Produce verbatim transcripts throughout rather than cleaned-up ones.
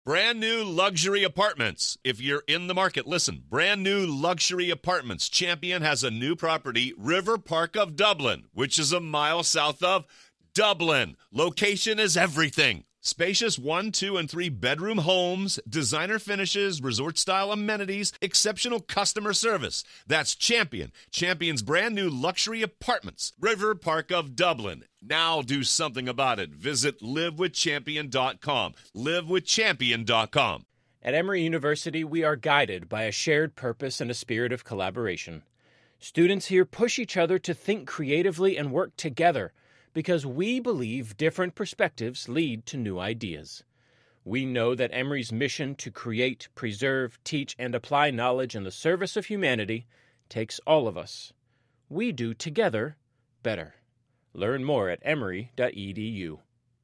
Brand new luxury apartments. If you're in the market, listen. Brand new luxury apartments. Champion has a new property, River Park of Dublin, which is a mile south of Dublin. Location is everything. Spacious one, two, and three bedroom homes, designer finishes, resort-style amenities, exceptional customer service. That's Champion. Champion's brand new luxury apartments, River Park of Dublin. Now do something about it. Visit live with champion dot com. live with champion dot com. At Emory University, we are guided by a shared purpose and a spirit of collaboration. Students here push each other to think creatively and work together, because we believe different perspectives lead to new ideas. We know that Emory's mission to create, preserve, teach, and apply knowledge in the service of humanity takes all of us. We do together better. Learn more at emory dot e d u.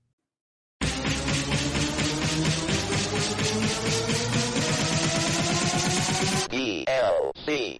D L C.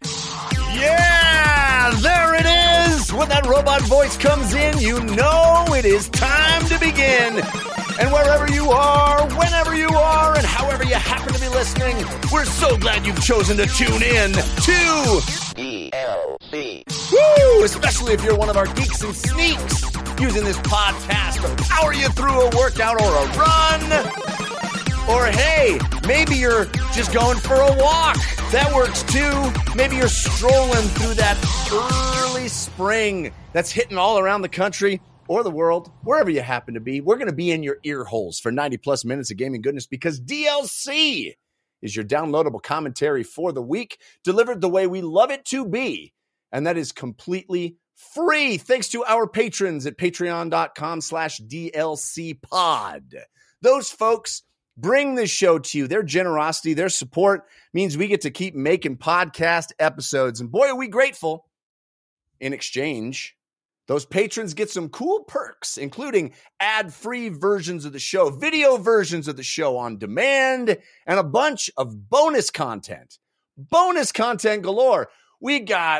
Yeah, there it is. When that robot voice comes in, you know it is time to begin. And wherever you are, whenever you are, and however you happen to be listening, we're so glad you've chosen to tune in to D L C. Woo! Especially if you're one of our geeks and sneaks using this podcast to power you through a workout or a run. Or hey, maybe you're just going for a walk. That works too. Maybe you're strolling through that early spring that's hitting all around the country or the world, wherever you happen to be. We're going to be in your ear holes for ninety plus minutes of gaming goodness because D L C is your downloadable commentary for the week, delivered the way we love it to be. And that is completely free. Thanks to our patrons at patreon.com slash DLC pod. Those folks bring this show to you. Their generosity, their support means we get to keep making podcast episodes. And boy, are we grateful. In exchange, those patrons get some cool perks, including ad-free versions of the show, video versions of the show on demand, and a bunch of bonus content. Bonus content galore. We got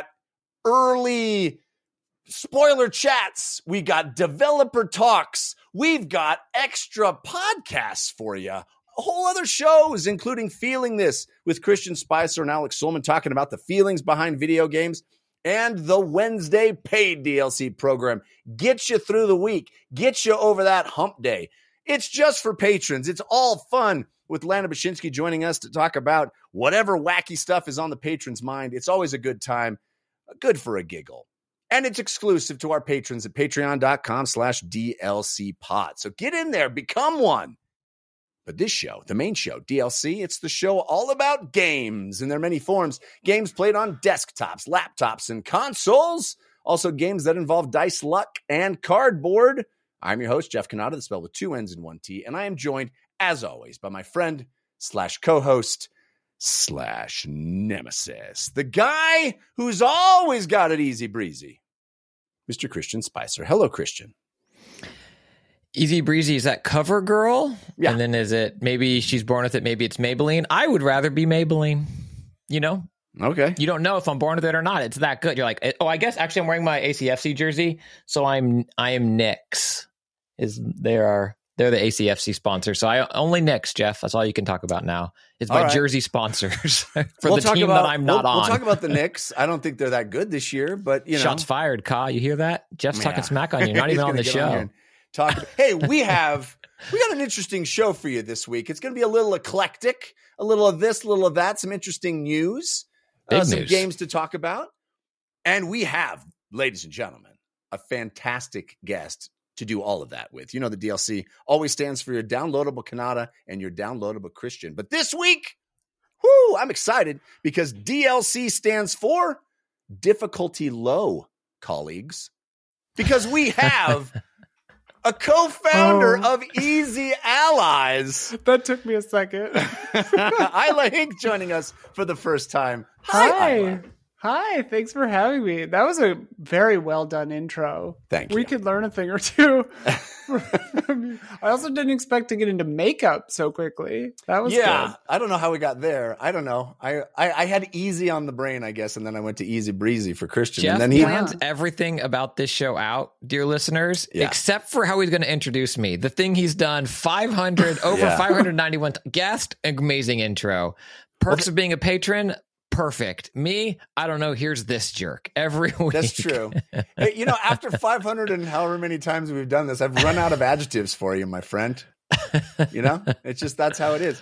early spoiler chats. We got developer talks. We've got extra podcasts for you. Whole other shows, including Feeling This with Christian Spicer and Alex Solman talking about the feelings behind video games, and the Wednesday paid D L C program. Get you through the week. Get you over that hump day. It's just for patrons. It's all fun with Lana Bashinsky joining us to talk about whatever wacky stuff is on the patrons' mind. It's always a good time. Good for a giggle. And it's exclusive to our patrons at patreon.com slash DLC pod. So get in there, become one. But this show, the main show, D L C, it's the show all about games in their many forms. Games played on desktops, laptops, and consoles. Also games that involve dice luck and cardboard. I'm your host, Jeff Cannata, the spell with two N's and one T. And I am joined, as always, by my friend slash co-host slash nemesis, the guy who's always got it easy breezy, Mister Christian Spicer. Hello, Christian. Easy breezy, is that CoverGirl? Yeah. And then is it, maybe she's born with it, maybe it's Maybelline? I would rather be Maybelline, you know? Okay. You don't know if I'm born with it or not. It's that good. You're like, oh, I guess actually I'm wearing my A C F C jersey, so I'm I am Knicks. Is they are they're the A C F C sponsor. So I only Knicks, Jeff. That's all you can talk about now. It's my right. jersey sponsors for we'll the team about, that I'm not we'll, on. We'll talk about the Knicks. I don't think they're that good this year, but you know. Shots fired, Ka. You hear that? Jeff's yeah. talking smack on you. Not even on the show. On talk. Hey, we have we got an interesting show for you this week. It's going to be a little eclectic, a little of this, a little of that, some interesting news, Big uh, some news. games to talk about, and we have, ladies and gentlemen, a fantastic guest to do all of that with. You know, the D L C always stands for your downloadable Cannata and your downloadable Christian. But this week, whoo, I'm excited because D L C stands for difficulty low, colleagues, because we have a co-founder oh. of Easy Allies. That took me a second. Isla Hink joining us for the first time. Hi, Hi. Isla. Hi, thanks for having me. That was a very well done intro. Thank We you. could learn a thing or two. I also didn't expect to get into makeup so quickly. That was Yeah, good. I don't know how we got there. I don't know. I, I I had easy on the brain, I guess, and then I went to easy breezy for Christian, Jeff and then he. plans everything about this show out, dear listeners, Yeah. except for how he's going to introduce me. The thing he's done five hundred over Yeah. five hundred ninety-one t- guest, amazing intro. Perks of being a patron, perfect. Me, I don't know. Here's this jerk every week. That's true. Hey, you know, after five hundred and however many times we've done this, I've run out of adjectives for you, my friend. You know, it's just that's how it is.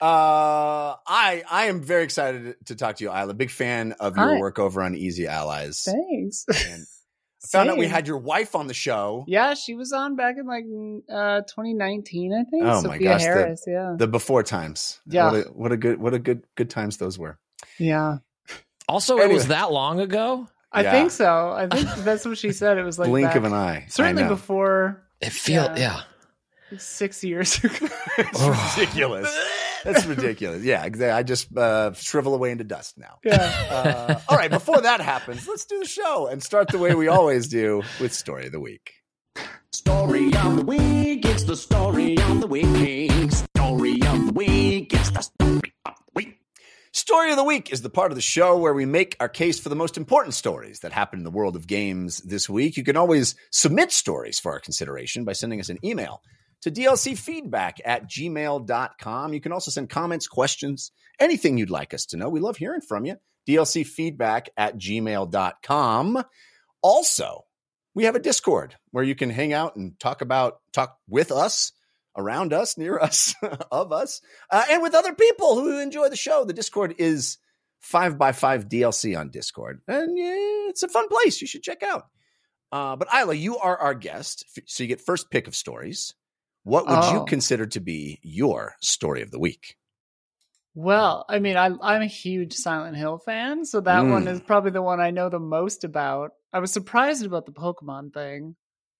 Uh, I I am very excited to talk to you, Isla. Big fan of your Hi. work over on Easy Allies. Thanks. And I found out we Same. had your wife on the show. Yeah, she was on back in like uh, twenty nineteen, I think. Oh my Sophia gosh, the- Harris, yeah. The before times. Yeah. What a, what a good what a good good times those were. Yeah. Also, it was Anyway. that long ago. I Yeah. think so. I think that's what she said. It was like Blink back- of an eye. certainly I know. before It feel Yeah. yeah. six years ago. It's ridiculous. That's ridiculous. Yeah, exactly. I just uh, shrivel away into dust now. Yeah. Uh, all right, before that happens, let's do the show and start the way we always do with Story of the Week. Story of the week, it's the story of the week. Story of the week, it's the story of the week. Story of the Week is the part of the show where we make our case for the most important stories that happen in the world of games this week. You can always submit stories for our consideration by sending us an email to dlcfeedback at gmail dot com. You can also send comments, questions, anything you'd like us to know. We love hearing from you. dlcfeedback at gmail dot com. Also, we have a Discord where you can hang out and talk about, talk with us, around us, near us, of us, uh, and with other people who enjoy the show. The Discord is five by five D L C on Discord. And yeah, it's a fun place. You should check out. Uh, but Isla, you are our guest, f- so you get first pick of stories. What would you Oh. consider to be your story of the week? Well, I mean, I, I'm a huge Silent Hill fan, so that Mm. one is probably the one I know the most about. I was surprised about the Pokemon thing.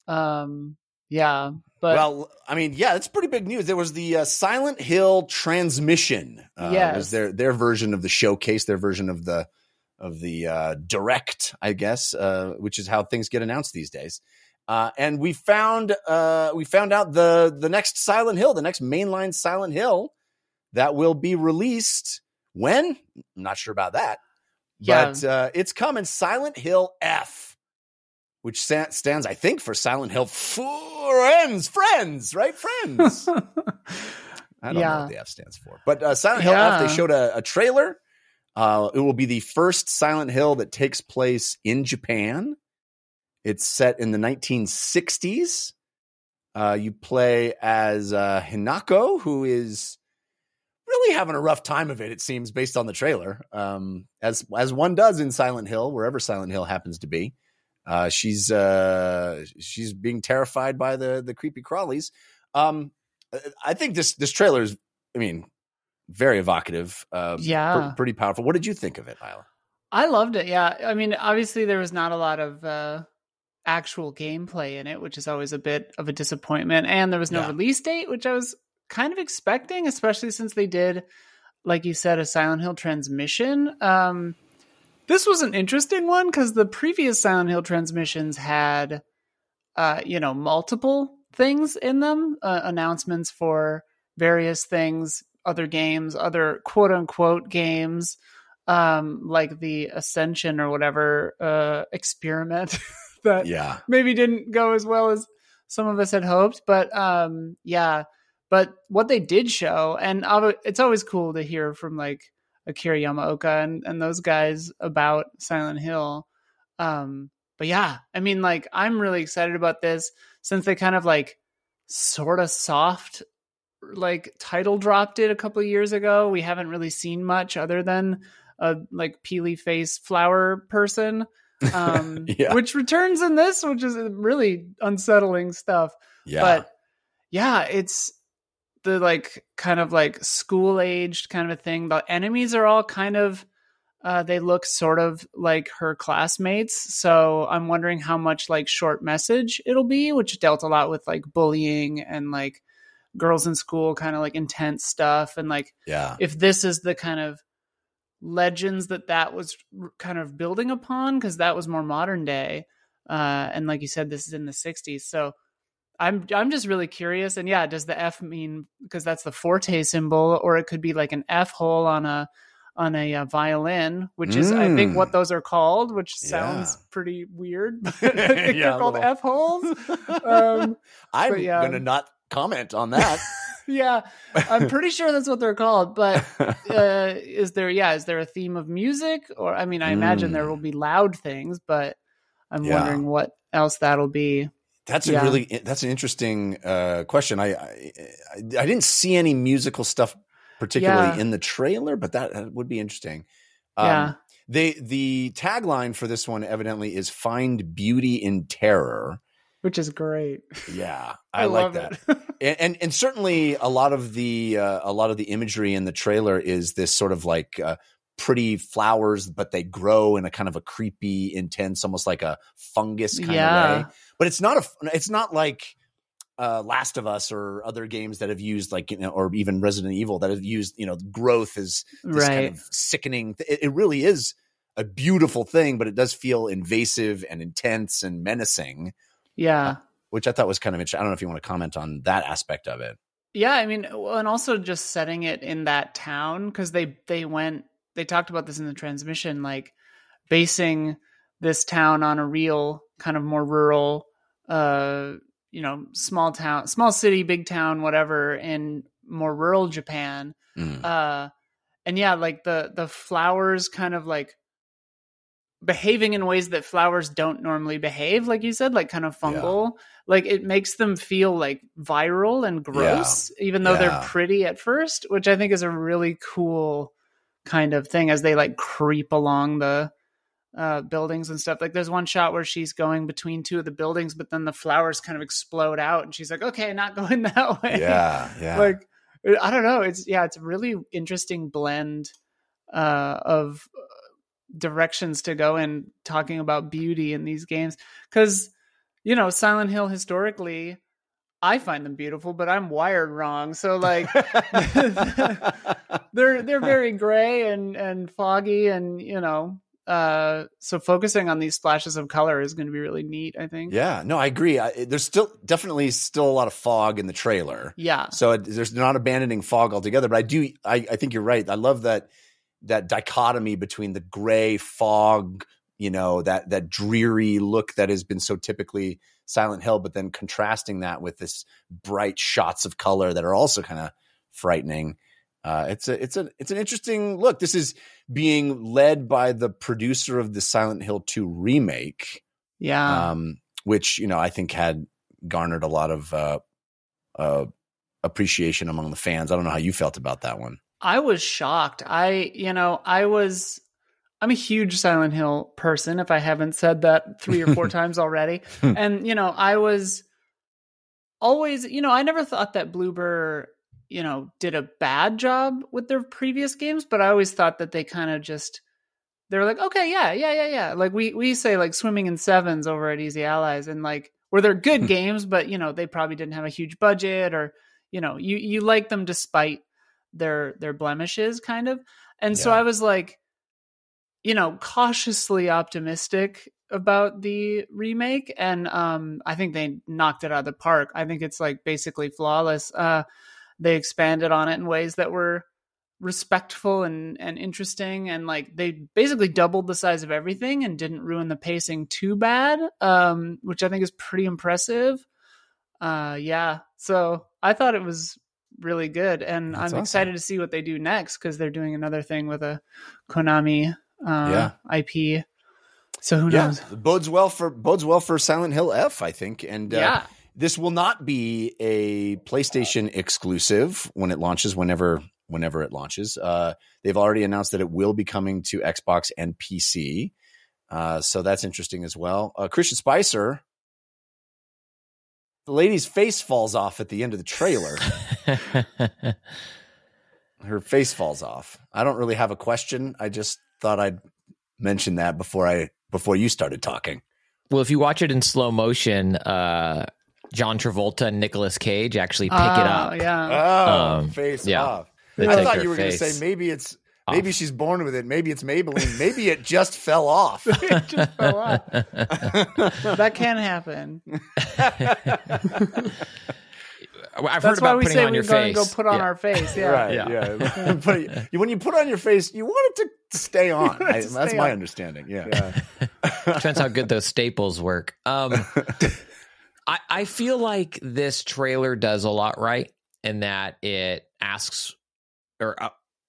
Um, yeah, but well, I mean, yeah, it's pretty big news. There was the uh, Silent Hill Transmission. Uh, Yes. was their their version of the showcase, their version of the of the uh, direct, I guess, uh, which is how things get announced these days. Uh, and we found uh, we found out the the next Silent Hill, the next mainline Silent Hill that will be released when? I'm not sure about that, Yeah. but uh, it's coming. Silent Hill F, which sa- stands, I think, for Silent Hill Friends, friends, right? Friends. I don't know Yeah. what the F stands for, but uh, Silent Hill F. They Yeah. showed a, a trailer. Uh, it will be the first Silent Hill that takes place in Japan. It's set in the nineteen sixties. Uh, you play as uh, Hinako, who is really having a rough time of it, it seems, based on the trailer, um, as as one does in Silent Hill, wherever Silent Hill happens to be. Uh, she's uh, she's being terrified by the the creepy crawlies. Um, I think this this trailer is, I mean, very evocative. Uh, Yeah. pr- pretty powerful. What did you think of it, Isla? I loved it. Yeah, I mean, obviously there was not a lot of uh, actual gameplay in it, which is always a bit of a disappointment. And there was no Yeah. release date, which I was kind of expecting, especially since they did, like you said, a Silent Hill transmission. Um, this was an interesting one because the previous Silent Hill transmissions had, uh, you know, multiple things in them, uh, announcements for various things, other games, other quote unquote games, um, like the Ascension or whatever uh, experiment that Yeah, maybe didn't go as well as some of us had hoped. But um, yeah, but what they did show, and ob- it's always cool to hear from like Akira Yamaoka and, and those guys about Silent Hill. Um, but yeah, I mean, like, I'm really excited about this since they kind of like sort of soft like title dropped it a couple of years ago. We haven't really seen much other than a like peely face flower person, um, Yeah. which returns in this, which is really unsettling stuff. yeah, But yeah, it's the like kind of like school aged kind of a thing. The enemies are all kind of uh, they look sort of like her classmates. So I'm wondering how much like short message it'll be, which dealt a lot with like bullying and like girls in school kind of like intense stuff. And like yeah. if this is the kind of legends that that was kind of building upon, because that was more modern day. Uh, and like you said, this is in the sixties. So I'm I'm just really curious. And yeah, does the F mean, because that's the forte symbol, or it could be like an F hole on a on a, uh violin, which is, I think, what those are called, which sounds Yeah. pretty weird. But I think Yeah, they're a called little. F holes. Um, I'm but yeah. going to not comment on that. yeah, I'm pretty sure that's what they're called. But uh, is there, yeah, is there a theme of music? Or, I mean, I imagine there will be loud things, but I'm Yeah. wondering what else that'll be. That's a Yeah. really that's an interesting uh, question. I, I I didn't see any musical stuff particularly Yeah. in the trailer, but that, that would be interesting. Um, Yeah. They the tagline for this one evidently is "Find beauty in terror." Which is great. Yeah, I, I like love that, it. and, and and certainly a lot of the uh, a lot of the imagery in the trailer is this sort of like uh, pretty flowers, but they grow in a kind of a creepy, intense, almost like a fungus kind Yeah. of way. But it's not a it's not like uh, Last of Us or other games that have used like, you know, or even Resident Evil that have used, you know, growth as this kind Right. of sickening. It, it really is a beautiful thing, but it does feel invasive and intense and menacing, Yeah. which I thought was kind of interesting. I don't know if you want to comment on that aspect of it. Yeah, I mean, well, and also just setting it in that town, because they they went they talked about this in the transmission, like basing this town on a real kind of more rural, uh, you know, small town, small city, big town, whatever, in more rural Japan. Mm. Uh, and yeah, like the the flowers kind of like behaving in ways that flowers don't normally behave, like you said, like kind of fungal. Like it makes them feel like viral and gross, even though Yeah. they're pretty at first, which I think is a really cool kind of thing as they like creep along the uh, buildings and stuff. Like there's one shot where she's going between two of the buildings, but then the flowers kind of explode out and she's like, okay, not going that way. Yeah, yeah. Like, I don't know. It's, yeah, it's a really interesting blend uh, of directions to go in talking about beauty in these games. Cause you know, Silent Hill historically, I find them beautiful, but I'm wired wrong. So like they're, they're very gray and, and foggy and, you know, uh, so focusing on these splashes of color is going to be really neat, I think. Yeah, no, I agree. I, there's still definitely still a lot of fog in the trailer. Yeah. So it, there's not abandoning fog altogether, but I do, I, I think you're right. I love that, that dichotomy between the gray fog, you know, that, that dreary look that has been so typically Silent Hill, but then contrasting that with this bright shots of color that are also kind of frightening. Uh, it's a, it's a, it's an interesting look. This is being led by the producer of the Silent Hill two remake. Yeah. Um, which, you know, I think had garnered a lot of, uh, uh, appreciation among the fans. I don't know how you felt about that one. I was shocked. I, you know, I was, I'm a huge Silent Hill person, if I haven't said that three or four times already. And, you know, I was always, you know, I never thought that Bloober, you know, did a bad job with their previous games, but I always thought that they kind of just, they were like, okay, yeah, yeah, yeah, yeah. Like we, we say like Swimming in Sevens over at Easy Allies, and like, where they're good games, but, you know, they probably didn't have a huge budget, or, you know, you, you like them despite their, their blemishes kind of. And so Yeah. I was like, you know, cautiously optimistic about the remake. And um, I think they knocked it out of the park. I think it's like basically flawless. Uh, they expanded on it in ways that were respectful and, and interesting. And like, they basically doubled the size of everything and didn't ruin the pacing too bad, um, which I think is pretty impressive. Uh, yeah. So I thought it was really good. And That's I'm awesome. excited to see what they do next, because they're doing another thing with a Konami uh, Yeah. I P. So who Yeah, knows? bodes well for bodes well for Silent Hill F, I think. And uh, Yeah. this will not be a PlayStation exclusive when it launches, whenever whenever it launches. Uh, they've already announced that it will be coming to Xbox and P C. Uh, so that's interesting as well. Uh, Christian Spicer, the lady's face falls off at the end of the trailer. Her face falls off. I don't really have a question. I just thought I'd mention that before I before you started talking. Well, if you watch it in slow motion, uh, John Travolta and Nicolas Cage actually pick Oh, it up. Yeah. Oh, Um, face yeah. off. They I take thought her you were going to face. say maybe it's Maybe she's born with it. Maybe it's Maybelline. Maybe it just fell off. It just fell off. That can happen. I've That's heard why about we putting say on we're your going to face. go put on Yeah. our face. Yeah. Right. Yeah. Yeah. But when you put it on your face, you want it to stay on. want it I, to that's stay my on. understanding. Yeah. Depends how good those staples work. Um, I, I feel like this trailer does a lot right in that it asks or uh,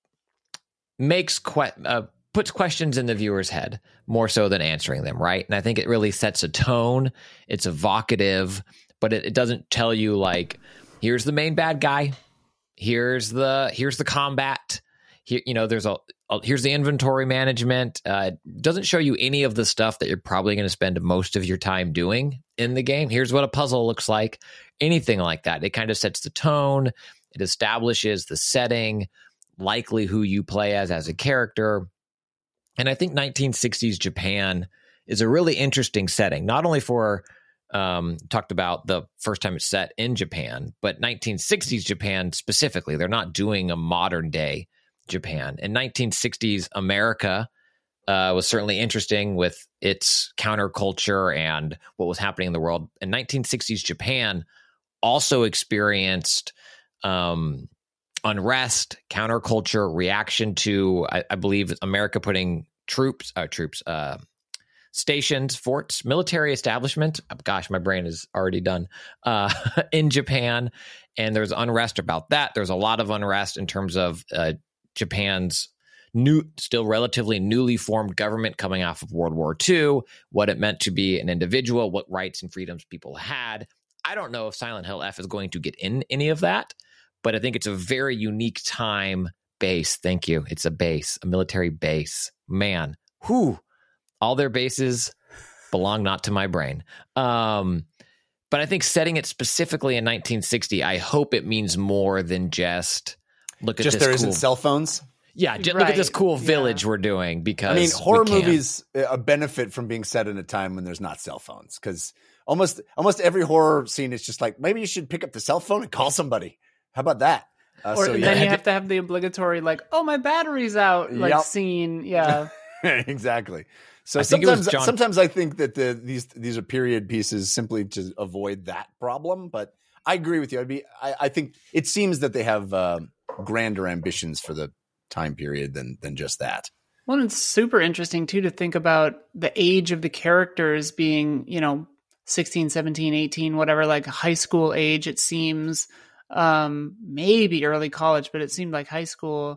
makes que- uh, puts questions in the viewer's head more so than answering them, right? And I think it really sets a tone. It's evocative, but it, it doesn't tell you like, here's the main bad guy, here's the here's the combat. Here, you know, there's a, a here's the inventory management. Uh, it doesn't show you any of the stuff that you're probably going to spend most of your time doing in the game. Here's what a puzzle looks like. Anything like that. It kind of sets the tone. It establishes the setting, likely who you play as as a character. And I think nineteen sixties Japan is a really interesting setting, not only for um, talked about the first time it's set in Japan, but nineteen sixties Japan specifically. They're not doing a modern day Japan. In nineteen sixties America uh, was certainly interesting with its counterculture and what was happening in the world. In nineteen sixties Japan also experienced um, unrest, counterculture, reaction to, I, I believe, America putting troops, uh, troops, uh, stations, forts, military establishment. Gosh, my brain is already done uh, in Japan, and there's unrest about that. There's a lot of unrest in terms of uh, Japan's new, still relatively newly formed government coming off of World War Two, what it meant to be an individual, what rights and freedoms people had. I don't know if Silent Hill F is going to get in any of that, but I think it's a very unique time base. Thank you. It's a base, a military base. Man, whew, all their bases belong not to my brain. Um, but I think setting it specifically in nineteen sixty, I hope it means more than just look at Just this there cool. isn't cell phones. Yeah, just look at this Right, cool yeah. village we're doing because I mean, we horror can. movies uh, benefit from being set in a time when there's not cell phones, because almost almost every horror scene is just like, maybe you should pick up the cell phone and call somebody. How about that? Uh, Or so then yeah, you have to have the obligatory, like, oh, my battery's out, like Yup. scene. Yeah. exactly. So I think it was sometimes, John- sometimes I think that the these these are period pieces simply to avoid that problem. But I agree with you. I'd be. I, I think it seems that they have uh, grander ambitions for the time period than than just that. Well, it's super interesting, too, to think about the age of the characters being, you know, sixteen, seventeen, eighteen, whatever, like high school age, it seems. Um, maybe early college, but it seemed like high school.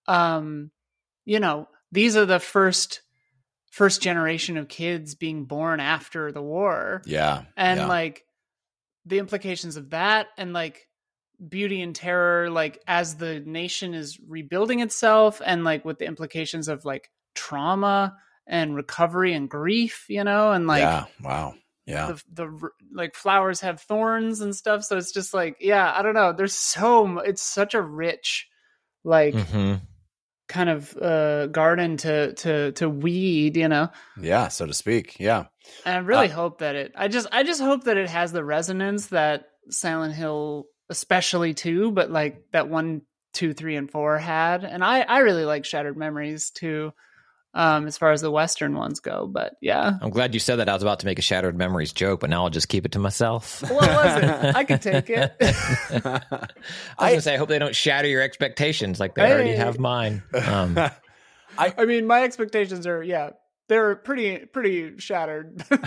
Um, you know, these are the first first generation of kids being born after the war. Yeah, And yeah. like the implications of that, and like Beauty and Terror, like as the nation is rebuilding itself, and like with the implications of like trauma and recovery and grief, you know, and like yeah, wow, yeah. the, the like flowers have thorns and stuff. So it's just like, yeah, I don't know. There's so mu- it's such a rich, like Mhm. kind of uh, garden to to to weed, you know. Yeah, so to speak. Yeah. And I really Uh, hope that it. I just I just hope that it has the resonance that Silent Hill, especially two, but like that one, two, three, and four had. And I I really like Shattered Memories too. Um, as far as the Western ones go, but yeah. I'm glad you said that. I was about to make a Shattered Memories joke, but now I'll just keep it to myself. What was it? I could take it. I was gonna say, I hope they don't shatter your expectations like they already Hey. have mine. Um, I mean, my expectations are, yeah, they're pretty, pretty shattered from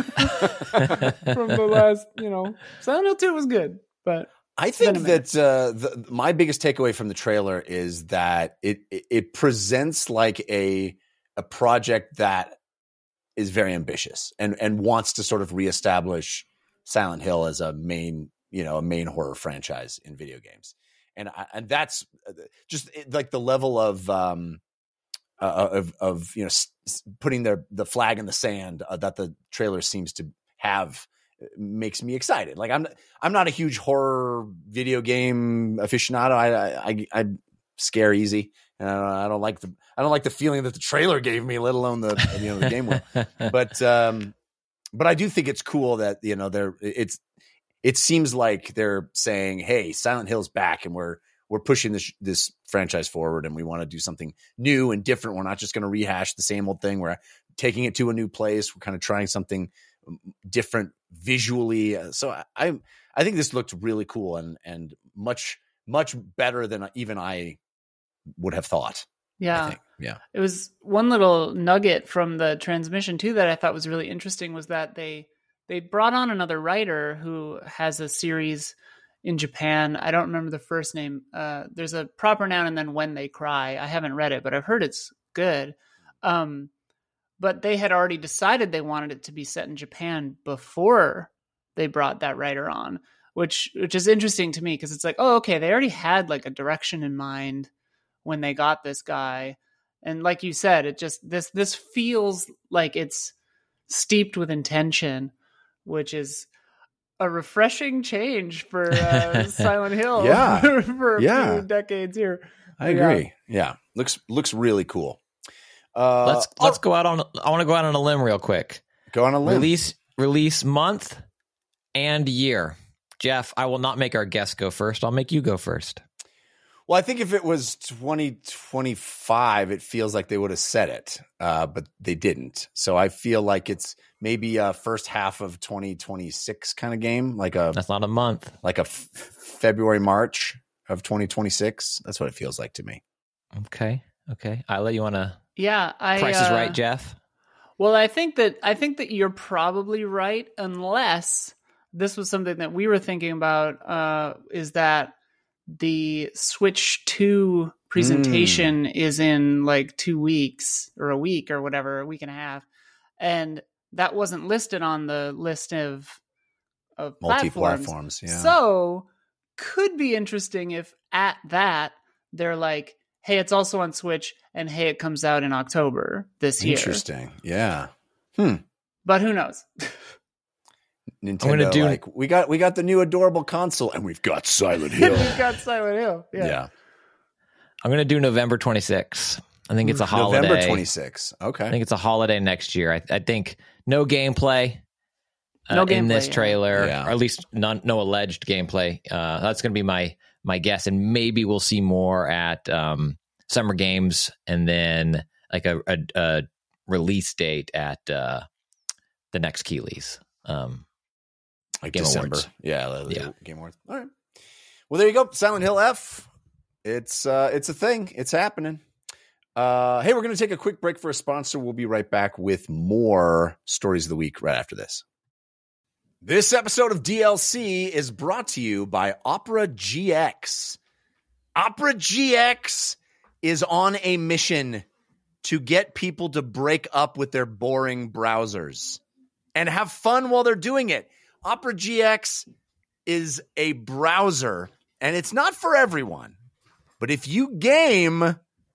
the last, you know, Silent Hill two was good, but I think Been a minute. that uh, the, my biggest takeaway from the trailer is that it it, it presents like a a project that is very ambitious and and wants to sort of reestablish Silent Hill as a main, you know, a main horror franchise in video games, and I, and that's just like the level of um uh, of of you know s- s- putting their the flag in the sand uh, that the trailer seems to have makes me excited. Like I'm I'm not a huge horror video game aficionado. I I I, I scare easy. And I don't, I don't like the I don't like the feeling that the trailer gave me, let alone the you know the game will. But um, but I do think it's cool that you know they're it's it seems like they're saying, hey, Silent Hill's back, and we're we're pushing this this franchise forward, and we want to do something new and different. We're not just going to rehash the same old thing. We're taking it to a new place. We're kind of trying something different visually. So I I, I think this looked really cool and and much much better than even I would have thought. Yeah. I think. Yeah. It was one little nugget from the transmission too that I thought was really interesting was that they they brought on another writer who has a series in Japan. I don't remember the first name. Uh, there's a proper noun and then When They Cry. I haven't read it, but I've heard it's good. Um, but they had already decided they wanted it to be set in Japan before they brought that writer on, which which is interesting to me because it's like, oh, okay, they already had like a direction in mind when they got this guy. And like you said, it just this this feels like it's steeped with intention, which is a refreshing change for uh, Silent Hill. Yeah. for, for a Yeah. few decades here. I Yeah. agree. Yeah. Looks looks really cool. Uh, let's let's go out on. I want to go out on a limb real quick. go on a limb. Release release month and year. Jeff, I will not make our guest go first. I'll make you go first. Well, I think if it was twenty twenty-five, it feels like they would have said it, uh, but they didn't. So I feel like it's maybe a first half of twenty twenty-six kind of game, like a That's not a month. like a f- February, March of twenty twenty-six. That's what it feels like to me. Okay. Okay. Isla, you want to Yeah, I Price is uh, Right, Jeff? Well, I think that I think that you're probably right, unless this was something that we were thinking about. Uh, is that the Switch two presentation Mm. is in like two weeks or a week or whatever, a week and a half, and that wasn't listed on the list of of platforms. Multi-platforms, yeah. So could be interesting if at that they're like, hey, it's also on Switch, and hey, it comes out in October this year. Interesting. Yeah. Hmm. But who knows? Nintendo, gonna do- like we got we got the new adorable console, and we've got Silent Hill. We've got Silent Hill. Yeah. yeah. I'm going to do November twenty-sixth. I think it's a holiday. November twenty-sixth. Okay. I think it's a holiday next year. I, I think no gameplay, uh, No in gameplay, this yeah. trailer, Yeah. or at least none, no alleged gameplay. Uh, that's going to be my my guess, and maybe we'll see more at um, Summer Games, and then like a, a, a release date at uh, the next Keeley's. Um, Like Game December. Awards. Yeah, the- the Yeah. Game Awards. All right. Well, there you go. Silent Hill F. It's uh it's a thing. It's happening. Uh hey, we're gonna take a quick break for a sponsor. We'll be right back with more stories of the week right after this. This episode of D L C is brought to you by Opera G X. Opera G X is on a mission to get people to break up with their boring browsers and have fun while they're doing it. Opera G X is a browser, and it's not for everyone. But if you game,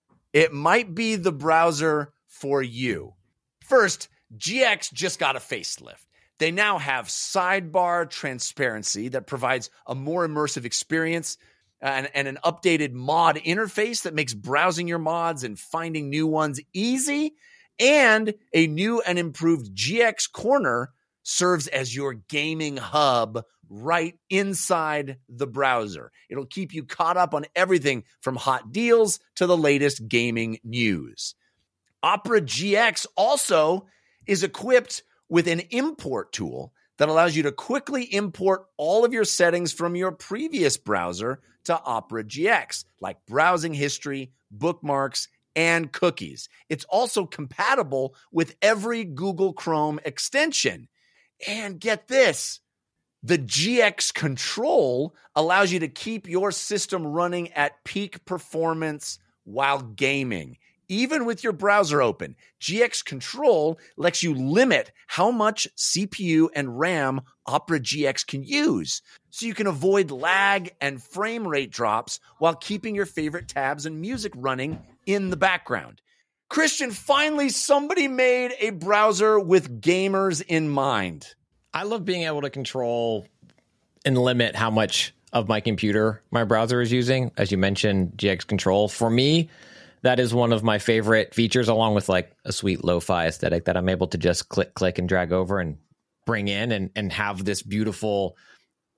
it might be the browser for you. First, G X just got a facelift. They now have sidebar transparency that provides a more immersive experience and, and an updated mod interface that makes browsing your mods and finding new ones easy. And a new and improved G X Corner serves as your gaming hub right inside the browser. It'll keep you caught up on everything from hot deals to the latest gaming news. Opera G X also is equipped with an import tool that allows you to quickly import all of your settings from your previous browser to Opera G X, like browsing history, bookmarks, and cookies. It's also compatible with every Google Chrome extension. And get this, the G X Control allows you to keep your system running at peak performance while gaming. Even with your browser open, G X Control lets you limit how much C P U and RAM Opera G X can use, so you can avoid lag and frame rate drops while keeping your favorite tabs and music running in the background. Christian, finally somebody made a browser with gamers in mind. I love being able to control and limit how much of my computer my browser is using. As you mentioned, G X Control. For me, that is one of my favorite features, along with like a sweet lo-fi aesthetic that I'm able to just click, click, and drag over and bring in and, and have this beautiful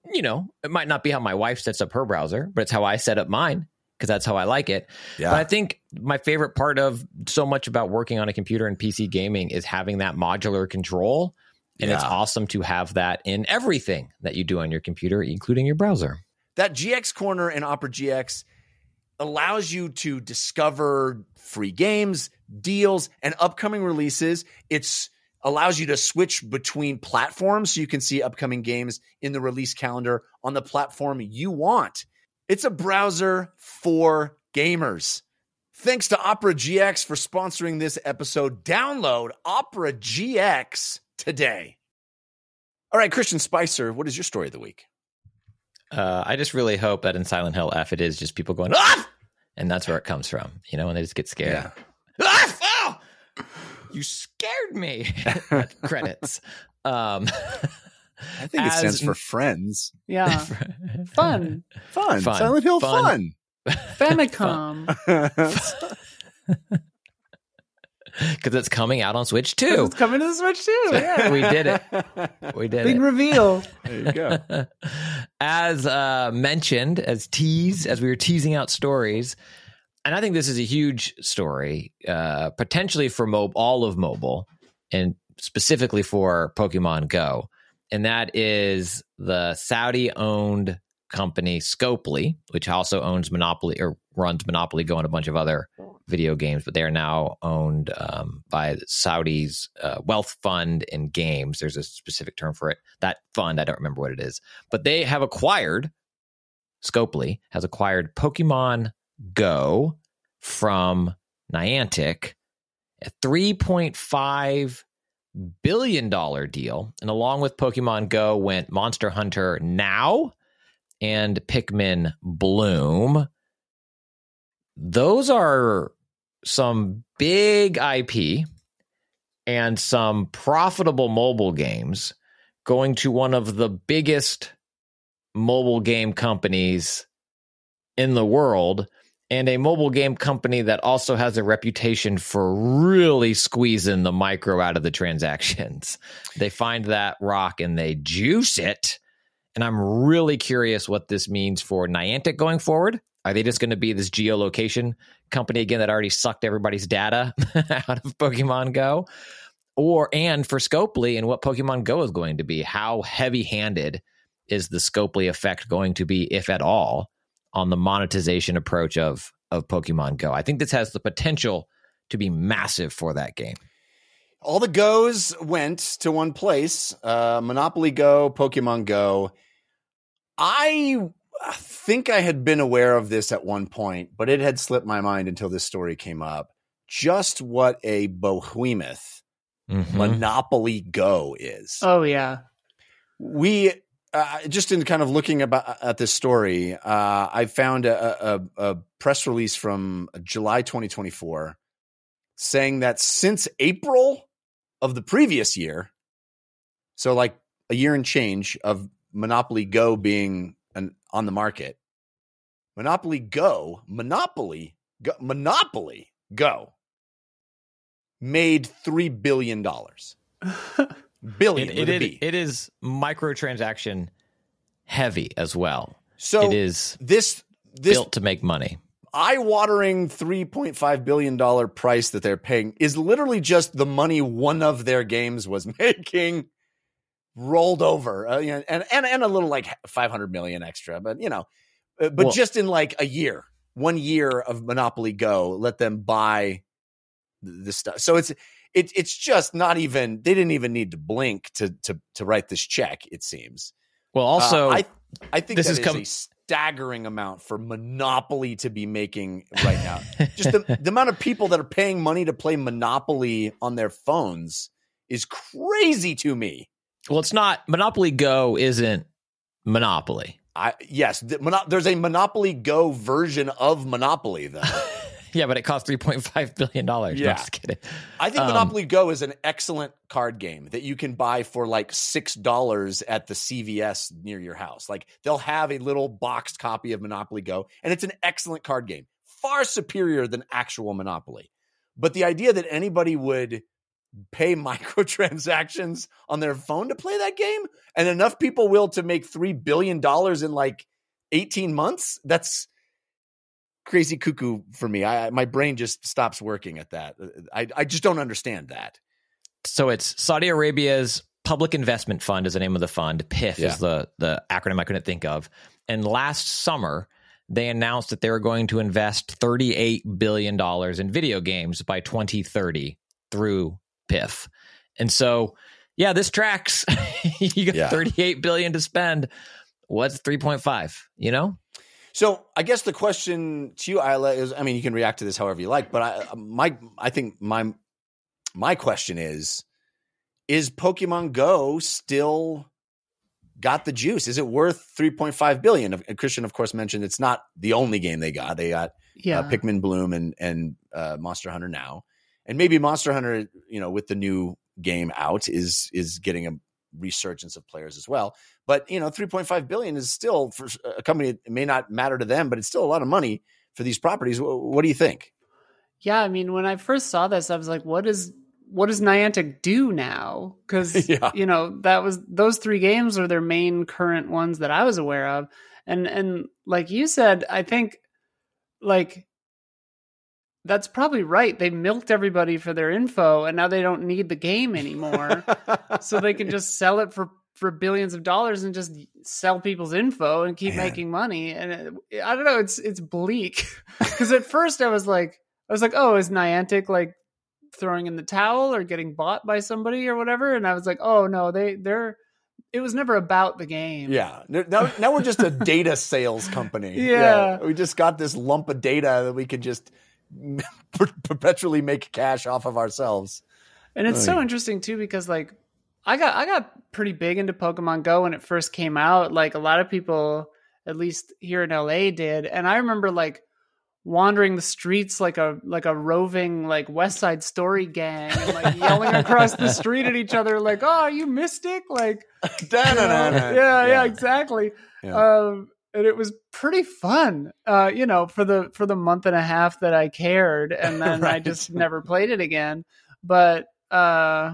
you know, it might not be how my wife sets up her browser, but it's how I set up mine because that's how I like it. Yeah. But I think my favorite part of so much about working on a computer and P C gaming is having that modular control. And Yeah. it's awesome to have that in everything that you do on your computer, including your browser. That G X Corner in Opera G X allows you to discover free games, deals, and upcoming releases. It's allows you to switch between platforms so you can see upcoming games in the release calendar on the platform you want. It's a browser for gamers. Thanks to Opera G X for sponsoring this episode. Download Opera G X today. All right, Christian Spicer, what is your story of the week? Uh, I just really hope that in Silent Hill F, it is just people going, ah! And that's where it comes from, you know, and they just get scared. Yeah. Ah! Oh! You scared me. Credits. Um, I think it as- stands for friends. Yeah. Fun. Fun. Fun. Silent Hill Fun. fun. Famicom. Because it's coming out on Switch too. It's coming to the Switch too. Yeah. We did it. We did Big it. reveal. There you go. As uh, mentioned, as teased, as we were teasing out stories, and I think this is a huge story, uh, potentially for mo- all of mobile, and specifically for Pokemon Go, and that is the Saudi-owned company Scopely, which also owns Monopoly or runs Monopoly Go and a bunch of other video games, but they are now owned um, by Saudi's uh, wealth fund in games. There's a specific term for it. That fund, I don't remember what it is, but they have acquired, Scopely has acquired Pokemon Go from Niantic, a three point five billion dollars deal. And along with Pokemon Go went Monster Hunter Now and Pikmin Bloom. Those are some big I P and some profitable mobile games going to one of the biggest mobile game companies in the world, and a mobile game company that also has a reputation for really squeezing the micro out of the transactions. They find that rock and they juice it. And I'm really curious what this means for Niantic going forward. Are they just going to be this geolocation company again that already sucked everybody's data out of Pokemon Go? Or, and for Scopely and what Pokemon Go is going to be, how heavy-handed is the Scopely effect going to be, if at all, on the monetization approach of, of Pokemon Go? I think this has the potential to be massive for that game. All the goes went to one place. Uh, Monopoly Go, Pokemon Go. I think I had been aware of this at one point, but it had slipped my mind until this story came up. Just what a behemoth Mm-hmm. Monopoly Go is. Oh, yeah. We uh, just in kind of looking about at this story, uh, I found a, a, a press release from July twenty twenty-four saying that since April of the previous year, so like a year and change of Monopoly Go being an, on the market, Monopoly Go, Monopoly Go, Monopoly Go made three billion dollars. Billion It, with it, a is, B. it is microtransaction heavy as well. So it is this this built to make money. eye-watering three point five billion dollars price that they're paying is literally just the money one of their games was making rolled over, uh, you know, and, and and a little like five hundred million extra, but you know, uh, but Well- just in like a year, one year of Monopoly Go, let them buy this stuff. So it's it, it's just not even, they didn't even need to blink to to to write this check, it seems. Well, also, Uh, I I think this that is is com- a staggering amount for Monopoly to be making right now. Just the, the amount of people that are paying money to play Monopoly on their phones is crazy to me. well, it's not Monopoly Go isn't Monopoly. I yes, the, mono, there's a Monopoly Go version of Monopoly though. Yeah, but it costs three point five billion dollars. Yeah. No, just kidding. I think Um, Monopoly Go is an excellent card game that you can buy for like six dollars at the C V S near your house. Like they'll have a little boxed copy of Monopoly Go, and it's an excellent card game, far superior than actual Monopoly. But the idea that anybody would pay microtransactions on their phone to play that game, and enough people will to make three billion dollars in like eighteen months. That's crazy cuckoo for me. I, my brain just stops working at that. I, I just don't understand that. So it's Saudi Arabia's Public Investment Fund is the name of the fund. P I F Yeah. is the, the acronym I couldn't think of. And last summer, they announced that they were going to invest thirty-eight billion dollars in video games by twenty thirty through P I F. And so, yeah, this tracks. You got Yeah. thirty-eight billion dollars to spend. What's three point five, you know? So I guess the question to you, Isla, is, I mean, you can react to this however you like, but I, my, I think my, my question is, is Pokemon Go still got the juice? Is it worth three point five billion dollars? Christian, of course, mentioned it's not the only game they got. They got Yeah. uh, Pikmin Bloom and, and uh, Monster Hunter now. And maybe Monster Hunter, you know, with the new game out is, is getting a resurgence of players as well. But, you know, three point five billion dollars is still, for a company, it may not matter to them, but it's still a lot of money for these properties. What, what do you think? Yeah, I mean, when I first saw this, I was like, what is what does Niantic do now? Because Yeah. you know, that was those three games are their main current ones that I was aware of. And and like you said, I think like that's probably right. They milked everybody for their info and now they don't need the game anymore. So they can just sell it for for billions of dollars and just sell people's info and keep Man. making money. And it, I don't know, it's it's bleak. Because at first I was like, I was like, oh, is Niantic like throwing in the towel or getting bought by somebody or whatever? And I was like, oh no, they they're. It was never about the game. Yeah. Now, now we're just a data sales company. Yeah. We just got this lump of data that we could just perpetually make cash off of ourselves. And it's so interesting too, because like I got I got pretty big into Pokemon Go when it first came out. Like a lot of people, at least here in L A, did. And I remember like wandering the streets like a like a roving like West Side Story gang and like yelling across the street at each other like, oh, are you Mystic? Like Da-na-na-na. yeah, yeah, exactly. Yeah. Um and it was pretty fun, uh, you know, for the for the month and a half that I cared, and then I Right. just never played it again. But uh,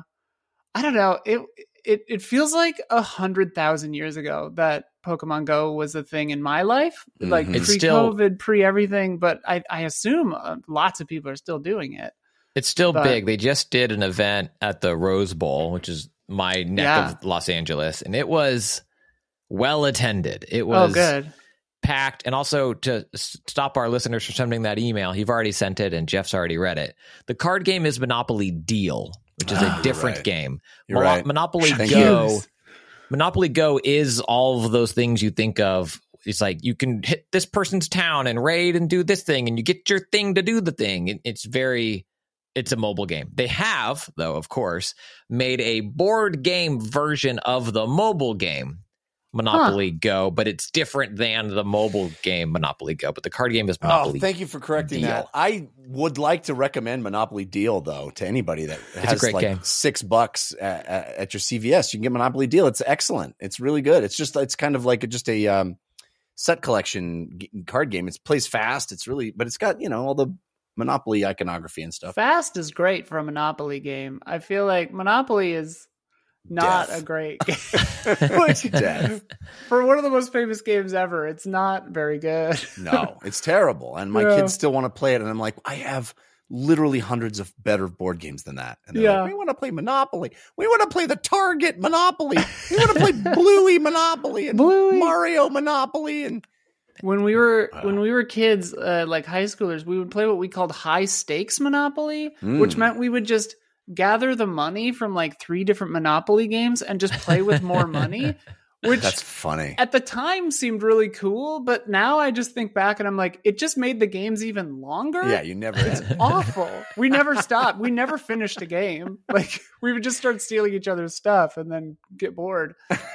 I don't know. It it it feels like a hundred thousand years ago that Pokemon Go was a thing in my life, like Mhm. It's pre still- COVID, pre everything. But I I assume uh, lots of people are still doing it. It's still But- big. They just did an event at the Rose Bowl, which is my neck Yeah. of Los Angeles, and it was well attended. It was Oh, good. packed. And also to s- stop our listeners from sending that email, you've already sent it and Jeff's already read it. The card game is Monopoly Deal, which is a Oh, different right. game. You're Mono- right. Monopoly Thank Go. you. Monopoly Go is all of those things you think of. It's like you can hit this person's town and raid and do this thing, and you get your thing to do the thing. It- It's very, it's a mobile game. They have, though, of course, made a board game version of the mobile game, Monopoly Go, but it's different than the mobile game, Monopoly Go. But the card game is Monopoly. Oh, thank you for correcting Deal. that. I would like to recommend Monopoly Deal, though, to anybody that a has great like game. six bucks at, at your C V S. You can get Monopoly Deal. It's excellent. It's really good. It's just, it's kind of like just a um, set collection g- card game. It plays fast. It's really, but it's got, you know, all the Monopoly iconography and stuff. Fast is great for a Monopoly game. I feel like Monopoly is not Death. a great game. Which, Death. for one of the most famous games ever, it's not very good. No, it's terrible. And my Yeah. kids still want to play it. And I'm like, I have literally hundreds of better board games than that. And they're Yeah. like, we want to play Monopoly. We want to play the Target Monopoly. We want to play Bluey Monopoly and Bluey. Mario Monopoly. And When we were Uh. when we were kids, uh, like high schoolers, we would play what we called high stakes Monopoly, which Mm. meant we would just gather the money from like three different Monopoly games and just play with more money, which that's funny. at the time seemed really cool. But now I just think back and I'm like, it just made the games even longer. Yeah, you never. It's awful. We never stopped. We never finished a game. Like we would just start stealing each other's stuff and then get bored.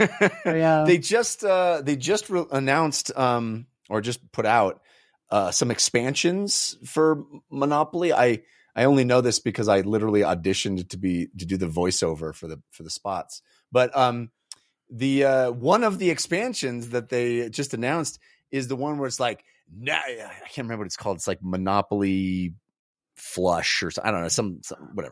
Yeah. They just uh, they just re- announced um, or just put out uh, some expansions for Monopoly. I I only know this because I literally auditioned to be to do the voiceover for the for the spots. But um, the uh, one of the expansions that they just announced is the one where it's like, nah, I can't remember what it's called. It's like Monopoly Flush or something. I don't know, some, some whatever.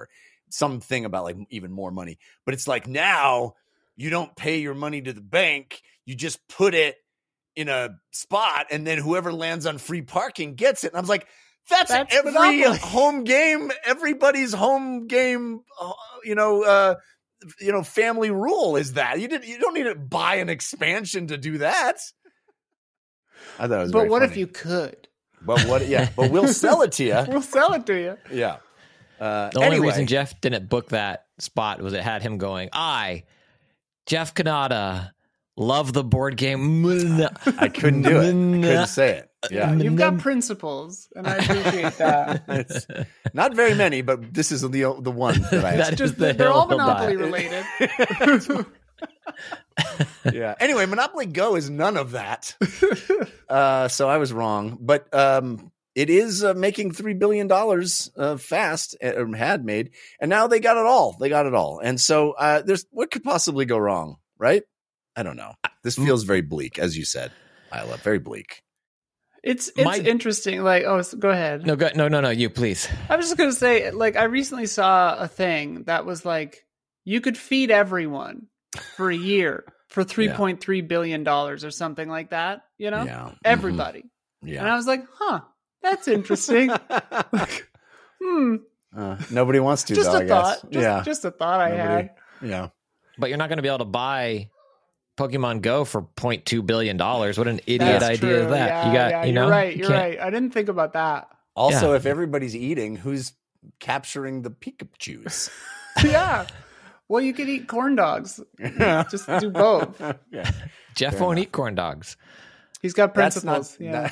something about like even more money. But it's like now you don't pay your money to the bank. You just put it in a spot, and then whoever lands on free parking gets it. And I was like, that's, that's every Monopoly. Home game, everybody's home game, uh, you know, uh, you know, family rule is that you didn't, you don't need to buy an expansion to do that. I thought it was But very what funny. if you could? But what? Yeah, but we'll sell it to you. We'll sell it to you. Yeah. Uh, the only anyway. reason Jeff didn't book that spot was it had him going, I, Jeff Kanata, love the board game. I couldn't do it. I couldn't say it. Yeah. You've got principles, and I appreciate that. It's not very many, but this is the the one that I That Just the they're all hill he'll Monopoly die. related. Yeah. Anyway, Monopoly Go is none of that. Uh, so I was wrong, but um, it is uh, making three billion dollars uh, fast, or had made, and now they got it all. They got it all, and so uh, there's what could possibly go wrong, right? I don't know. This feels very bleak, as you said, Isla. Very bleak. It's it's My- interesting. Like, oh, so- go ahead. No, go, no, no, no, you please. I was just gonna say, like, I recently saw a thing that was like, you could feed everyone for a year for three point three billion dollars or something like that. You know, Yeah. everybody. Mm-hmm. Yeah. And I was like, huh, that's interesting. Like, hmm, Uh, nobody wants to, just though, a I thought. guess. Just, yeah. just a thought I Nobody- had. Yeah. But you're not going to be able to buy Pokemon Go for zero point two billion dollars. What an idiot That's idea true. is that? Yeah, you got, yeah, you know, you're right. you You're can't- right. I didn't think about that. Also, Yeah. if everybody's eating, who's capturing the Pikachus? Yeah. Well, you could eat corn dogs. Just do both. Yeah. Jeff Fair won't enough. eat corn dogs. He's got That's principles. not-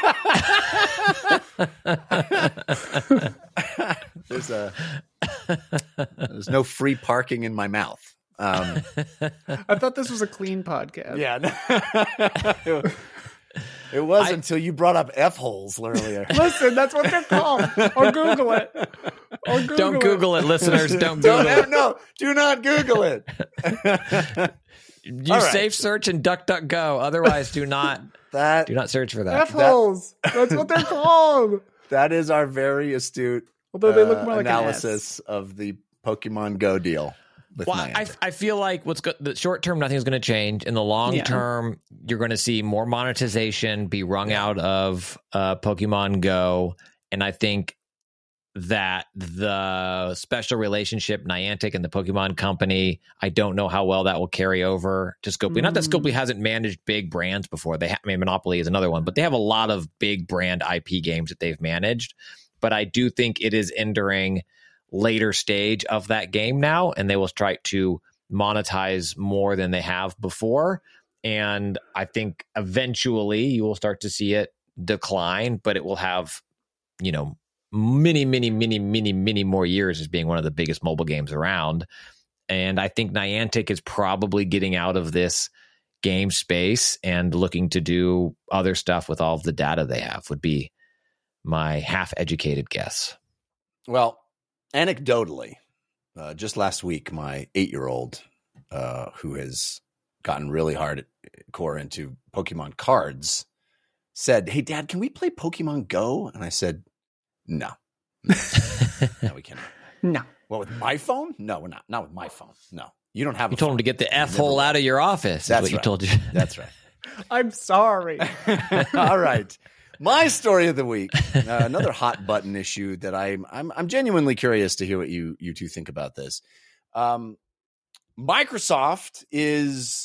yeah. there's a there's no free parking in my mouth. Um, I thought this was a clean podcast. yeah, no. It was I- until you brought up F holes earlier. Listen, that's what they're called. Or Google it. Or Google Don't Google it, listeners. Don't Don't Google it. no, do not Google it. Use All right. Safe Search and DuckDuckGo. Otherwise, do not That do not search for that. F holes. That's what they're called. that is our very astute Although they look uh, more like analysis of the Pokemon Go deal. With Well, I, Niantic. I feel like what's go- the short term, nothing's going to change. In the long Yeah. term, you're going to see more monetization be wrung out of uh, Pokemon Go, and I think that the special relationship Niantic and the Pokemon Company, I don't know how well that will carry over to Scopely. Not that Mm. Scopely hasn't managed big brands before. They, ha- I mean, Monopoly is another one, but they have a lot of big brand I P games that they've managed. But I do think it is entering later stage of that game now, and they will try to monetize more than they have before. And I think eventually you will start to see it decline, but it will have, you know, many, many, many, many, many more years as being one of the biggest mobile games around. And I think Niantic is probably getting out of this game space and looking to do other stuff with all of the data they have, would be my half-educated guess. Well, anecdotally, uh, just last week, my eight-year-old, uh, who has gotten really hard core into Pokemon cards, said, "Hey, Dad, can we play Pokemon Go?" And I said, "No, no, we cannot." No. What, with my phone? No, we're not. Not with my phone. No, you don't have. You a told phone. him to get the F Never hole will. out of your office. That's That's what you right. told you. That's right. I'm sorry. All right. My story of the week, uh, another hot button issue that I'm, I'm I'm genuinely curious to hear what you you two think about this. Um, Microsoft is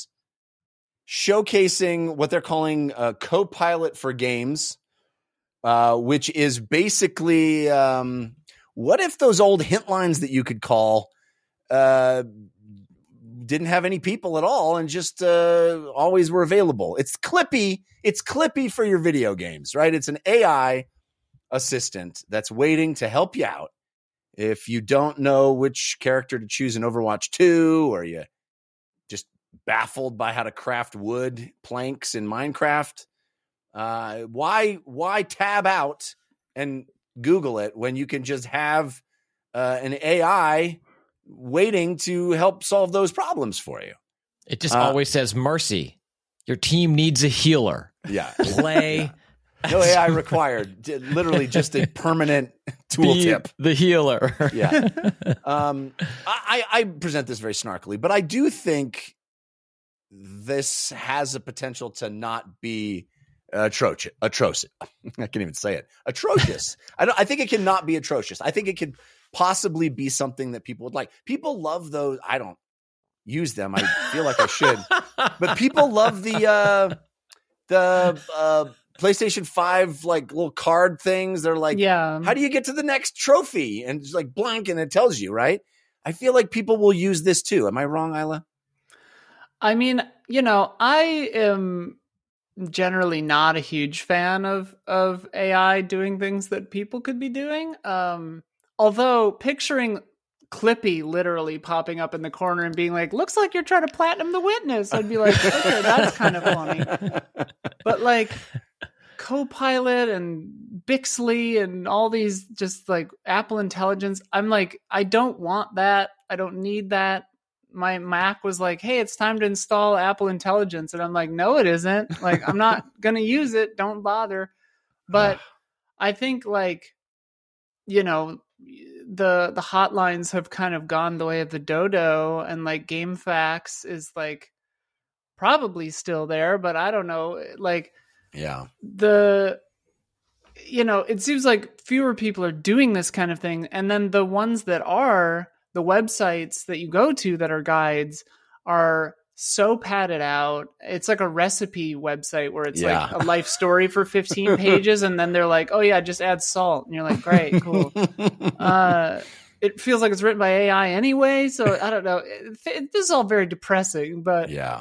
showcasing what they're calling a Copilot for games, uh, which is basically um, what if those old hint lines that you could call uh, didn't have any people at all and just uh, always were available. It's Clippy. It's Clippy for your video games, right? It's an A I assistant that's waiting to help you out. If you don't know which character to choose in Overwatch two, or you just baffled by how to craft wood planks in Minecraft, uh, why why tab out and Google it when you can just have uh, an A I waiting to help solve those problems for you? It just Uh, always says mercy. Your team needs a healer. Yeah. Play No A I required. D- Literally just a permanent tooltip. The, the healer. Yeah. Um, I, I present this very snarkily, but I do think this has a potential to not be atrocious. Atrocious. I can't even say it. Atrocious. I don't. I think it cannot be atrocious. I think it could possibly be something that people would like. People love those. I don't use them. I feel like I should, but people love the uh, the uh, PlayStation five like little card things. They're like, Yeah. how do you get to the next trophy? And it's like blank, and it tells you, right? I feel like people will use this too. Am I wrong, Isla? I mean, you know, I am generally not a huge fan of of A I doing things that people could be doing. Um, although picturing Clippy literally popping up in the corner and being like, "Looks like you're trying to platinum the witness," I'd be like, "Okay, that's kind of funny." But like Copilot and Bixley and all these just like Apple Intelligence, I'm like, I don't want that. I don't need that. My Mac was like, hey, it's time to install Apple Intelligence. And I'm like, no, it isn't. Like, I'm not going to use it. Don't bother. But I think like, you know, the the hotlines have kind of gone the way of the dodo, and like GameFAQs is like probably still there, but I don't know. Like, Yeah. the you know, it seems like fewer people are doing this kind of thing, and then the ones that are, the websites that you go to that are guides are so padded out. It's like a recipe website where it's Yeah. like a life story for fifteen pages, and then they're like, oh yeah, just add salt, and you're like, great, cool. uh it feels like it's written by A I anyway, so I don't know. It, it, this is all very depressing, but Yeah.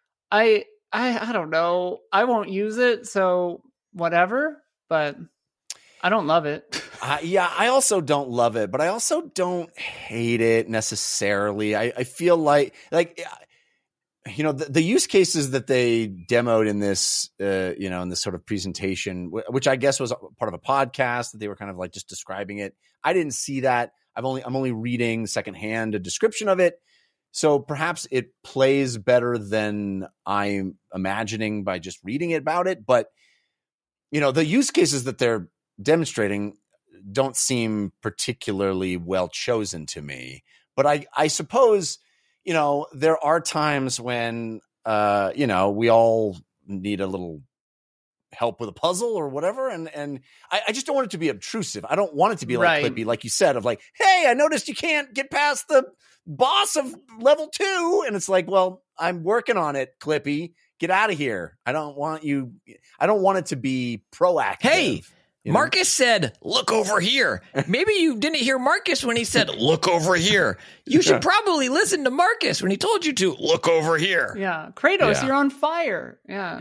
I I I don't know. I won't use it, so whatever. But I don't love it. Uh, yeah, I also don't love it, but I also don't hate it necessarily. I, I feel like, like, you know, the, the use cases that they demoed in this, uh, you know, in this sort of presentation, which I guess was part of a podcast that they were kind of like just describing it. I didn't see that. I've only, I'm only reading secondhand a description of it. So perhaps it plays better than I'm imagining by just reading it about it. But, you know, the use cases that they're demonstrating don't seem particularly well chosen to me. But I, I suppose, you know, there are times when, uh, you know, we all need a little help with a puzzle or whatever. And, and I, I just don't want it to be obtrusive. I don't want it to be like Right. Clippy, like you said, of like, hey, I noticed you can't get past the boss of level two. And it's like, well, I'm working on it, Clippy. Get out of here. I don't want you. I don't want it to be proactive. Hey, you know? Marcus said, look over here. Maybe you didn't hear Marcus when he said, look over here. You should probably listen to Marcus when he told you to look over here. Yeah. Kratos, Yeah. you're on fire. Yeah.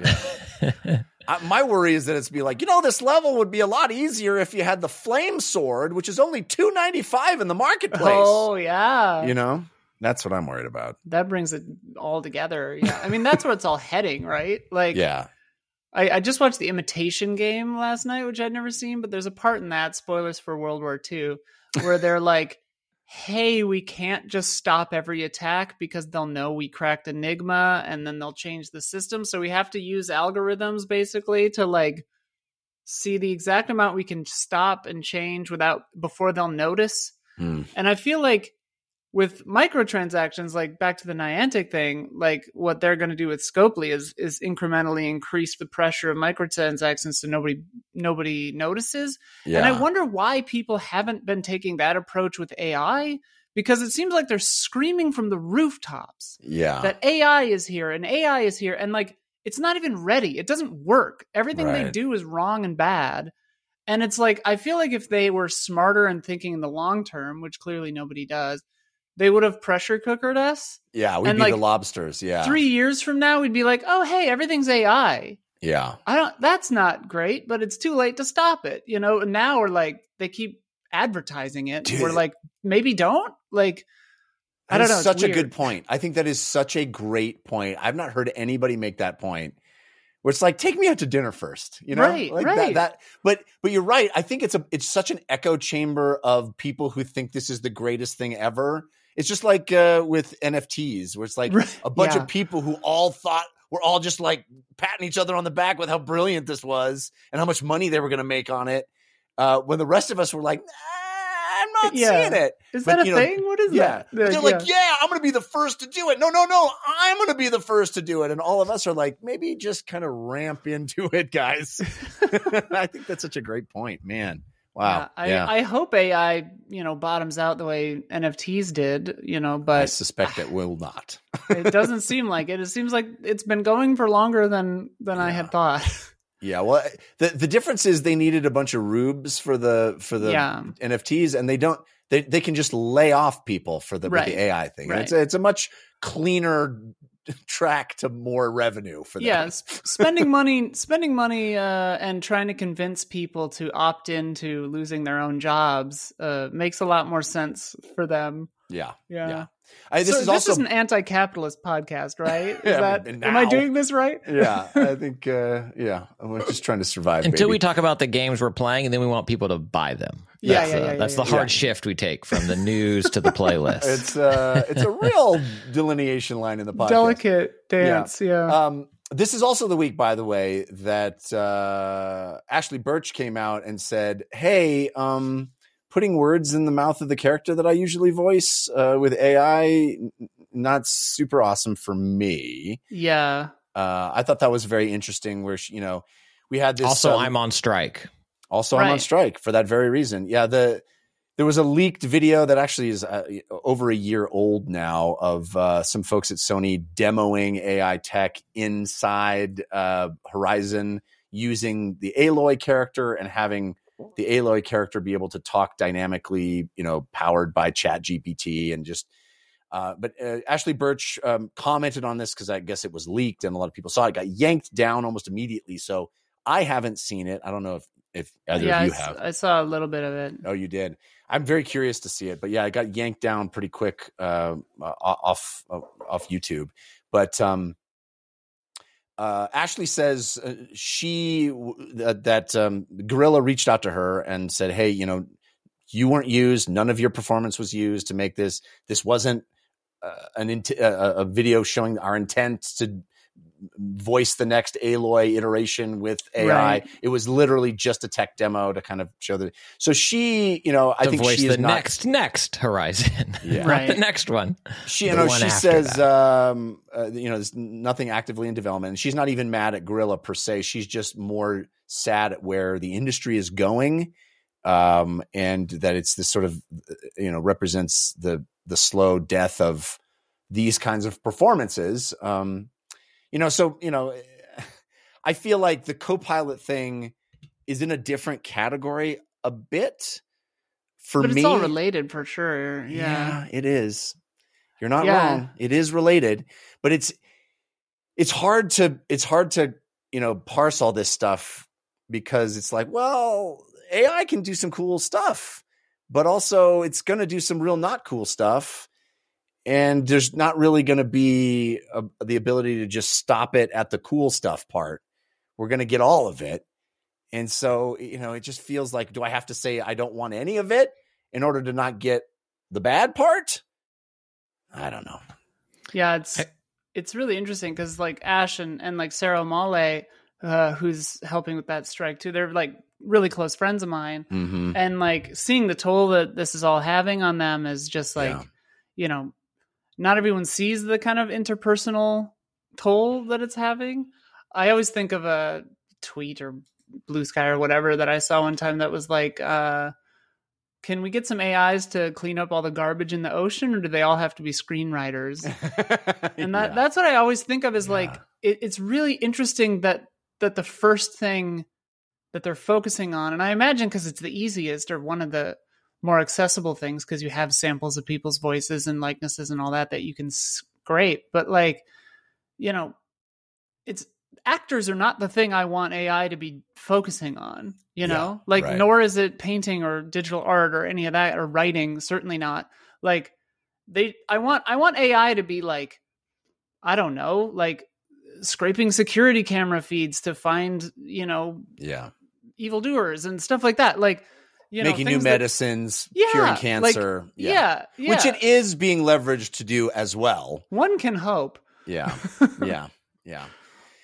Uh, my worry is that it's be like, you know, this level would be a lot easier if you had the flame sword, which is only two ninety-five in the marketplace. Oh, yeah. You know, that's what I'm worried about. That brings it all together. Yeah. I mean, that's where it's all heading, right? Like, Yeah. I, I just watched The Imitation Game last night, which I'd never seen, but there's a part in that, spoilers for World War Two, where they're like, hey, we can't just stop every attack because they'll know we cracked Enigma and then they'll change the system. So we have to use algorithms basically to like see the exact amount we can stop and change without before they'll notice. Hmm. And I feel like with microtransactions, like back to the Niantic thing, like what they're going to do with Scopely is is incrementally increase the pressure of microtransactions so nobody nobody notices. Yeah. And I wonder why people haven't been taking that approach with A I, because it seems like they're screaming from the rooftops Yeah. that A I is here and A I is here, and like it's not even ready. It doesn't work. Everything they Right. do is wrong and bad. And it's like, I feel like if they were smarter and thinking in the long term, which clearly nobody does, they would have pressure cookered us. yeah. We'd and, be like, the lobsters. Yeah. Three years from now, we'd be like, oh, hey, everything's A I. Yeah. I don't, that's not great, but it's too late to stop it. You know, and now we're like, they keep advertising it. Dude. We're like, maybe don't. Like, I That don't know. is it's such a weird. good point. I think that is such a great point. I've not heard anybody make that point. Where it's like, take me out to dinner first, you know, Right, like right. That, that. But but you're right. I think it's a it's such an echo chamber of people who think this is the greatest thing ever. It's just like uh, with N F Ts, where it's like Right, a bunch yeah. of people who all thought, were all just like patting each other on the back with how brilliant this was and how much money they were going to make on it. Uh, when the rest of us were like, nah, I'm not Yeah. seeing it. Is But, that a you know, thing? What is Yeah. that? But they're Yeah. like, yeah, I'm going to be the first to do it. No, no, no. I'm going to be the first to do it. And all of us are like, maybe just kind of ramp into it, guys. I think that's such a great point, man. Wow. Yeah, I, yeah. I hope A I, you know, bottoms out the way N F Ts did, you know, I but suspect it will not. it doesn't seem like it. It seems like it's been going for longer than than I had thought. Yeah, well, the the difference is they needed a bunch of rubes for the for the Yeah. N F Ts, and they don't. They they can just lay off people for the, Right. with the A I thing. And Right. It's a, it's a much cleaner track to more revenue for them. Yeah, sp- spending money, spending money, uh, and trying to convince people to opt into losing their own jobs uh, makes a lot more sense for them. yeah, Yeah. yeah. I, this So is this also is an anti-capitalist podcast, right? Is Yeah, that, and am I now- doing this right? yeah. I think uh, yeah. We're just trying to survive Until baby. we talk about the games we're playing, and then we want people to buy them. Yeah, That's, yeah, uh, yeah, yeah, that's yeah, the hard yeah. shift we take from the news to the playlist. It's uh, it's a real delineation line in the podcast. Delicate dance, yeah. Um, this is also the week, by the way, that uh, Ashley Birch came out and said, "Hey, um, putting words in the mouth of the character that I usually voice uh, with A I, n- not super awesome for me." yeah. Uh, I thought that was very interesting. Where she, you know, we had this. also, um, I'm on strike. Also, I'm on Right. strike for that very reason. Yeah, the there was a leaked video that actually is uh, over a year old now of uh, some folks at Sony demoing A I tech inside uh, Horizon using the Aloy character and having the Aloy character be able to talk dynamically, you know, powered by Chat G P T and just. Uh, but uh, Ashley Birch um, commented on this because I guess it was leaked and a lot of people saw it. It got yanked down almost immediately. So I haven't seen it. I don't know if if either yeah, of you I s- have. I saw a little bit of it. Oh, you did. I'm very curious to see it, but yeah, it got yanked down pretty quick uh, off off YouTube. But um, uh, Ashley says uh, she uh, that um, Gorilla reached out to her and said, "Hey, you know, you weren't used. None of your performance was used to make this. This wasn't uh, an int- uh, a video showing our intent to." Voice the next Aloy iteration with A I. Right. It was literally just a tech demo to kind of show that. So she, you know, I to think voice she is the not, next next Horizon, Yeah. not Right. the next one. She, you the know, one she after says, that. um, uh, you know, there's nothing actively in development. And she's not even mad at Gorilla per se. She's just more sad at where the industry is going, um, and that it's this sort of, you know, represents the the slow death of these kinds of performances. Um, You know, so, you know, I feel like the Copilot thing is in a different category a bit for But it's me. all related for sure. Yeah. Yeah, it is. You're not Yeah. wrong. It is related, but it's it's hard to it's hard to, you know, parse all this stuff because it's like, well, A I can do some cool stuff, but also it's going to do some real not cool stuff. And there's not really going to be a, the ability to just stop it at the cool stuff part. We're going to get all of it. And so, you know, it just feels like, do I have to say I don't want any of it in order to not get the bad part? I don't know. Yeah, it's I- it's really interesting because like Ash and, and like Sarah Male, uh, who's helping with that strike too, they're like really close friends of mine. Mm-hmm. And like seeing the toll that this is all having on them is just like, Yeah. you know, not everyone sees the kind of interpersonal toll that it's having. I always think of a tweet or Blue Sky or whatever that I saw one time that was like, uh, can we get some A Is to clean up all the garbage in the ocean, or do they all have to be screenwriters? And that Yeah. that's what I always think of is like, Yeah. it, it's really interesting that that the first thing that they're focusing on, and I imagine because it's the easiest or one of the more accessible things because you have samples of people's voices and likenesses and all that that you can scrape. But like, you know, it's actors are not the thing I want A I to be focusing on, you know, Yeah, like right. nor is it painting or digital art or any of that or writing. Certainly not. Like they, I want, I want A I to be like, I don't know, like scraping security camera feeds to find, you know, Yeah. evildoers and stuff like that. Like, you know, Making new things that- medicines, Yeah, curing like, cancer. Yeah, yeah. Which it is being leveraged to do as well. One can hope. Yeah. Yeah. Yeah.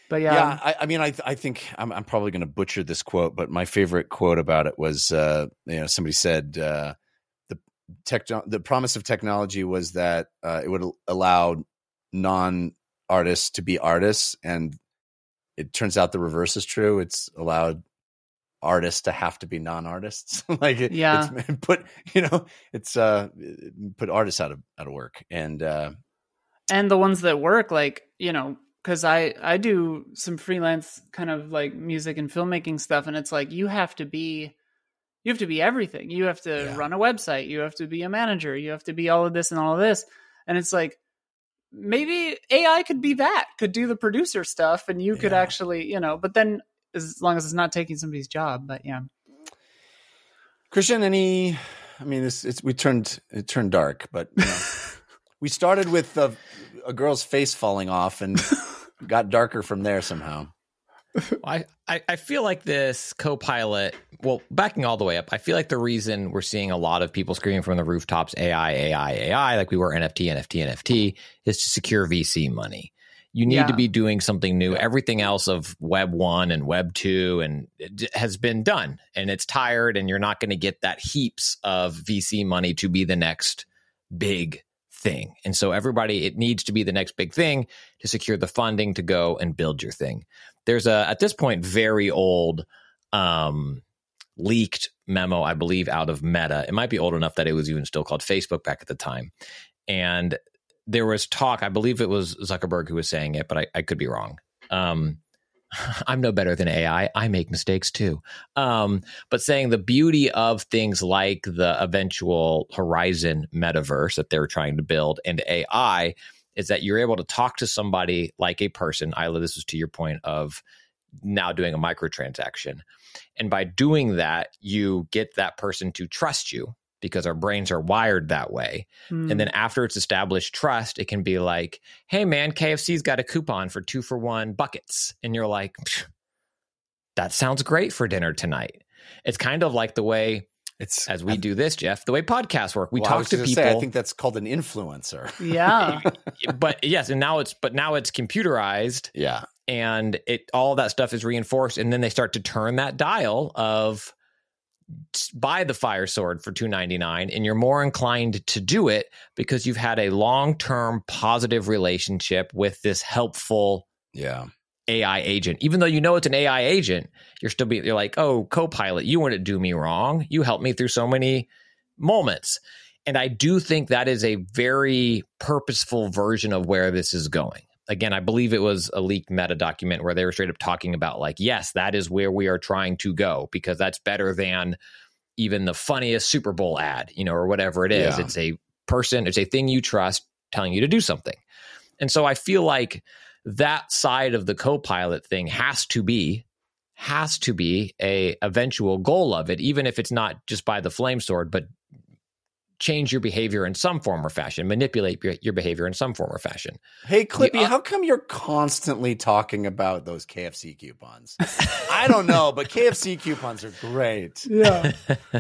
But yeah, Yeah, I, I mean, I I think I'm I'm probably going to butcher this quote, but my favorite quote about it was, uh, you know, somebody said uh, the tech the promise of technology was that uh, it would allow non artists to be artists, and it turns out the reverse is true. It's allowed artists to have to be non-artists. like it, Yeah. it's put you know it's uh put artists out of out of work, and uh, and the ones that work, like, you know. Because I, I do some freelance kind of like music and filmmaking stuff, and it's like you have to be you have to be everything. You have to Yeah. run a website, you have to be a manager, you have to be all of this and all of this. And it's like maybe A I could be that, could do the producer stuff, and you could Yeah. actually, you know, but then as long as it's not taking somebody's job. But yeah. Christian, any? I mean, it's, it's we turned it turned dark, but you know, we started with a, a girl's face falling off and got darker from there somehow. I, I, I feel like this Copilot, well, backing all the way up, I feel like the reason we're seeing a lot of people screaming from the rooftops, A I, A I, A I, like we were N F T, N F T, N F T, is to secure V C money. You need Yeah. to be doing something new. Everything else of Web one and Web two and it has been done, and it's tired, and you're not going to get that heaps of V C money to be the next big thing. And so everybody, it needs to be the next big thing to secure the funding to go and build your thing. There's a, at this point, very old um, leaked memo, I believe, out of Meta. It might be old enough that it was even still called Facebook back at the time. And there was talk, I believe it was Zuckerberg who was saying it, but I, I could be wrong. Um, I'm no better than A I. I make mistakes too. Um, but saying the beauty of things like the eventual Horizon metaverse that they're trying to build and A I is that you're able to talk to somebody like a person. Isla, this is to your point of now doing a microtransaction. And by doing that, you get that person to trust you because our brains are wired that way. Hmm. And then after it's established trust, it can be like, hey, man, K F C's got a coupon for two for one buckets. And you're like, that sounds great for dinner tonight. It's kind of like the way, It's as we do this, Jeff, the way podcasts work. We well, I talk was to gonna people. Say, I think that's called an influencer. Yeah. but yes, and now it's but now it's computerized, Yeah. and it all that stuff is reinforced, and then they start to turn that dial of buy the Fire Sword for two ninety-nine, and you're more inclined to do it because you've had a long-term positive relationship with this helpful Yeah. A I agent. Even though you know it's an A I agent, you're still be you're like, oh, Copilot, you wouldn't do me wrong. You helped me through so many moments. And I do think that is a very purposeful version of where this is going. Again, I believe it was a leaked Meta document where they were straight up talking about like, yes, that is where we are trying to go because that's better than even the funniest Super Bowl ad, you know, or whatever it is. Yeah. It's a person, it's a thing you trust telling you to do something. And so I feel like that side of the Copilot thing has to be has to be a eventual goal of it, even if it's not just by the flame sword, but change your behavior in some form or fashion, manipulate your, your behavior in some form or fashion. Hey, Clippy, The- how come you're constantly talking about those K F C coupons? I don't know, but K F C coupons are great. Yeah.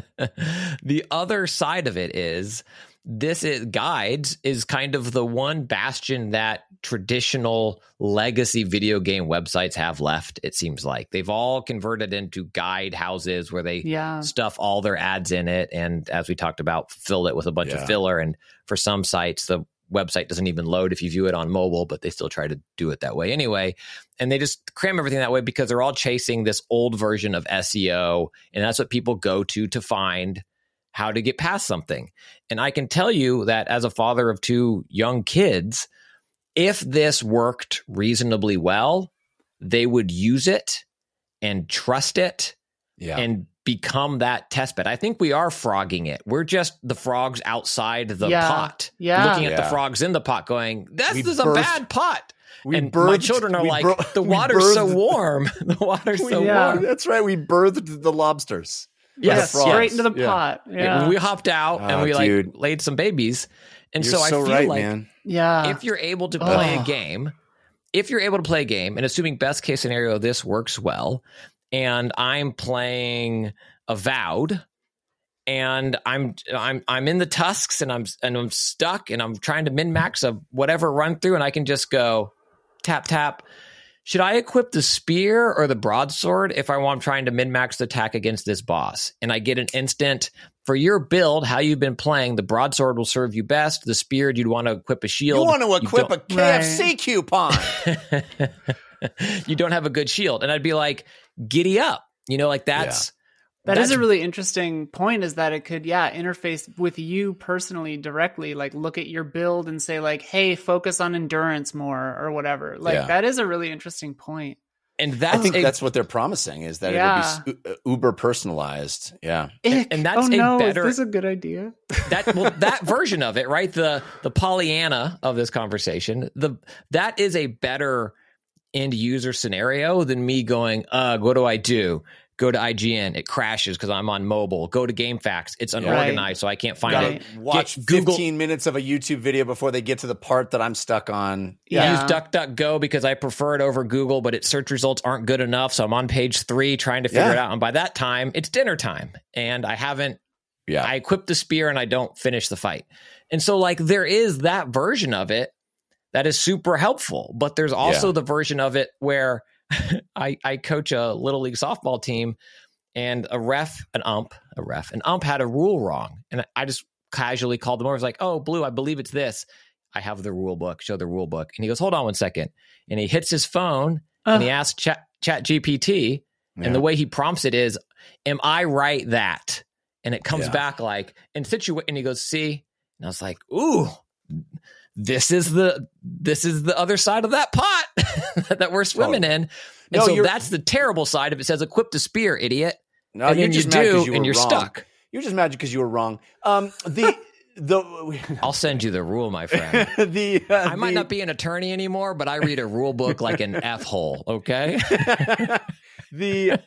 The other side of it is this is guides is kind of the one bastion that traditional legacy video game websites have left. It seems like they've all converted into guide houses where they Yeah. stuff all their ads in it. And as we talked about, fill it with a bunch Yeah. of filler. And for some sites, the website doesn't even load if you view it on mobile, but they still try to do it that way anyway. And they just cram everything that way because they're all chasing this old version of S E O. And that's what people go to to find how to get past something. And I can tell you that as a father of two young kids, if this worked reasonably well, they would use it and trust it Yeah. and become that test bed. I think we are frogging it. We're just the frogs outside the Yeah. pot, Yeah. looking at Yeah. the frogs in the pot going, this We is a birthed- bad pot. we and my birthed- children are we like, bro- the we water's so birthed- warm. The water's so Yeah. warm. That's right. We birthed the lobsters. Yes, Yeah, straight yes. into the Yeah. pot. Yeah, Yeah. we hopped out and Oh, we like dude. laid some babies. And You're so I so feel right, like man. Yeah. if you're able to play a Ugh. game, if you're able to play a game, and assuming best case scenario, this works well, and I'm playing Avowed, and I'm I'm I'm in the tusks, and I'm and I'm stuck, and I'm trying to min max a whatever run through, and I can just go tap tap, should I equip the spear or the broadsword if I want trying to min-max the attack against this boss? And I get an instant, for your build, how you've been playing, the broadsword will serve you best. The spear, you'd want to equip a shield. You want to equip you a K F C right. coupon. You don't have a good shield. And I'd be like, giddy up. You know, like that's... Yeah. That that's, is a really interesting point, is that it could, yeah, interface with you personally directly, like look at your build and say like, hey, focus on endurance more or whatever. Like yeah. that is a really interesting point. And that's I think a, that's what they're promising, is that yeah. it would be uber personalized. Yeah. And, and that's oh, no, a better, is this a good idea? that well, that version of it, right? The the Pollyanna of this conversation, the that is a better end user scenario than me going, uh, what do I do? Go to I G N, it crashes because I'm on mobile. Go to GameFAQs, it's unorganized, right. so I can't find Gotta it. Watch Get fifteen Google, minutes of a YouTube video before they get to the part that I'm stuck on. Yeah. Use DuckDuckGo because I prefer it over Google, but its search results aren't good enough, so I'm on page three trying to figure yeah. it out. And by that time, it's dinner time, and I haven't. Yeah, I equipped the spear and I don't finish the fight. And so, like, there is that version of it that is super helpful, but there's also yeah. the version of it where I, I coach a little league softball team, and a ref, an ump, a ref, an ump had a rule wrong. And I just casually called them over. I was like, oh, Blue, I believe it's this. I have the rule book, show the rule book. And he goes, hold on one second. And he hits his phone uh, and he asks Chat, Chat G P T. Yeah. And the way he prompts it is, am I right that? And it comes yeah. back like, in situa- and he goes, see? And I was like, ooh, this is the this is the other side of that pot that we're swimming oh. in. And no, so that's the terrible side of it. It says equip the spear, idiot. No, and you're then just you mad do, you and you're wrong. stuck. You're just mad because you were wrong. Um, the the I'll send you the rule, my friend. the uh, I might the, not be an attorney anymore, but I read a rule book like an F hole. Okay. the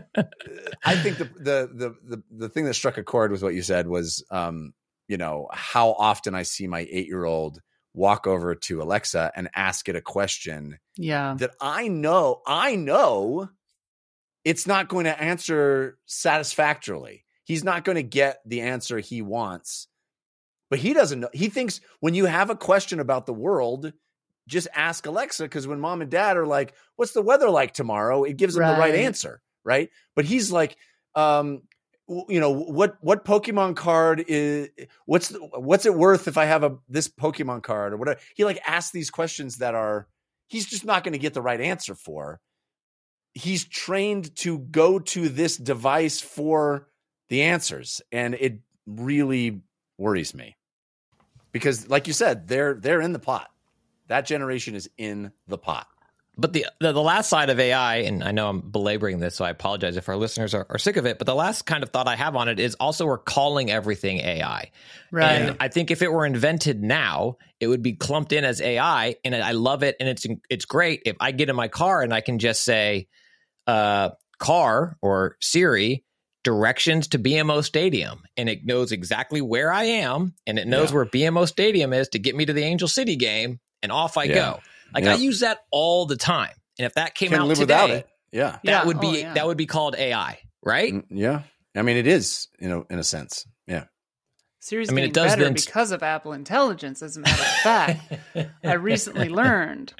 I think the, the the the the thing that struck a chord with what you said was, um, you know, how often I see my eight year old walk over to Alexa and ask it a question yeah. that I know, I know it's not going to answer satisfactorily. He's not going to get the answer he wants, but he doesn't know. He thinks when you have a question about the world, just ask Alexa, because when mom and dad are like, what's the weather like tomorrow? It gives them right. the right answer, right? But he's like, um, you know, what what Pokemon card is what's what's it worth if I have a this Pokemon card or whatever? He like asks these questions that are he's just not going to get the right answer for. He's trained to go to this device for the answers, and it really worries me because, like you said, they're they're in the pot. That generation is in the pot. But the, the the last side of A I, and I know I'm belaboring this, so I apologize if our listeners are, are sick of it, but the last kind of thought I have on it is also we're calling everything A I. Right. And I think if it were invented now, it would be clumped in as A I, and I love it, and it's it's great. If I get in my car and I can just say, uh, car or Siri, directions to B M O Stadium, and it knows exactly where I am, and it knows yeah. where B M O Stadium is to get me to the Angel City game, and off I yeah. go. Like yeah. I use that all the time, and if that came Can't out live today, without it. yeah, that yeah. would be oh, yeah. that would be called A I, right? Yeah, I mean it is, you know, in a sense. Yeah, Siri's I mean, getting it does better then... because of Apple Intelligence. As a matter of fact, I recently learned.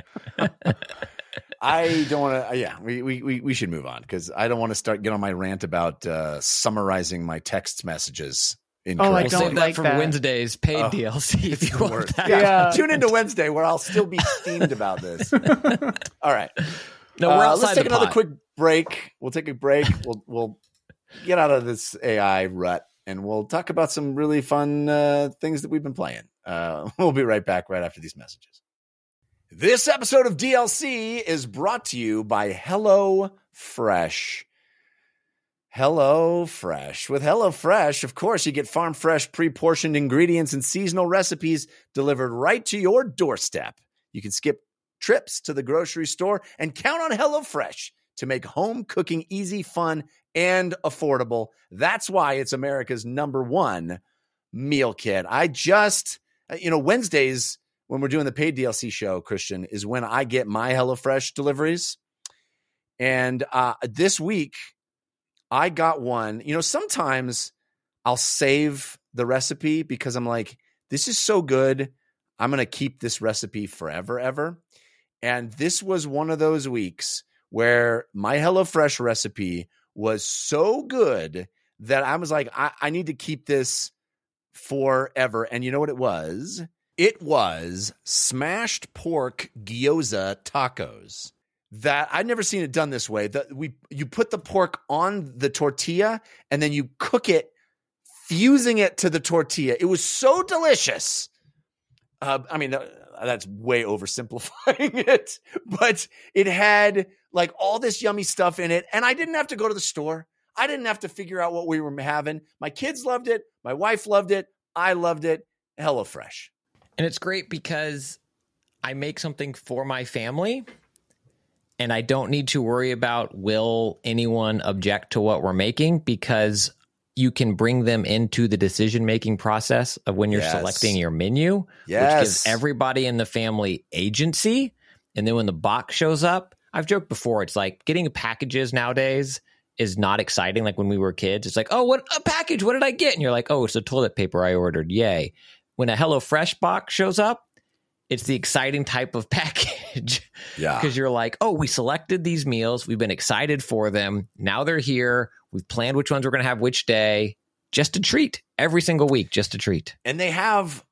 I don't want to. Yeah, we we we should move on because I don't want to start get on my rant about uh, summarizing my text messages. Oh, I we'll don't save like that for that. Wednesday's paid oh, D L C if you want that. Yeah. Yeah. Tune into Wednesday where I'll still be steamed about this. All right. No, we're uh, outside let's take the another pot. quick break. We'll take a break. We'll we'll get out of this A I rut and we'll talk about some really fun uh, things that we've been playing. Uh, we'll be right back right after these messages. This episode of D L C is brought to you by HelloFresh. HelloFresh. With HelloFresh, of course, you get farm fresh, pre-portioned ingredients and seasonal recipes delivered right to your doorstep. You can skip trips to the grocery store and count on HelloFresh to make home cooking easy, fun, and affordable. That's why it's America's number one meal kit. I just, you know, Wednesdays when we're doing the paid D L C show, Christian, is when I get my HelloFresh deliveries. And uh, this week, I got one. You know, sometimes I'll save the recipe because I'm like, this is so good. I'm going to keep this recipe forever, ever. And this was one of those weeks where my HelloFresh recipe was so good that I was like, I, I need to keep this forever. And you know what it was? It was smashed pork gyoza tacos. That I'd never seen it done this way. That we you put the pork on the tortilla and then you cook it, fusing it to the tortilla. It was so delicious. Uh, I mean, uh, that's way oversimplifying it, but it had like all this yummy stuff in it, and I didn't have to go to the store. I didn't have to figure out what we were having. My kids loved it. My wife loved it. I loved it. HelloFresh. And it's great because I make something for my family. And I don't need to worry about will anyone object to what we're making, because you can bring them into the decision-making process of when you're Yes. selecting your menu, Yes. which gives everybody in the family agency. And then when the box shows up, I've joked before, it's like getting packages nowadays is not exciting. Like when we were kids, it's like, oh, what a package. What did I get? And you're like, oh, it's the toilet paper I ordered. Yay. When a HelloFresh box shows up, it's the exciting type of package. Yeah. Because you're like, oh, we selected these meals. We've been excited for them. Now they're here. We've planned which ones we're going to have which day. Just a treat. Every single week, just a treat. And they have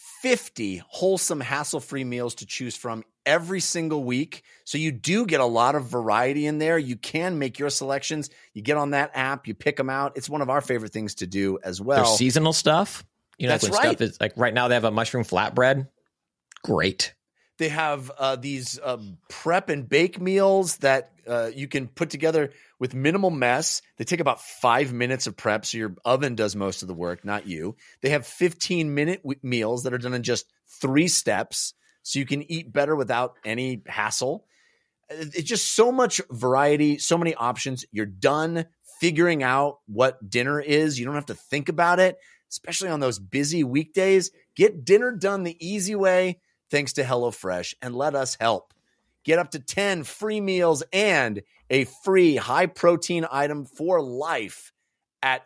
fifty wholesome, hassle-free meals to choose from every single week. So you do get a lot of variety in there. You can make your selections. You get on that app, you pick them out. It's one of our favorite things to do as well. There's seasonal stuff. You know, That's when right. stuff is like right now they have a mushroom flatbread. Great. They have uh, these uh, prep and bake meals that uh, you can put together with minimal mess. They take about five minutes of prep, so your oven does most of the work, not you. They have fifteen-minute w- meals that are done in just three steps, so you can eat better without any hassle. It's just so much variety, so many options. You're done figuring out what dinner is. You don't have to think about it, especially on those busy weekdays. Get dinner done the easy way, thanks to HelloFresh, and let us help. Get up to ten free meals and a free high-protein item for life at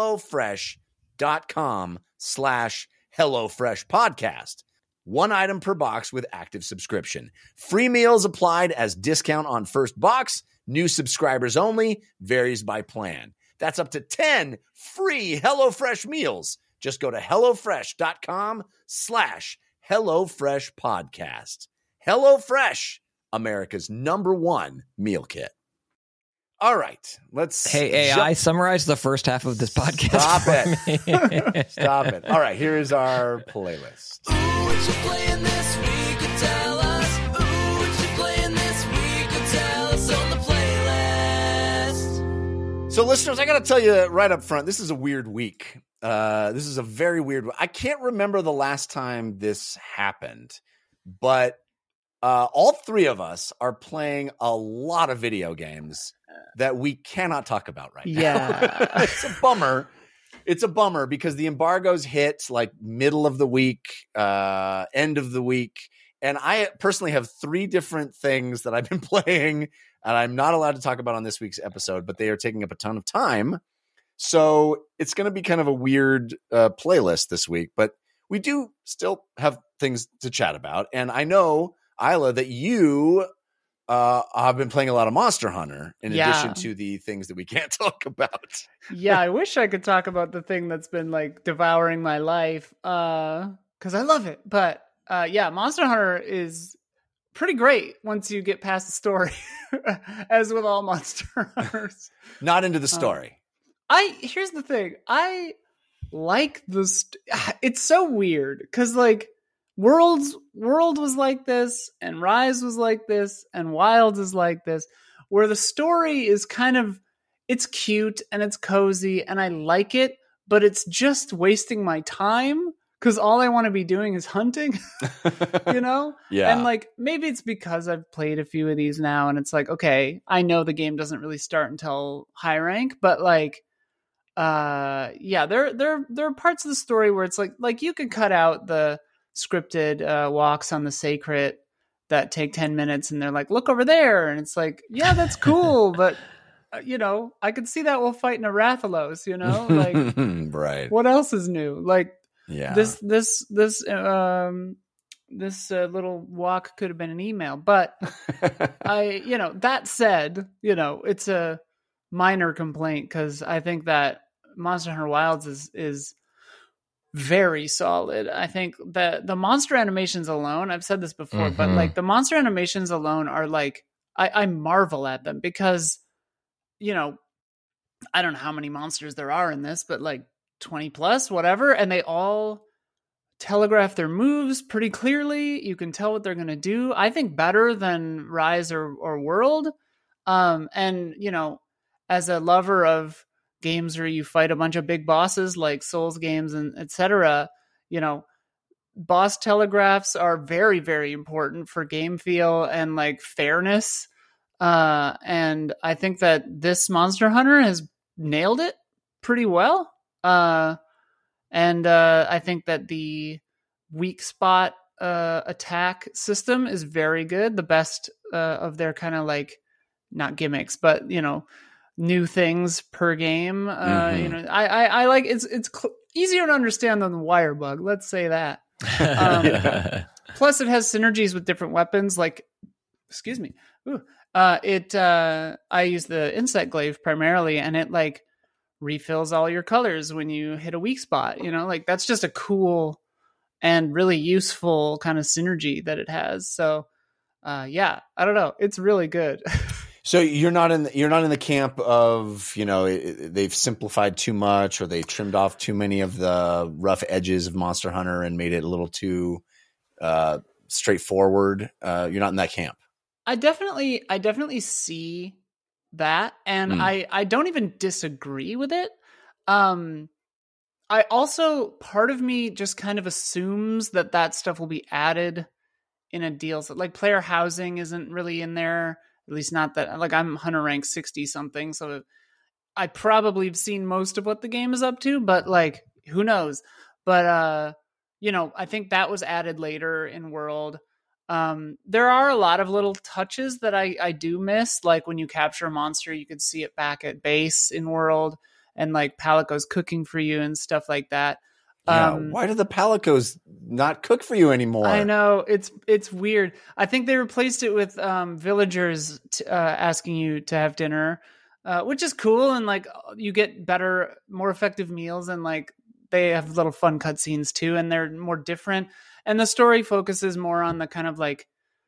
HelloFresh.com slash HelloFresh podcast. One item per box with active subscription. Free meals applied as discount on first box. New subscribers only. Varies by plan. That's up to ten free HelloFresh meals. Just go to HelloFresh.com slash HelloFresh podcast. HelloFresh, America's number one meal kit. All right, let's. Hey, A I, jump- summarize the first half of this podcast. Stop for it. me. Stop it. All right, here's our playlist. Ooh, what you playing this week? Tell us. Ooh, what you playing this week? Tell us on the playlist. So, listeners, I got to tell you right up front, this is a weird week. Uh, this is a very weird one. I can't remember the last time this happened, but uh, all three of us are playing a lot of video games that we cannot talk about right now. Yeah. It's a bummer. It's a bummer because the embargoes hit like middle of the week, uh, end of the week. And I personally have three different things that I've been playing and I'm not allowed to talk about on this week's episode, but they are taking up a ton of time. So it's going to be kind of a weird uh, playlist this week, but we do still have things to chat about. And I know, Isla, that you uh, have been playing a lot of Monster Hunter in Yeah. addition to the things that we can't talk about. Yeah, I wish I could talk about the thing that's been like devouring my life uh because I love it. But uh yeah, Monster Hunter is pretty great once you get past the story, as with all Monster Hunters. Not into the story. I here's the thing. I like the st- it's so weird because like Worlds World was like this, and Rise was like this, and Wilds is like this, where the story is kind of it's cute and it's cozy and I like it, but it's just wasting my time because all I want to be doing is hunting, you know? Yeah. And like maybe it's because I've played a few of these now and it's like, okay, I know the game doesn't really start until high rank, but like uh yeah, there there there are parts of the story where it's like like you could cut out the scripted uh walks on the sacred that take ten minutes and they're like, look over there, and it's like, yeah, that's cool, but uh, you know, I could see that while fighting a Rathalos, you know, like Right. what else is new? Like Yeah. this this this um this uh, little walk could have been an email. But I, you know, that said, you know, it's a minor complaint because I think that Monster Hunter Wilds is is very solid. I think that the monster animations alone, I've said this before, Mm-hmm. but like the monster animations alone are like, I, I marvel at them because, you know, I don't know how many monsters there are in this, but like twenty plus, whatever. And they all telegraph their moves pretty clearly. You can tell what they're going to do. I think better than Rise or, or World. Um, and, you know, as a lover of games where you fight a bunch of big bosses like Souls games and et cetera, you know, boss telegraphs are very, very important for game feel and like fairness. Uh, and I think that this Monster Hunter has nailed it pretty well. Uh, and uh, I think that the weak spot uh, attack system is very good. The best uh, of their kind of like, not gimmicks, but, you know, new things per game. Uh, Mhm. You know, I, I, I like it's it's cl- easier to understand than the wire bug. Let's say that. Um, Plus, it has synergies with different weapons. Like, excuse me, Ooh. Uh, it. Uh, I use the insect glaive primarily, and it like refills all your colors when you hit a weak spot. You know, like that's just a cool and really useful kind of synergy that it has. So, uh, yeah, I don't know, it's really good. So you're not in the, you're not in the camp of, you know, it, they've simplified too much or they trimmed off too many of the rough edges of Monster Hunter and made it a little too uh, straightforward. Uh, you're not in that camp. I definitely, I definitely see that, and Mm. I, I don't even disagree with it. Um, I also, part of me just kind of assumes that that stuff will be added in a deal. So, like, player housing isn't really in there. At least not that, like, I'm Hunter rank sixty something, so I probably have seen most of what the game is up to, but like, who knows? But, uh, you know, I think that was added later in World. Um, there are a lot of little touches that I, I do miss. Like when you capture a monster, you could see it back at base in World, and like Palico's cooking for you and stuff like that. Yeah. Um, Why do the Palicos not cook for you anymore? I know it's it's weird. I think they replaced it with um, villagers t- uh, asking you to have dinner, uh, which is cool, and like you get better, more effective meals, and like they have little fun cutscenes too, and they're more different. And the story focuses more on the kind of like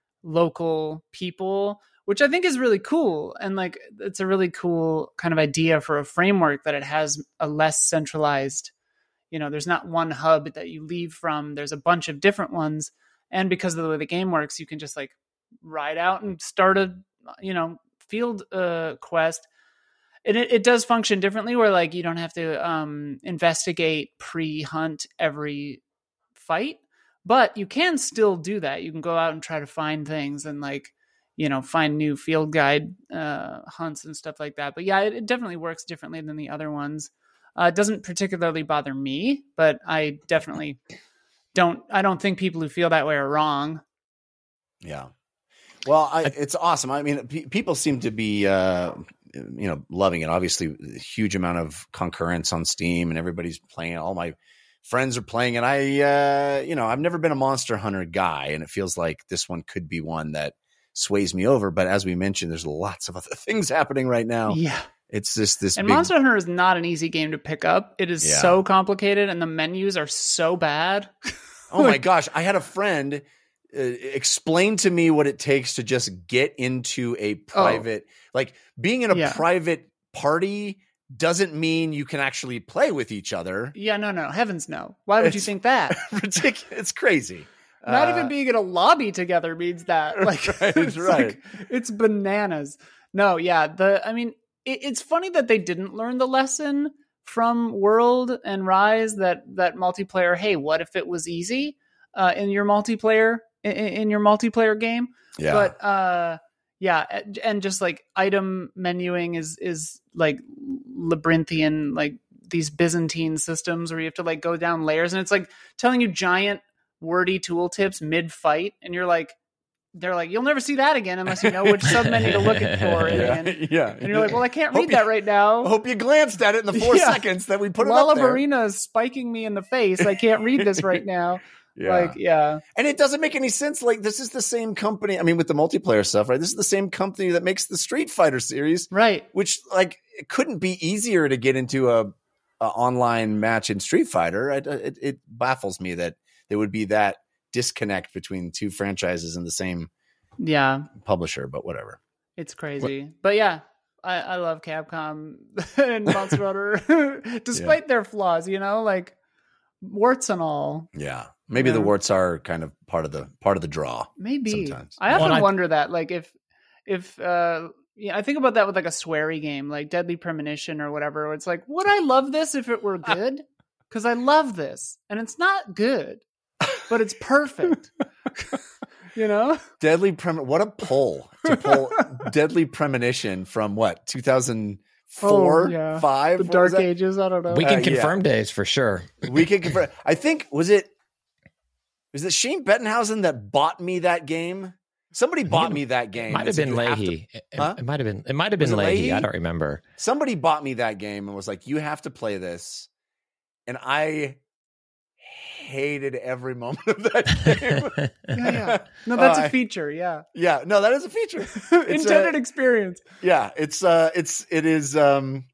local people, which I think is really cool. And like it's a really cool kind of idea for a framework that it has a less centralized. You know, there's not one hub that you leave from. There's a bunch of different ones. And because of the way the game works, you can just like ride out and start a, you know, field uh, quest. And it, it does function differently where like you don't have to um, investigate pre-hunt every fight, but you can still do that. You can go out and try to find things and like, you know, find new field guide uh, hunts and stuff like that. But yeah, it, it definitely works differently than the other ones. Uh, it doesn't particularly bother me, but I definitely don't. I don't think people who feel that way are wrong. Yeah. Well, I, it's awesome. I mean, pe- people seem to be, uh, you know, loving it. Obviously, a huge amount of concurrence on Steam, and everybody's playing it. All my friends are playing it. I, uh, you know, I've never been a Monster Hunter guy, and it feels like this one could be one that sways me over. But as we mentioned, there's lots of other things happening right now. Yeah. It's just this And big... Monster Hunter is not an easy game to pick up. It is Yeah. so complicated, and the menus are so bad. Oh my gosh. I had a friend uh, explain to me what it takes to just get into a private, like being in a Yeah. private party doesn't mean you can actually play with each other. Yeah, no, no. Heavens no. Why would you It's think that? Ridiculous. It's crazy. Not Uh, even being in a lobby together means that. Like, Right, it's right. like- it's bananas. No, yeah. The I mean, it, it's funny that they didn't learn the lesson from World and Rise that that multiplayer. Hey, what if it was easy uh, in your multiplayer in, in your multiplayer game? Yeah. But uh, yeah, and- and just like item menuing is is like labyrinthian, like these Byzantine systems where you have to like go down layers, and it's like telling you giant wordy tooltips mid fight, and you're like, they're like, you'll never see that again unless you know which sub menu to look at for. yeah. And, yeah. and you're like, well, I can't Hope read you- that right now. I hope you glanced at it in the four Yeah. seconds that we put it up there. Lullabarina is spiking me in the face. I can't read this right now. Yeah. Like, yeah. And it doesn't make any sense. Like, this is the same company. I mean, with the multiplayer stuff, right? This is the same company that makes the Street Fighter series, Right. which, like, it couldn't be easier to get into a, a online match in Street Fighter. It, it, it baffles me that there would be that disconnect between two franchises in the same Yeah. publisher, but whatever. It's crazy. But yeah, I, I love Capcom and Monster Hunter, despite their flaws, you know, like warts and all. Yeah. Maybe Yeah. the warts are kind of part of the part of the draw. Maybe. Sometimes. I often Well, I- wonder that, like, if, if, uh, yeah, I think about that with like a sweary game, like Deadly Premonition or whatever. Where it's like, would I love this if it were good? Because I love this, and it's not good, but it's perfect. You know, Deadly Premonition. What a pull to pull Deadly Premonition from what, two thousand four, Oh, yeah. five? the What was Dark that? Ages. I don't know. We can Uh, yeah. confirm days for sure. We can confirm. I think, was it, was it Shane Bettenhausen that bought me that game? Somebody bought me that game. It might have and said, been "You have to-" Leahy. It, Huh? it might have been. It might have Was been it Leahy. Leahy? I don't remember. Somebody bought me that game and was like, you have to play this. And I hated every moment of that game. Yeah, yeah. No, that's Uh, a feature. Yeah, yeah, no, that is a feature. It's, intended uh, experience. yeah, it's uh it's it is um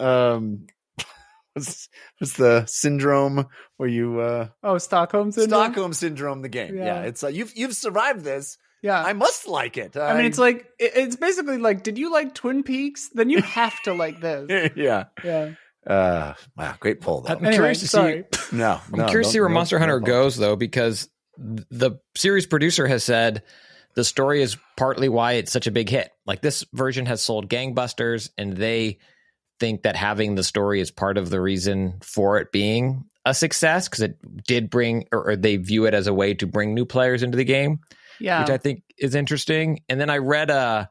um what's, what's the syndrome where you uh Oh, Stockholm syndrome. Stockholm syndrome the game. Yeah, Yeah. it's like you've you've survived this. Yeah, I must like it. I mean, it's like it- it's basically like, did you like Twin Peaks? Then you have to like this. yeah. Yeah. Uh wow, great pull though. I'm Anyway, curious to sorry. see. no, I'm no, curious to see where don't- Monster no- Hunter no goes, though, because the series producer has said the story is partly why it's such a big hit. Like, this version has sold gangbusters, and they think that having the story is part of the reason for it being a success, because it did bring, or, or they view it as a way to bring new players into the game, Yeah. which I think is interesting. And then I read a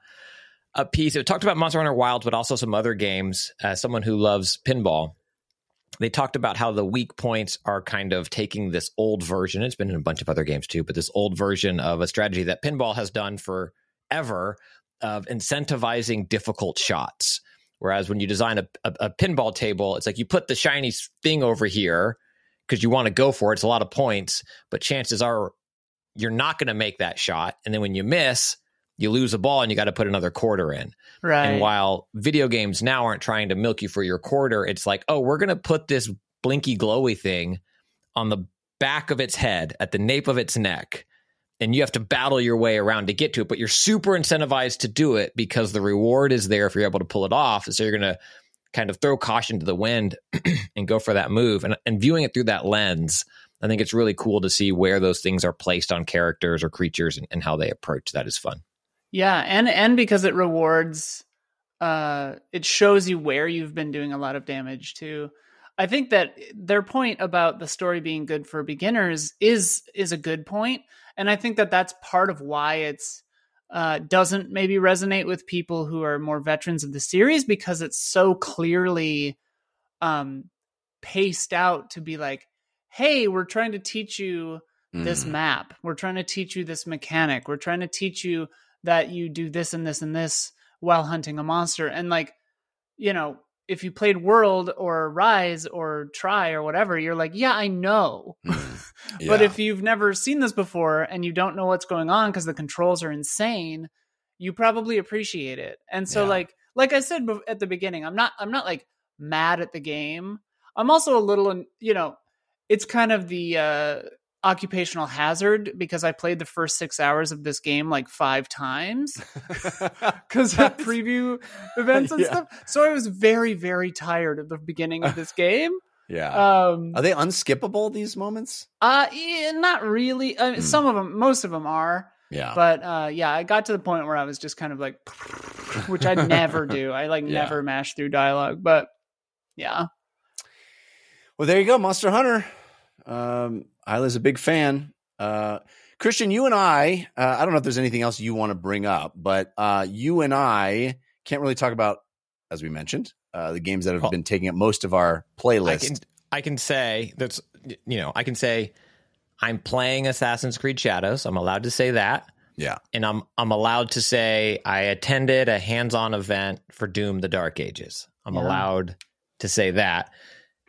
a piece. It talked about Monster Hunter Wilds, but also some other games. As someone who loves pinball, they talked about how the weak points are kind of taking this old version. It's been in a bunch of other games too, but this old version of a strategy that pinball has done forever of incentivizing difficult shots. Whereas when you design a, a, a pinball table, it's like you put the shiny thing over here because you want to go for it. It's a lot of points, but chances are you're not going to make that shot. And then when you miss, you lose a ball and you got to put another quarter in. right. And while video games now aren't trying to milk you for your quarter, it's like, oh, we're going to put this blinky glowy thing on the back of its head, at the nape of its neck, and you have to battle your way around to get to it. But you're super incentivized to do it because the reward is there if you're able to pull it off. So you're going to kind of throw caution to the wind and go for that move. And, and viewing it through that lens, I think it's really cool to see where those things are placed on characters or creatures and, and how they approach that is fun. Yeah, and and because it rewards, uh, it shows you where you've been doing a lot of damage too. I think that their point about the story being good for beginners is is a good point, and I think that that's part of why it's uh, doesn't maybe resonate with people who are more veterans of the series, because it's so clearly um, paced out to be like, hey, we're trying to teach you this Mm. map, we're trying to teach you this mechanic, we're trying to teach you that you do this and this and this while hunting a monster. And like, you know, if you played World or Rise or Try or whatever, you're like, yeah, I know. Mm. But Yeah. if you've never seen this before and you don't know what's going on because the controls are insane, you probably appreciate it. And so Yeah. like, like I said bef- at the beginning, I'm not, I'm not like mad at the game. I'm also a little, you know, it's kind of the, uh, occupational hazard because I played the first six hours of this game like five times because of preview events and Yeah. stuff. So I was very, very tired of the beginning of this game. yeah. Um, Are they unskippable, these moments? uh, yeah, not really. I mean, Hmm. Some of them, most of them are, Yeah. but uh, yeah, I got to the point where I was just kind of like, which I never do. I like Yeah. never mash through dialogue, but yeah. Well, there you go, Monster Hunter. Um, Isla's a big fan. Uh, Christian, you and I, uh, I don't know if there's anything else you want to bring up, but uh, you and I can't really talk about, as we mentioned, uh, the games that have Well, been taking up most of our playlist. I can I can say that's, you know, I can say I'm playing Assassin's Creed Shadows. I'm allowed to say that. Yeah. And I'm I'm allowed to say I attended a hands-on event for Doom: The Dark Ages. I'm Yeah. allowed to say that.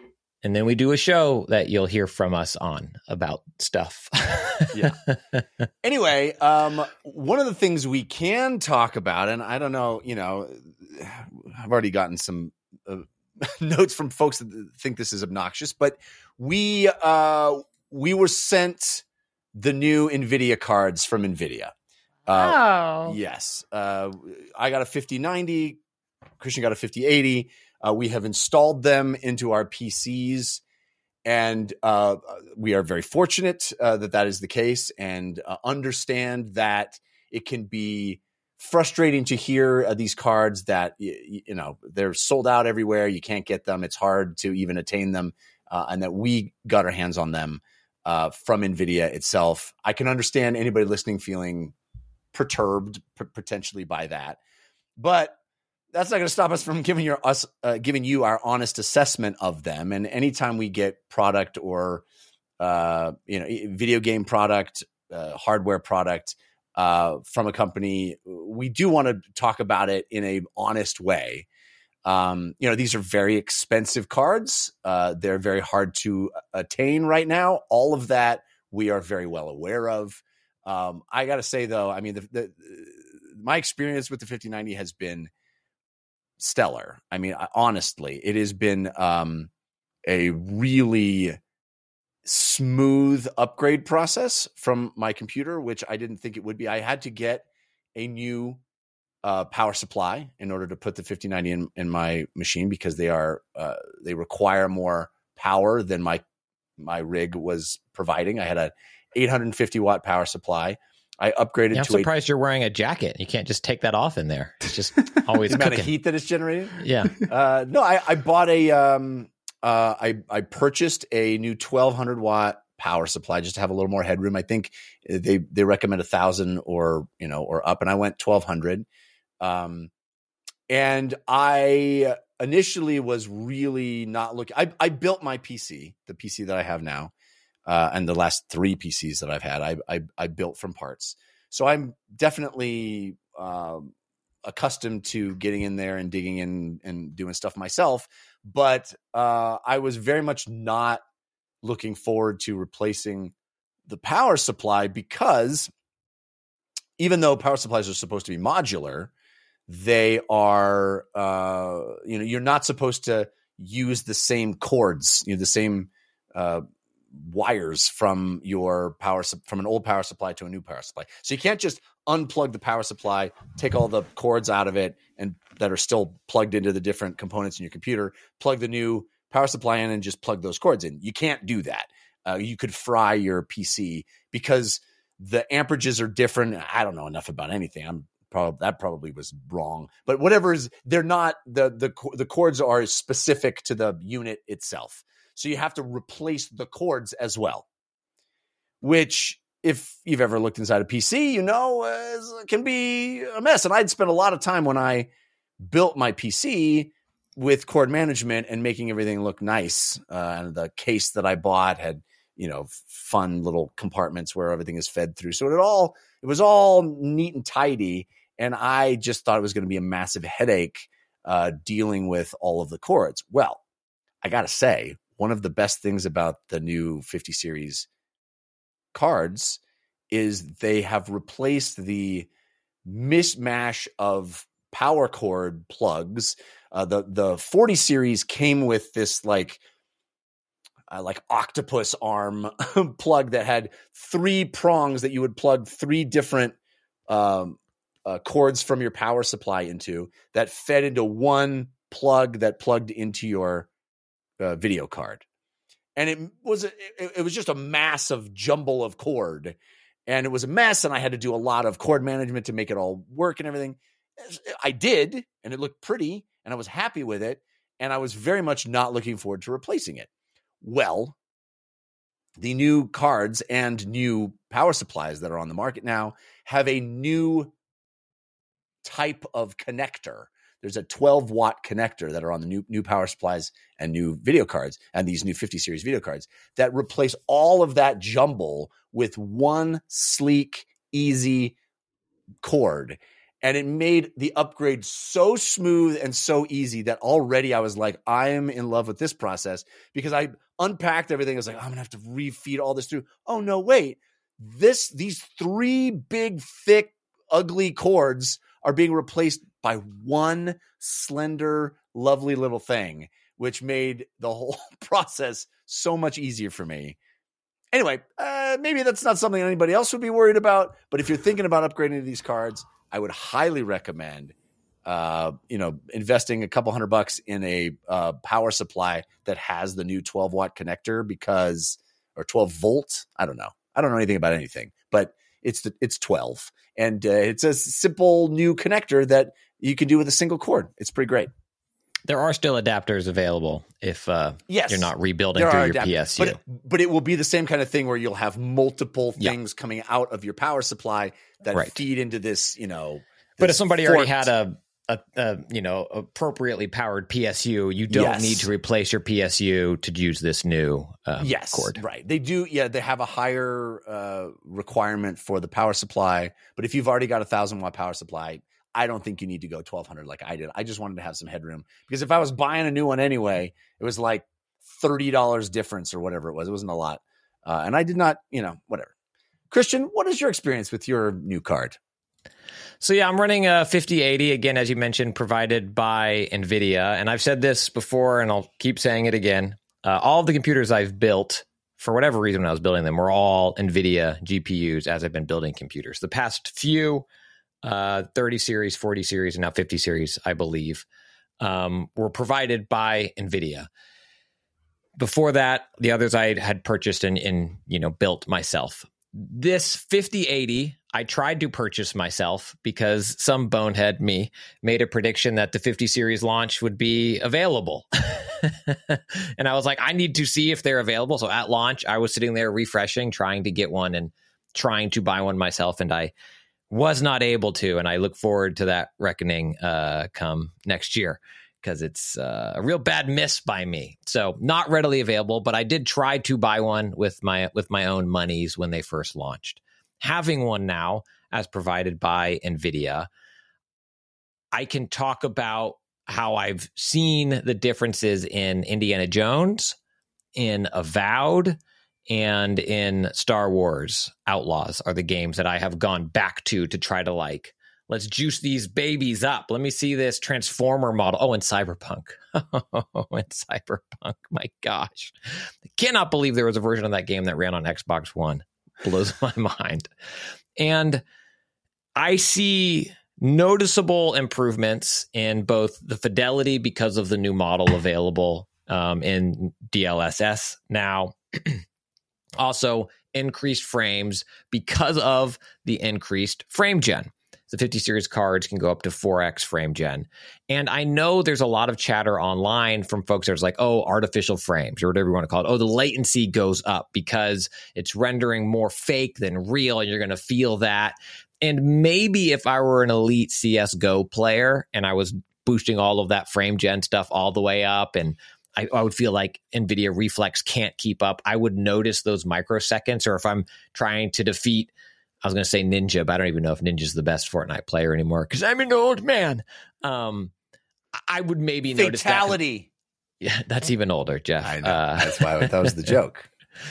And then we do a show that you'll hear from us on about stuff. Yeah. Anyway, um, one of the things we can talk about, and I don't know, you know, I've already gotten some uh, notes from folks that think this is obnoxious, but we uh, we were sent the new NVIDIA cards from NVIDIA. Uh, Oh, Yes. Uh, I got a fifty ninety. Christian got a fifty eighty. Uh, we have installed them into our P Cs, and uh, we are very fortunate uh, that that is the case, and uh, understand that it can be frustrating to hear uh, these cards that, y- you know, they're sold out everywhere. You can't get them. It's hard to even attain them, uh, and that we got our hands on them uh, from NVIDIA itself. I can understand anybody listening feeling perturbed p- potentially by that, but that's not going to stop us from giving your us uh, giving you our honest assessment of them. And anytime we get product or uh, you know video game product, uh, hardware product uh, from a company, we do want to talk about it in a honest way. Um, you know, these are very expensive cards. Uh, they're very hard to attain right now. All of that we are very well aware of. Um, I got to say, though, I mean, the, the, my experience with the fifty ninety has been stellar. I mean, honestly, it has been um, a really smooth upgrade process from my computer, which I didn't think it would be. I had to get a new uh, power supply in order to put the fifty ninety in, in my machine because they are uh, they require more power than my my rig was providing. I had a eight hundred fifty watt power supply. I upgraded Yeah, I'm to surprised you're wearing a jacket. You can't just take that off in there. It's just always the amount cooking. of heat that it's generating. Yeah. Uh, no, I, I bought a, um, uh, I, I purchased a new twelve hundred watt power supply just to have a little more headroom. I think they, they recommend a thousand or, you know, or up, and I went twelve hundred. Um, and I initially was really not looking, I, I built my P C, the P C that I have now. Uh, and the last three P Cs that I've had, I, I, I built from parts. So I'm definitely um, accustomed to getting in there and digging in and doing stuff myself. But uh, I was very much not looking forward to replacing the power supply because even though power supplies are supposed to be modular, they are, uh, you know, you're not supposed to use the same cords, you know, the same uh wires from your power from an old power supply to a new power supply. So you can't just unplug the power supply, take all the cords out of it and that are still plugged into the different components in your computer, plug the new power supply in and just plug those cords in. You can't do that. Uh, you could fry your P C because the amperages are different. I don't know enough about anything. I'm probably that probably was wrong, but whatever is, they're not the the the cords are specific to the unit itself. So you have to replace the cords as well, which if you've ever looked inside a P C, you know, uh, can be a mess. And I'd spent a lot of time when I built my P C with cord management and making everything look nice. Uh, and the case that I bought had, you know, fun little compartments where everything is fed through. So it all, it was all neat and tidy. And I just thought it was going to be a massive headache uh, dealing with all of the cords. Well, I got to say, one of the best things about the new fifty series cards is they have replaced the mishmash of power cord plugs. Uh, the the forty series came with this like uh, like octopus arm plug that had three prongs that you would plug three different um, uh, cords from your power supply into that fed into one plug that plugged into your uh, video card. And it was, it, it was just a massive jumble of cord, and it was a mess. And I had to do a lot of cord management to make it all work and everything. I did, and it looked pretty, and I was happy with it. And I was very much not looking forward to replacing it. Well, the new cards and new power supplies that are on the market now have a new type of connector. There's a twelve watt connector that are on the new, new power supplies and new video cards and these new fifty series video cards that replace all of that jumble with one sleek, easy cord. And it made the upgrade so smooth and so easy that already I was like, I am in love with this process because I unpacked everything. I was like, I'm going to have to refeed all this through. Oh, no, wait. This, these three big, thick, ugly cords are being replaced by one slender, lovely little thing, which made the whole process so much easier for me. Anyway, uh, maybe that's not something anybody else would be worried about. But if you're thinking about upgrading to these cards, I would highly recommend, uh, you know, investing a couple hundred bucks in a uh, power supply that has the new twelve watt connector because, or twelve volt. I don't know. I don't know anything about anything, but it's the, it's twelve, and uh, it's a simple new connector that you can do with a single cord. It's pretty great. There are still adapters available if uh, yes, you're not rebuilding there through are your adapters, P S U. But it, but it will be the same kind of thing where you'll have multiple Yeah. things coming out of your power supply that Right. feed into this, you know. But if this somebody already fort. had a, a, a you know appropriately powered P S U, you don't Yes. need to replace your P S U to use this new um, yes, cord. right. They do. Yeah, they have a higher uh, requirement for the power supply. But if you've already got a thousand watt power supply, I don't think you need to go twelve hundred like I did. I just wanted to have some headroom because if I was buying a new one anyway, it was like thirty dollars difference or whatever it was. It wasn't a lot. Uh, and I did not, you know, whatever. Christian, what is your experience with your new card? So yeah, I'm running a fifty eighty, again, as you mentioned, provided by NVIDIA. And I've said this before, and I'll keep saying it again. Uh, all of the computers I've built, for whatever reason when I was building them, were all NVIDIA G P Us as I've been building computers. The past few, uh, thirty series, forty series, and now fifty series, I believe, um, were provided by NVIDIA. Before that, the others I had purchased and, and you know built myself. This fifty eighty, I tried to purchase myself because some bonehead me made a prediction that the fifty series launch would be available. And I was like, I need to see if they're available. So at launch, I was sitting there refreshing, trying to get one and trying to buy one myself. And I was not able to. And I look forward to that reckoning uh, come next year because it's uh, a real bad miss by me. So not readily available, but I did try to buy one with my with my own monies when they first launched. Having one now, as provided by NVIDIA, I can talk about how I've seen the differences in Indiana Jones, in Avowed, and in Star Wars Outlaws are the games that I have gone back to to try to like, let's juice these babies up. Let me see this Transformer model. Oh, and Cyberpunk. Oh, and Cyberpunk. My gosh. I cannot believe there was a version of that game that ran on Xbox One. Blows my mind. And I see noticeable improvements in both the fidelity because of the new model available um, in D L S S now. Also, increased frames because of the increased frame gen. The fifty series cards can go up to four X frame gen. And I know there's a lot of chatter online from folks that's like, oh, artificial frames or whatever you want to call it. Oh, the latency goes up because it's rendering more fake than real. And you're going to feel that. And maybe if I were an elite C S G O player and I was boosting all of that frame gen stuff all the way up and I, I would feel like NVIDIA Reflex can't keep up, I would notice those microseconds. Or if I'm trying to defeat, I was going to say Ninja, but I don't even know if Ninja's the best Fortnite player anymore because I'm an old man. Um, I would maybe notice that. Fatality. Yeah, that's even older, Jeff. I know. Uh, That's why that was the joke.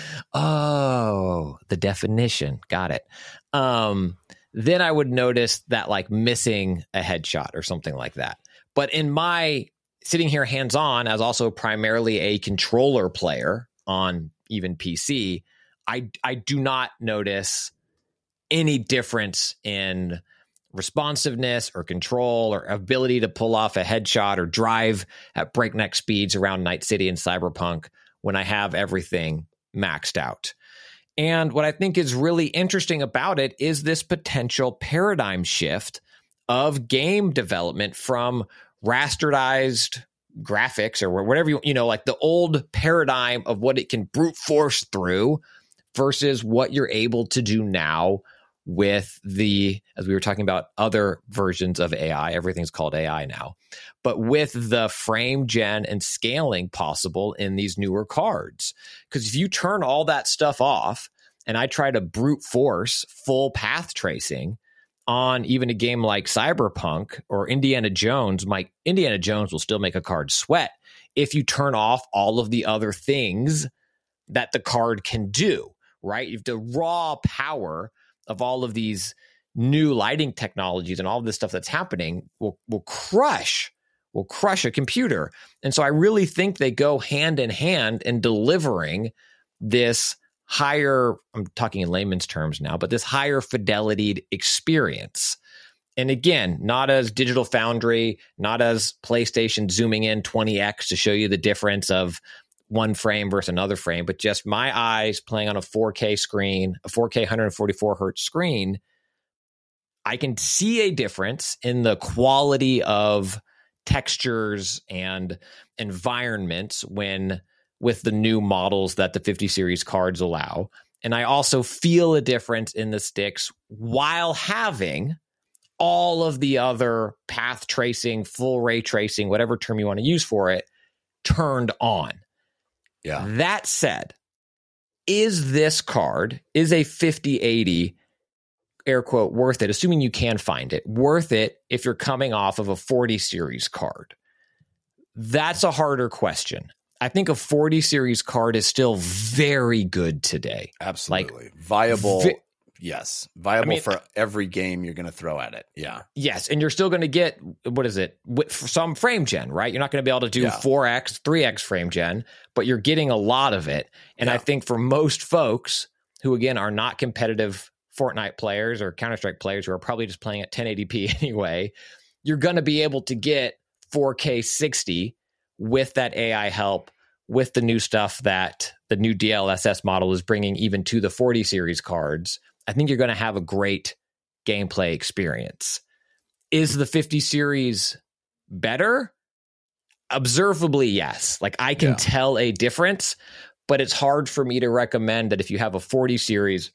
Oh, the definition. Got it. Um, then I would notice that like missing a headshot or something like that. But in my sitting here hands-on as also primarily a controller player on even P C, I I do not notice any difference in responsiveness or control or ability to pull off a headshot or drive at breakneck speeds around Night City and Cyberpunk when I have everything maxed out. And what I think is really interesting about it is this potential paradigm shift of game development from rasterized graphics or whatever you, you know, like the old paradigm of what it can brute force through versus what you're able to do now with the, as we were talking about other versions of A I, everything's called A I now, but with the frame gen and scaling possible in these newer cards. Because if you turn all that stuff off and I try to brute force full path tracing, on even a game like Cyberpunk or Indiana Jones, Mike, Indiana Jones will still make a card sweat if you turn off all of the other things that the card can do, right? You have the raw power of all of these new lighting technologies and all of this stuff that's happening will will crush will crush a computer. And so I really think they go hand in hand in delivering this higher, I'm talking in layman's terms now, but this higher fidelity experience. And again, not as Digital Foundry, not as PlayStation zooming in twenty x to show you the difference of one frame versus another frame, but just my eyes playing on a four K screen, a four K one forty-four hertz screen. I can see a difference in the quality of textures and environments when with the new models that the fifty series cards allow. And I also feel a difference in the sticks while having all of the other path tracing, full ray tracing, whatever term you want to use for it, turned on. Yeah. That said, is this card, is a fifty eighty air quote worth it, assuming you can find it, worth it if you're coming off of a forty series card? That's a harder question. I think a forty series card is still very good today. Absolutely. Like, viable. Vi- yes. Viable I mean, for every game you're going to throw at it. Yeah. Yes. And you're still going to get, what is it? Some frame gen, right? You're not going to be able to do yeah. four X, three X frame gen, but you're getting a lot of it. And yeah. I think for most folks who, again, are not competitive Fortnite players or Counter-Strike players who are probably just playing at ten eighty p anyway, you're going to be able to get four K sixty with that A I help, with the new stuff that the new D L S S model is bringing even to the forty series cards. I think you're going to have a great gameplay experience. Is the fifty series better? Observably, yes. Like I can yeah. tell a difference, but it's hard for me to recommend that if you have a forty series,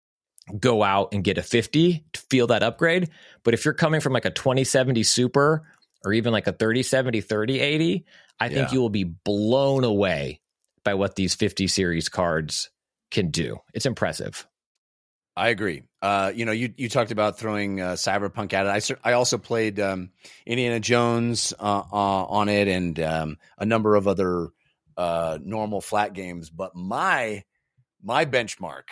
go out and get a fifty to feel that upgrade. But if you're coming from like a twenty seventy Super or even like a thirty seventy, thirty eighty, I think yeah. you will be blown away by what these fifty series cards can do. It's impressive. I agree. Uh, you know, you you talked about throwing uh, Cyberpunk at it. I, I also played um, Indiana Jones uh, uh, on it and um, a number of other uh, normal flat games. But my my benchmark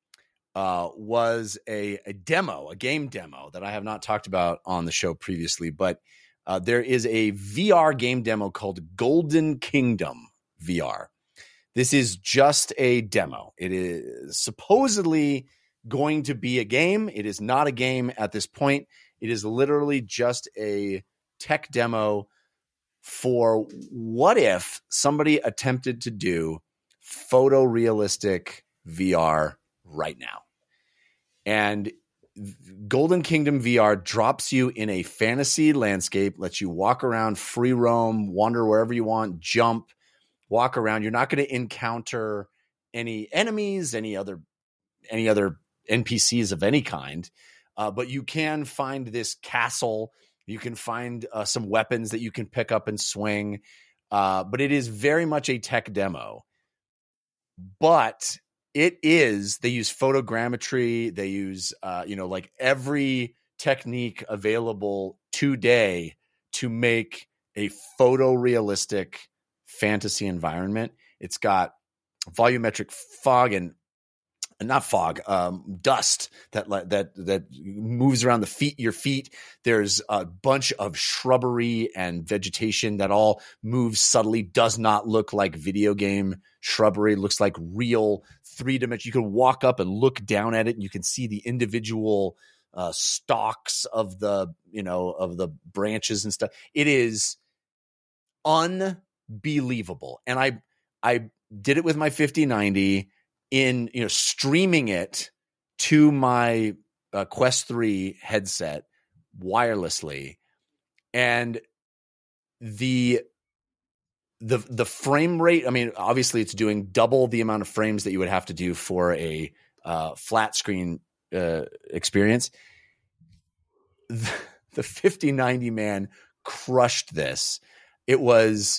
uh, was a, a demo, a game demo that I have not talked about on the show previously. But uh, there is a V R game demo called Golden Kingdom V R. This is just a demo. It is supposedly going to be a game. It is not a game at this point. It is literally just a tech demo for what if somebody attempted to do photorealistic V R right now. And Golden Kingdom V R drops you in a fantasy landscape, lets you walk around, free roam, wander wherever you want, jump, walk around. You're not going to encounter any enemies, any other any other N P Cs of any kind, uh, but you can find this castle. You can find uh, some weapons that you can pick up and swing, uh, but it is very much a tech demo. But it is, they use photogrammetry. They use, uh, you know, like every technique available today to make a photorealistic fantasy environment. It's got volumetric fog and not fog, um, dust that that that moves around the feet, your feet. There's a bunch of shrubbery and vegetation that all moves subtly. Does not look like video game shrubbery. It looks like real three dimension. You can walk up and look down at it, and you can see the individual uh, stalks of the you know of the branches and stuff. It is unbelievable, and I I did it with my fifty ninety. In you know streaming it to my uh, Quest three headset wirelessly, and the the the frame rate. I mean, obviously, it's doing double the amount of frames that you would have to do for a uh, flat screen uh, experience. The, the fifty ninety man crushed this. It was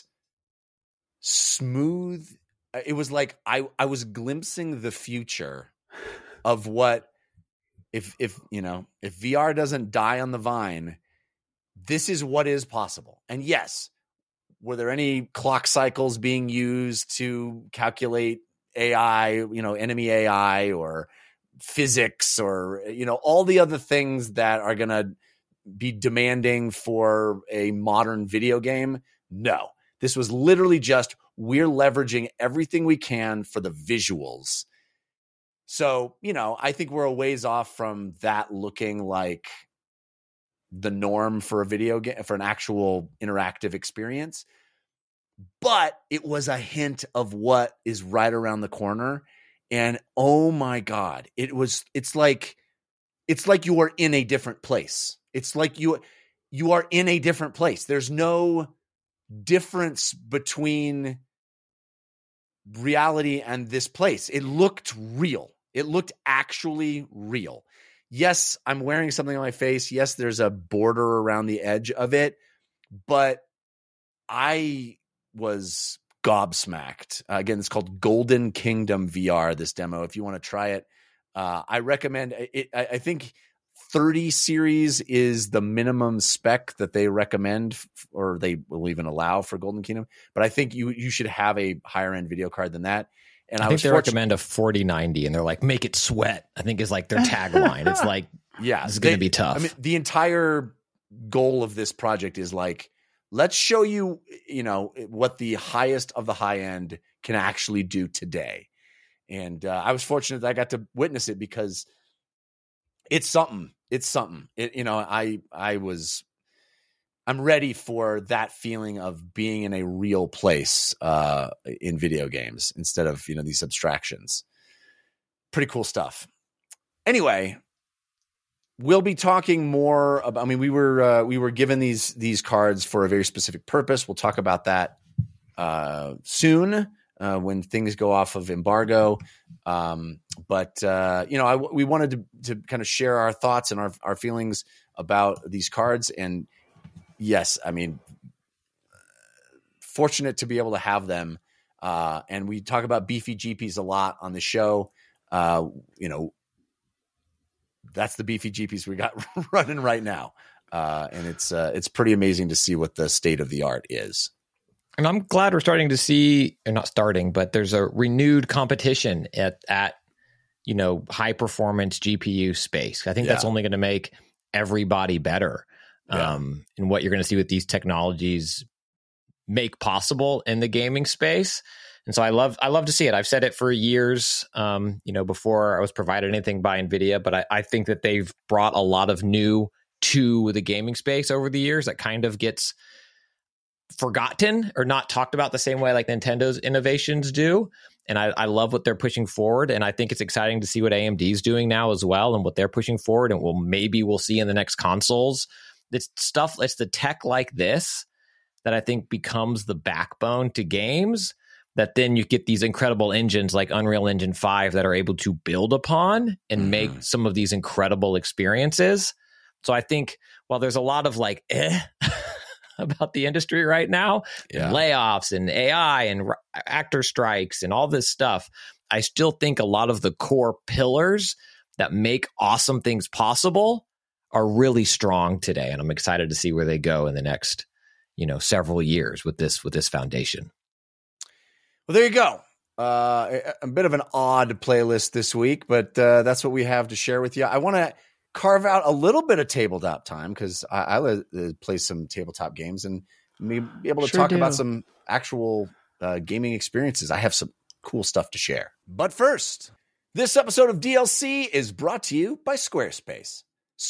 smooth. It was like I, I was glimpsing the future of what if if you know if V R doesn't die on the vine, this is what is possible. And yes, were there any clock cycles being used to calculate A I, you know, enemy A I or physics or, you know, all the other things that are going to be demanding for a modern video game? No, this was literally just, we're leveraging everything we can for the visuals. So, you know, I think we're a ways off from that looking like the norm for a video game, for an actual interactive experience. But it was a hint of what is right around the corner. And oh my God, it was, it's like, it's like you are in a different place. It's like you, you are in a different place. There's no difference between reality and this place. It looked real. It looked actually real. Yes, I'm wearing something on my face. Yes, there's a border around the edge of it, but I was gobsmacked. Uh, again, it's called Golden Kingdom V R, this demo. If you want to try it, uh, I recommend it. I, I think thirty series is the minimum spec that they recommend, or they will even allow for Golden Kingdom. But I think you you should have a higher end video card than that. And I, I think was they fortunate- recommend a forty ninety, and they're like, make it sweat, I think is like their tagline. It's like, yeah, it's going to they- be tough. I mean, the entire goal of this project is like, let's show you, you know, what the highest of the high end can actually do today. And uh, I was fortunate that I got to witness it, because it's something. It's something. It, you know, I I was, I'm ready for that feeling of being in a real place uh, in video games instead of, you know, these abstractions. Pretty cool stuff. Anyway, we'll be talking more about, I mean, we were uh, we were given these these cards for a very specific purpose. We'll talk about that uh, soon uh, when things go off of embargo. Um, but, uh, you know, I, we wanted to, to kind of share our thoughts and our, our feelings about these cards. And yes, I mean, fortunate to be able to have them. Uh, and we talk about beefy G Ps a lot on the show. Uh, you know, that's the beefy G Ps we got running right now. Uh, and it's, uh, it's pretty amazing to see what the state of the art is. And I'm glad we're starting to see, or not starting, but there's a renewed competition at, at you know, high performance G P U space. I think Yeah. that's only going to make everybody better. Yeah. Um, and what you're going to see with these technologies make possible in the gaming space. And so I love, I love to see it. I've said it for years, um, you know, before I was provided anything by NVIDIA, but I, I think that they've brought a lot of new to the gaming space over the years that kind of gets forgotten or not talked about the same way like Nintendo's innovations do. And I, I love what they're pushing forward. And I think it's exciting to see what A M D is doing now as well and what they're pushing forward. And we'll, maybe we'll see in the next consoles. It's stuff, it's the tech like this that I think becomes the backbone to games, that then you get these incredible engines like Unreal Engine five that are able to build upon and Mm-hmm. make some of these incredible experiences. So I think while there's a lot of like, eh, about the industry right now, Yeah. and layoffs and A I and r- actor strikes and all this stuff, I still think a lot of the core pillars that make awesome things possible are really strong today. And I'm excited to see where they go in the next, you know, several years with this, with this foundation. Well, there you go. Uh, a, a bit of an odd playlist this week, but uh, that's what we have to share with you. I want to carve out a little bit of tabletop time because I, I uh, play some tabletop games and maybe be able to Sure talk do. about some actual uh, gaming experiences. I have some cool stuff to share. But first, this episode of D L C is brought to you by Squarespace.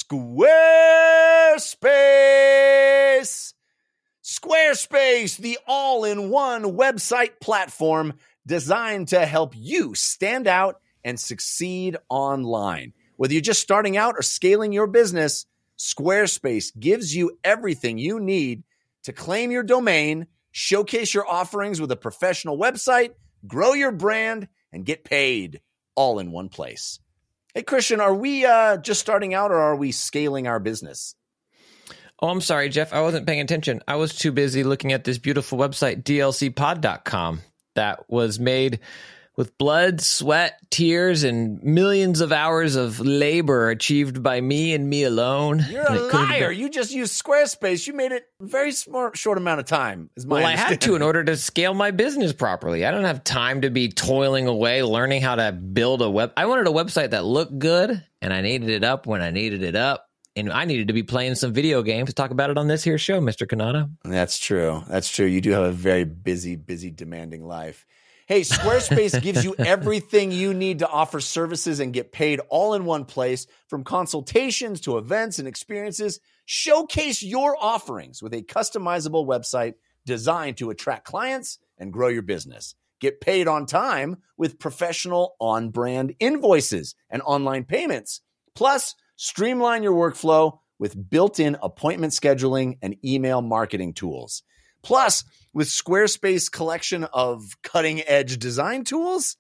Squarespace! Squarespace, the all-in-one website platform designed to help you stand out and succeed online. Whether you're just starting out or scaling your business, Squarespace gives you everything you need to claim your domain, showcase your offerings with a professional website, grow your brand, and get paid all in one place. Hey, Christian, are we uh, just starting out or are we scaling our business? Oh, I'm sorry, Jeff. I wasn't paying attention. I was too busy looking at this beautiful website, D L C pod dot com, that was made with blood, sweat, tears, and millions of hours of labor achieved by me and me alone. You're And a it couldn't have liar. been- You just used Squarespace. You made it a very smart, short amount of time. Is my Well, I had to understanding. in order to scale my business properly. I don't have time to be toiling away learning how to build a web. I wanted a website that looked good, and I needed it up when I needed it up. And I needed to be playing some video games to talk about it on this here show, Mister Kanata. That's true. That's true. You do have a very busy, busy, demanding life. Hey, Squarespace gives you everything you need to offer services and get paid all in one place, from consultations to events and experiences. Showcase your offerings with a customizable website designed to attract clients and grow your business. Get paid on time with professional on-brand invoices and online payments. Plus, streamline your workflow with built-in appointment scheduling and email marketing tools. Plus, with Squarespace collection of cutting-edge design tools,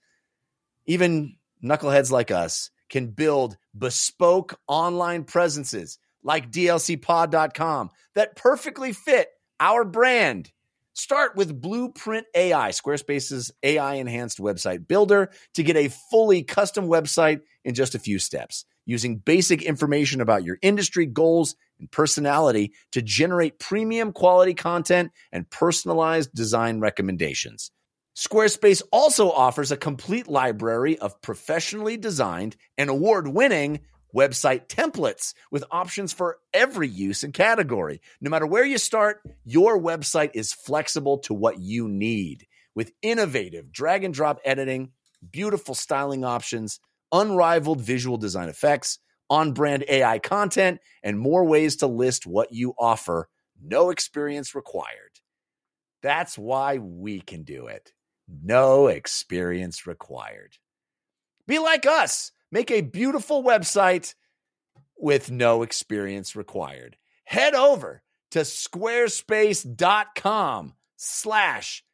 even knuckleheads like us can build bespoke online presences like D L C pod dot com that perfectly fit our brand. Start with Blueprint A I, Squarespace's A I-enhanced website builder, to get a fully custom website in just a few steps, using basic information about your industry, goals, and personality to generate premium quality content and personalized design recommendations. Squarespace also offers a complete library of professionally designed and award-winning website templates with options for every use and category. No matter where you start, your website is flexible to what you need, with innovative drag and drop editing, beautiful styling options, unrivaled visual design effects, on-brand A I content, and more ways to list what you offer. No experience required. That's why we can do it. No experience required. Be like us. Make a beautiful website with no experience required. Head over to squarespace.com slash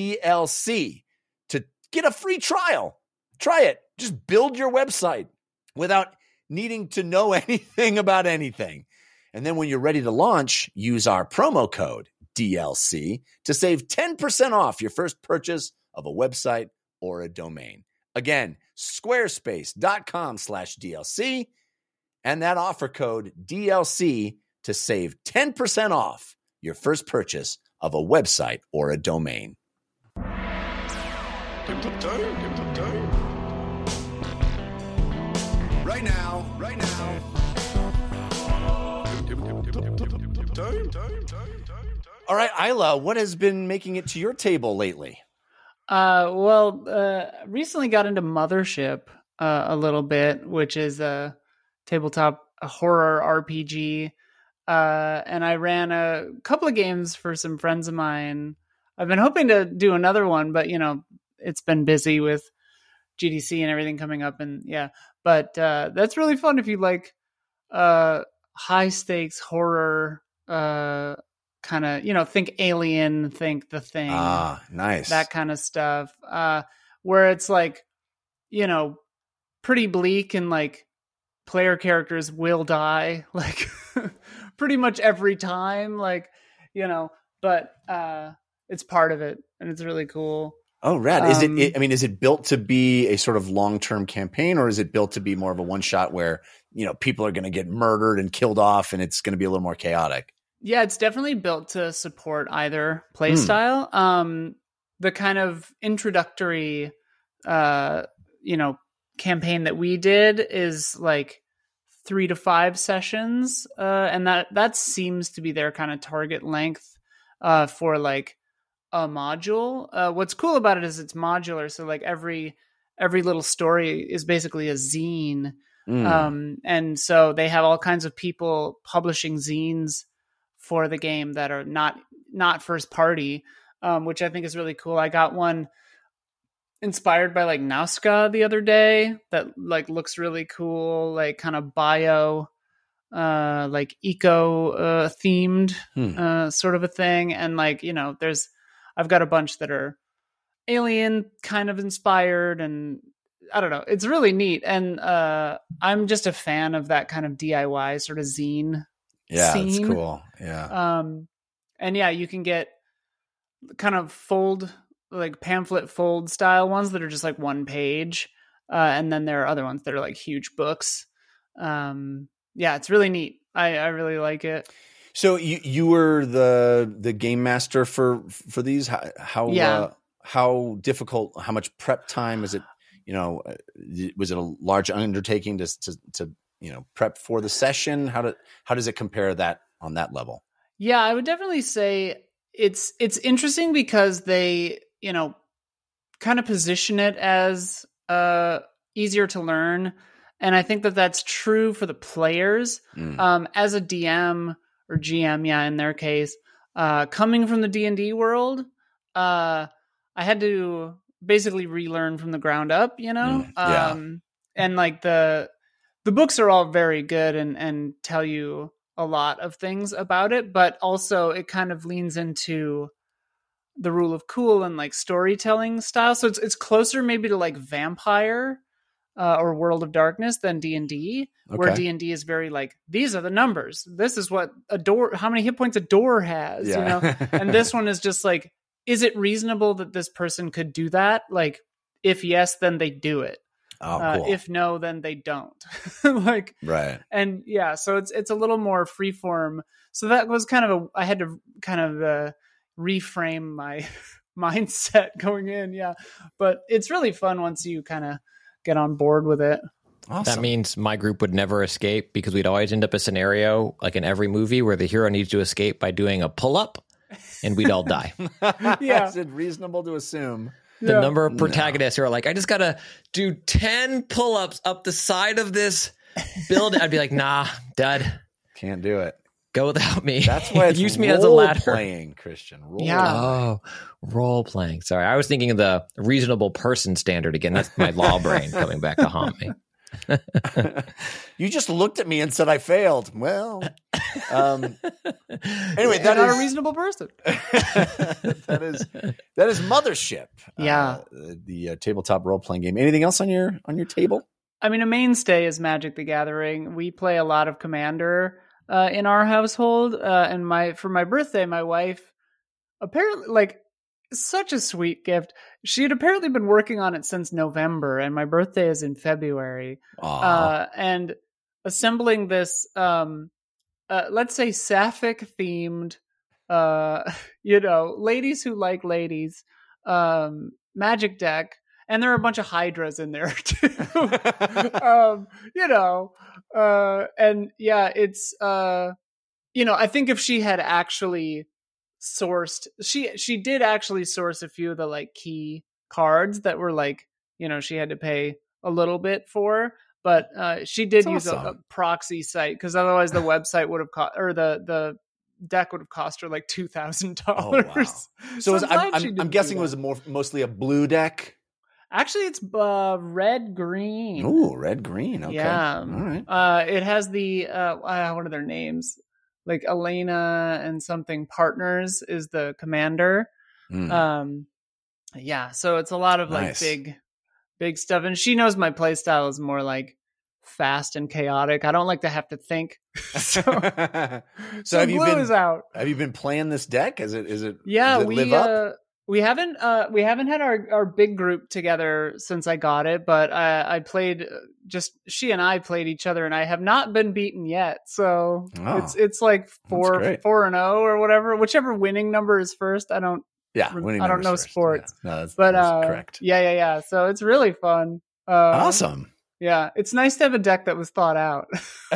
DLC to get a free trial. Try it. Just build your website without needing to know anything about anything. And then when you're ready to launch, use our promo code D L C to save ten percent off your first purchase of a website or a domain. Again, squarespace.com slash DLC, and that offer code D L C to save ten percent off your first purchase of a website or a domain. Right now, right now. All right, Isla, what has been making it to your table lately? Uh, well, uh, recently got into Mothership uh, a little bit, which is a tabletop horror R P G. Uh, and I ran a couple of games for some friends of mine. I've been hoping to do another one, but you know, it's been busy with G D C and everything coming up, and yeah. But uh, that's really fun if you like uh, high stakes horror. Uh, kind of, you know, think Alien, think The Thing. Ah, nice. That kind of stuff. Uh, where it's like, you know, pretty bleak and like player characters will die like pretty much every time, like, you know, but uh, it's part of it and it's really cool. Oh, rad. Is Um, it, I mean, is it built to be a sort of long-term campaign, or is it built to be more of a one-shot where, you know, people are going to get murdered and killed off and it's going to be a little more chaotic? Yeah, it's definitely built to support either play style. Um, the kind of introductory, uh, you know, campaign that we did is like three to five sessions, uh, and that that seems to be their kind of target length uh, for like a module. Uh, what's cool about it is it's modular, so like every every little story is basically a zine, Mm. um, and so they have all kinds of people publishing zines for the game that are not not first party, um, which I think is really cool. I got one inspired by like Nazca the other day that like looks really cool, like kind of bio, uh, like eco uh, themed Hmm. uh, sort of a thing. And like, you know, there's I've got a bunch that are Alien kind of inspired, and I don't know, it's really neat. And uh, I'm just a fan of that kind of D I Y sort of zine. Yeah, that's scene. cool. Yeah. Um, and yeah, you can get kind of fold like pamphlet fold style ones that are just like one page. Uh, and then there are other ones that are like huge books. Um, yeah, it's really neat. I, I really like it. So you you were the the game master for for these? How how, Yeah. uh, how difficult? How much prep time is it? You know, uh, was it a large undertaking to to to you know prep for the session? How do how does it compare that on that level? Yeah, I would definitely say it's it's interesting because they, you know, kind of position it as uh easier to learn, and I think that that's true for the players. Mm. Um, as a D M or G M, yeah, in their case, uh, coming from the D and D world, uh, I had to basically relearn from the ground up, you know. Mm, yeah. Um, and like the the books are all very good and and tell you a lot of things about it, but also it kind of leans into the rule of cool and like storytelling style. So it's it's closer maybe to like Vampire uh, or World of Darkness than D and D, where Okay. D and D is very like, these are the numbers. This is what a door, how many hit points a door has, you know? And this one is just like, is it reasonable that this person could do that? Like, if yes, then they do it. Oh, Uh, cool. if no, then they don't. Like, right. and yeah, so it's it's a little more freeform. So that was kind of a I had to kind of uh, reframe my mindset going in. Yeah, but it's really fun once you kind of get on board with it. Awesome. That means my group would never escape because we'd always end up a scenario like in every movie where the hero needs to escape by doing a pull up, and we'd all die. Yeah. Is it reasonable to assume? The Yeah. number of protagonists who are like, I just gotta do ten pull-ups up the side of this building. I'd be like, nah, dad, Can't do it. go without me. That's why it's use me as a ladder. playing, Christian. Role Yeah. Oh, role playing. Sorry, I was thinking of the reasonable person standard again. That's my law brain coming back to haunt me. You just looked at me and said I failed. Well, um, anyway, You're that not is a reasonable person. that is that is Mothership. Yeah. uh, the uh, tabletop role playing game. Anything else on your on your table? I mean, a mainstay is Magic the Gathering. We play a lot of Commander uh, in our household, uh, and my for my birthday, my wife apparently like such a sweet gift. She had apparently been working on it since November, and my birthday is in February. Aw. Uh, and assembling this, um, uh, let's say sapphic themed, uh, you know, ladies who like ladies, um, Magic deck. And there are a bunch of hydras in there too. um, you know, uh, and yeah, it's, uh, you know, I think if she had actually sourced, she, she did actually source a few of the like key cards that were like, you know, she had to pay a little bit for, but, uh, she did That's use a, a awesome. proxy site because otherwise the website would have cost, or the, the, deck would have cost her like two thousand dollars. Oh, wow. So, is, I'm I'm, glad she I'm, didn't I'm do guessing it that. was more mostly a blue deck. Actually, it's uh, red green. Ooh, red green. Okay. Yeah. All right. Uh, it has the uh, uh, what are their names? Like Elena and something Partners is the commander. Mm. Um, yeah. So it's a lot of like Nice. big, big stuff, and she knows my play style is more like fast and chaotic. I don't like to have to think. so, so, so have you blue been is out. have you been playing this deck? Is it is it Yeah, does it we live up? uh, we haven't uh, we haven't had our, our big group together since I got it, but I, I played just she and I played each other, and I have not been beaten yet. So Oh, it's it's like four great. four and zero or whatever, whichever winning number is first. I don't, Yeah, I winning don't numbers know first. sports. Yeah. No, that's, but that's uh, correct. yeah, yeah, yeah. So it's really fun. Uh, Awesome. Yeah, it's nice to have a deck that was thought out.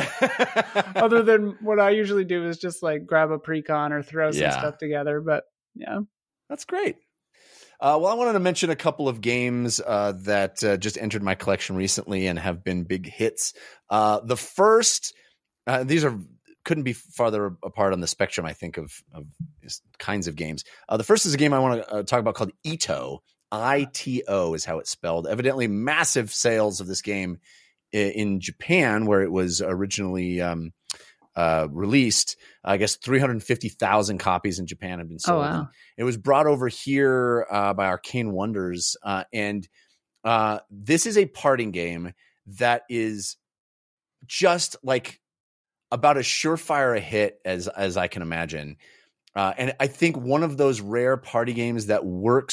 Other than what I usually do is just like grab a precon or throw some Yeah. stuff together. But yeah. That's great. Uh, well, I wanted to mention a couple of games uh, that uh, just entered my collection recently and have been big hits. Uh, the first, uh, these are couldn't be farther apart on the spectrum, I think, of, of these kinds of games. Uh, the first is a game I want to uh, talk about called Ito. I T O is how it's spelled. Evidently, massive sales of this game in, in Japan, where it was originally um, uh, released. I guess three hundred fifty thousand copies in Japan have been sold. Oh, wow. It was brought over here uh, by Arcane Wonders, uh, and uh, this is a parting game that is just like about as surefire a hit as as I can imagine. Uh, and I think one of those rare party games that works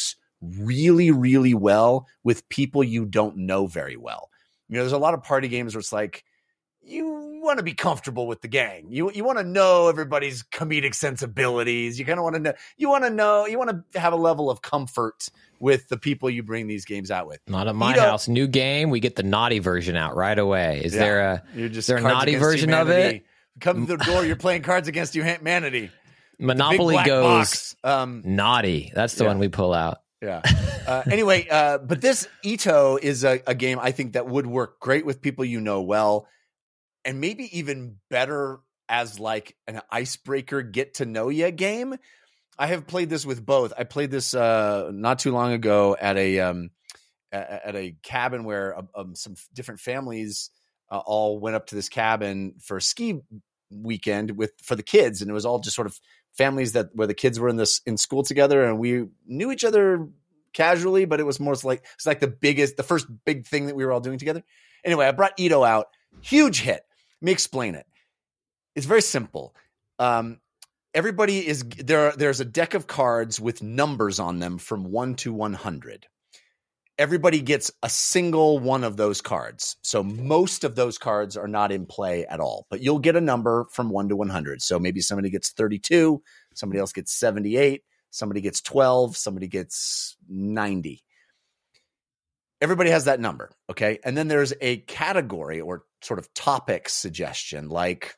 really, really well with people you don't know very well. You know, there's a lot of party games where it's like, you want to be comfortable with the gang. You you want to know everybody's comedic sensibilities. You kind of want to know, you want to know, you want to have a level of comfort with the people you bring these games out with. Not at my You know- house. New game. We get the naughty version out right away. Is Yeah. there a, You're just is there a Cards naughty Against version of Humanity. it? Come to the door, you're playing Cards Against Humanity. Monopoly Big black goes box. Um, naughty. That's the yeah. one we pull out. Yeah. Uh, anyway, uh, but this Ito is a, a game I think that would work great with people you know well, and maybe even better as like an icebreaker, get to know you game. I have played this with both. I played this uh, not too long ago at a um, a- at a cabin where um, um, some different families uh, all went up to this cabin for a ski weekend with for the kids, and it was all just sort of families that where the kids were in this in school together, and we knew each other casually, but it was more like it's like the biggest, the first big thing that we were all doing together. Anyway, I brought Ito out, huge hit. Let me explain it. It's very simple. Um, everybody is there. There's a deck of cards with numbers on them from one to one hundred. Everybody gets a single one of those cards. So most of those cards are not in play at all, but you'll get a number from one to one hundred. So maybe somebody gets thirty-two, somebody else gets seventy-eight, somebody gets twelve, somebody gets ninety. Everybody has that number, okay? And then there's a category or sort of topic suggestion like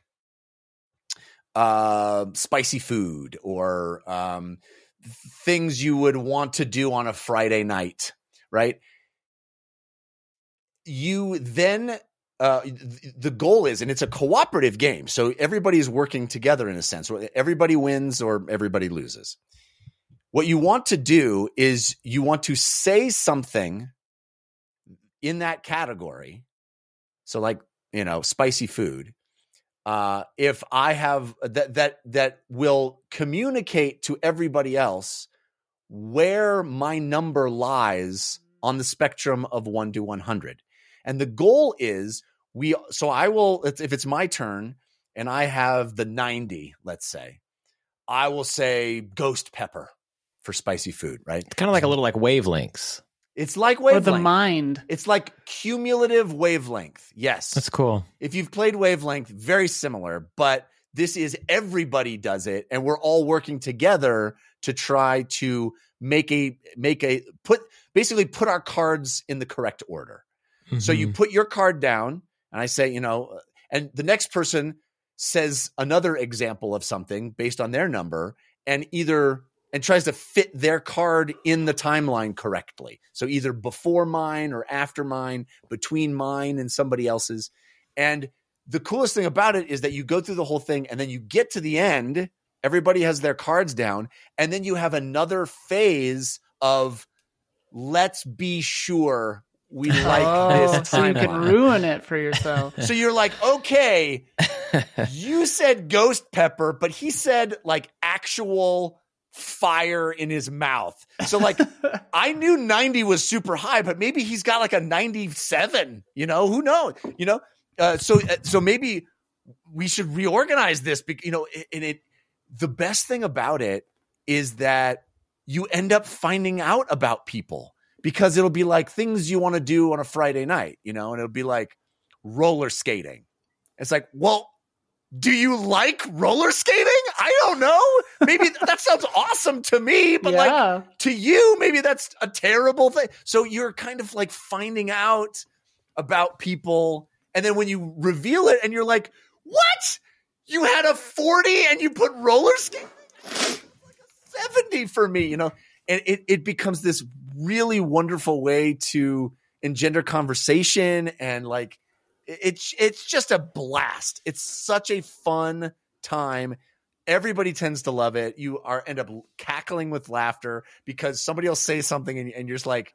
uh, spicy food or um, things you would want to do on a Friday night. Right. You then uh, th- the goal is, and it's a cooperative game. So everybody's working together in a sense. Everybody wins or everybody loses. What you want to do is you want to say something in that category. So like, you know, spicy food. Uh, if I have that, that, that will communicate to everybody else where my number lies on the spectrum of one to one hundred. And the goal is we, so I will, if it's my turn and I have the ninety, let's say, I will say ghost pepper for spicy food, right? It's kind of like a little like wavelengths. It's like Or wavelength. the mind. It's like cumulative wavelength. Yes. That's cool. If you've played wavelength, very similar, but this is everybody does it. And we're all working together to try to make a, make a, put, basically put our cards in the correct order. Mm-hmm. So you put your card down and I say, you know, and the next person says another example of something based on their number and either, and tries to fit their card in the timeline correctly. So either before mine or after mine, between mine and somebody else's. And the coolest thing about it is that you go through the whole thing and then you get to the end, everybody has their cards down, and then you have another phase of let's be sure we like Oh, this so you can timeline. ruin it for yourself. So you're like, okay, you said ghost pepper, but he said like actual fire in his mouth. So like I knew ninety was super high, but maybe he's got like a ninety-seven, you know, who knows, you know? Uh, so, uh, so maybe we should reorganize this because, you know, and it, the best thing about it is that you end up finding out about people because it'll be like things you want to do on a Friday night, you know, and it'll be like roller skating. It's like, well, do you like roller skating? I don't know. Maybe that sounds awesome to me, but Yeah. like to you, maybe that's a terrible thing. So you're kind of like finding out about people. And then when you reveal it and you're like, what? You had a forty and you put roller skating? Like a seventy for me, you know? And it, it becomes this really wonderful way to engender conversation and like, it's it's just a blast. It's such a fun time. Everybody tends to love it. You are end up cackling with laughter because somebody will say something and, and you're just like,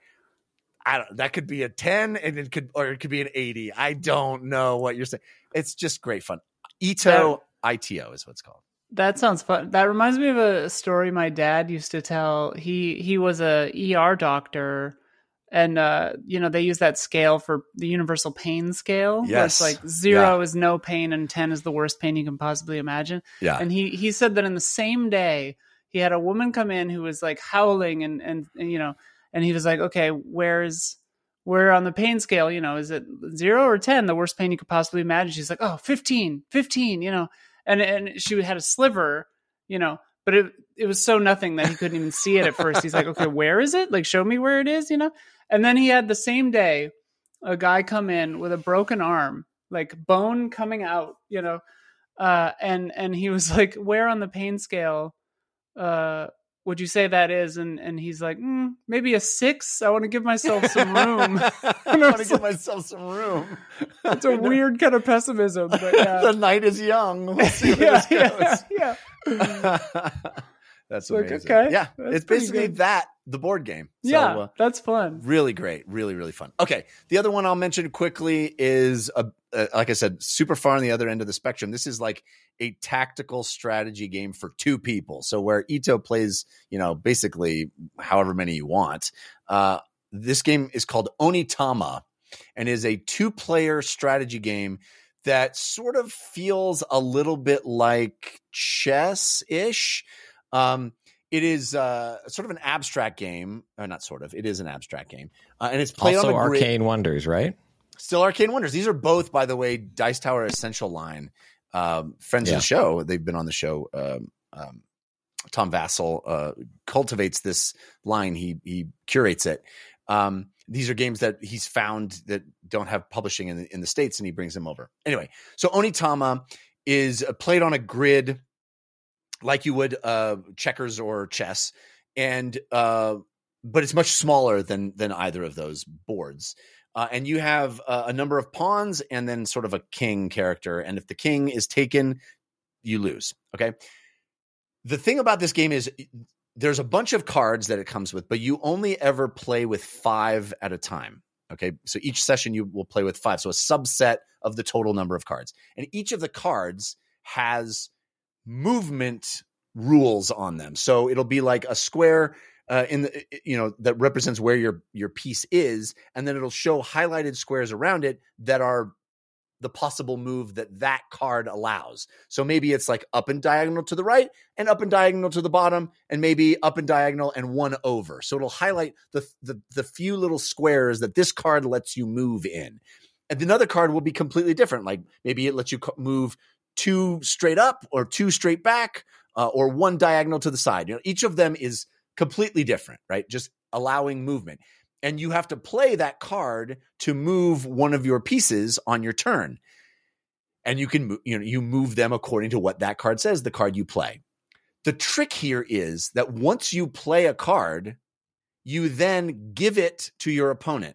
I don't. That could be a ten and it could, or it could be an eighty. I don't know what you're saying. It's just great fun. Ito I T O is what it's called. That sounds fun. That reminds me of a story my dad used to tell. He he was a E R doctor, and uh, you know, they use that scale for the universal pain scale. Where Yes. it's like zero Yeah. is no pain and ten is the worst pain you can possibly imagine. Yeah. And he he said that in the same day he had a woman come in who was like howling and and, and you know, and he was like, okay, where's where on the pain scale, you know, is it zero or ten, the worst pain you could possibly imagine? She's like, oh, fifteen, fifteen, you know, and and she had a sliver, you know, but it it was so nothing that he couldn't even see it at first. He's like, okay, where is it? Like, show me where it is, you know? And then he had the same day a guy come in with a broken arm, like bone coming out, you know, uh, and and he was like, where on the pain scale uh, would you say that is? And and he's like, mm, maybe a six. I want to give myself some room. I want to give myself some room. It's a weird kind of pessimism. But yeah. The night is young. We'll see where yeah, this goes. yeah, yeah. That's Like, amazing. okay, yeah, that's it's pretty basically good. that, the board game. So, yeah, uh, that's fun. really great. Really, really fun. Okay. The other one I'll mention quickly is, a, uh, like I said, super far on the other end of the spectrum. This is like a tactical strategy game for two people. So where Ito plays, you know, basically however many you want. Uh, this game is called Onitama and is a two-player strategy game that sort of feels a little bit like chess-ish. Um, it is uh, sort of an abstract game, or not sort of. It is an abstract game, uh, and it's played Also, on a grid. Arcane Wonders, right? Still Arcane Wonders. These are both, by the way, Dice Tower Essential line um, friends Yeah. of the show. They've been on the show. Um, um, Tom Vassell uh, cultivates this line. He he curates it. Um, these are games that he's found that don't have publishing in the, in the States, and he brings them over. Anyway, so Onitama is uh, played on a grid like you would uh, checkers or chess, and uh, but it's much smaller than than either of those boards. Uh, and you have uh, a number of pawns and then sort of a king character. And if the king is taken, you lose. Okay. The thing about this game is there's a bunch of cards that it comes with, but you only ever play with five at a time. Okay. So each session you will play with five. So a subset of the total number of cards. And each of the cards has movement rules on them. So it'll be like a square uh, in the, you know, that represents where your, your piece is. And then it'll show highlighted squares around it that are the possible move that that card allows. So maybe it's like up and diagonal to the right and up and diagonal to the bottom, and maybe up and diagonal and one over. So it'll highlight the, the, the few little squares that this card lets you move in. And another card will be completely different. Like maybe it lets you move two straight up or two straight back uh, or one diagonal to the side. You know, each of them is completely different, right? Just allowing movement. And you have to play that card to move one of your pieces on your turn. And you can, you know, you move them according to what that card says, the card you play. The trick here is that once you play a card, you then give it to your opponent.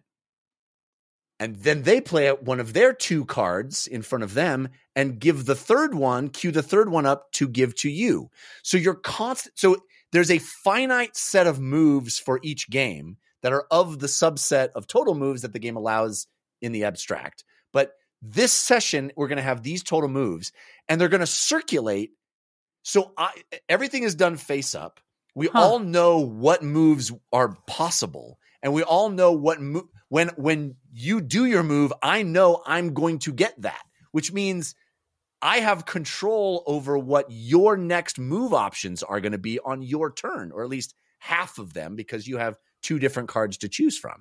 And then they play one of their two cards in front of them and give the third one, cue the third one up to give to you. So you're constant. So there's a finite set of moves for each game that are of the subset of total moves that the game allows in the abstract. But this session, we're going to have these total moves, and they're going to circulate. So I, everything is done face up. We Huh. all know what moves are possible, and we all know what mo- when when you do your move, I know I'm going to get that, which means I have control over what your next move options are going to be on your turn, or at least half of them, because you have two different cards to choose from.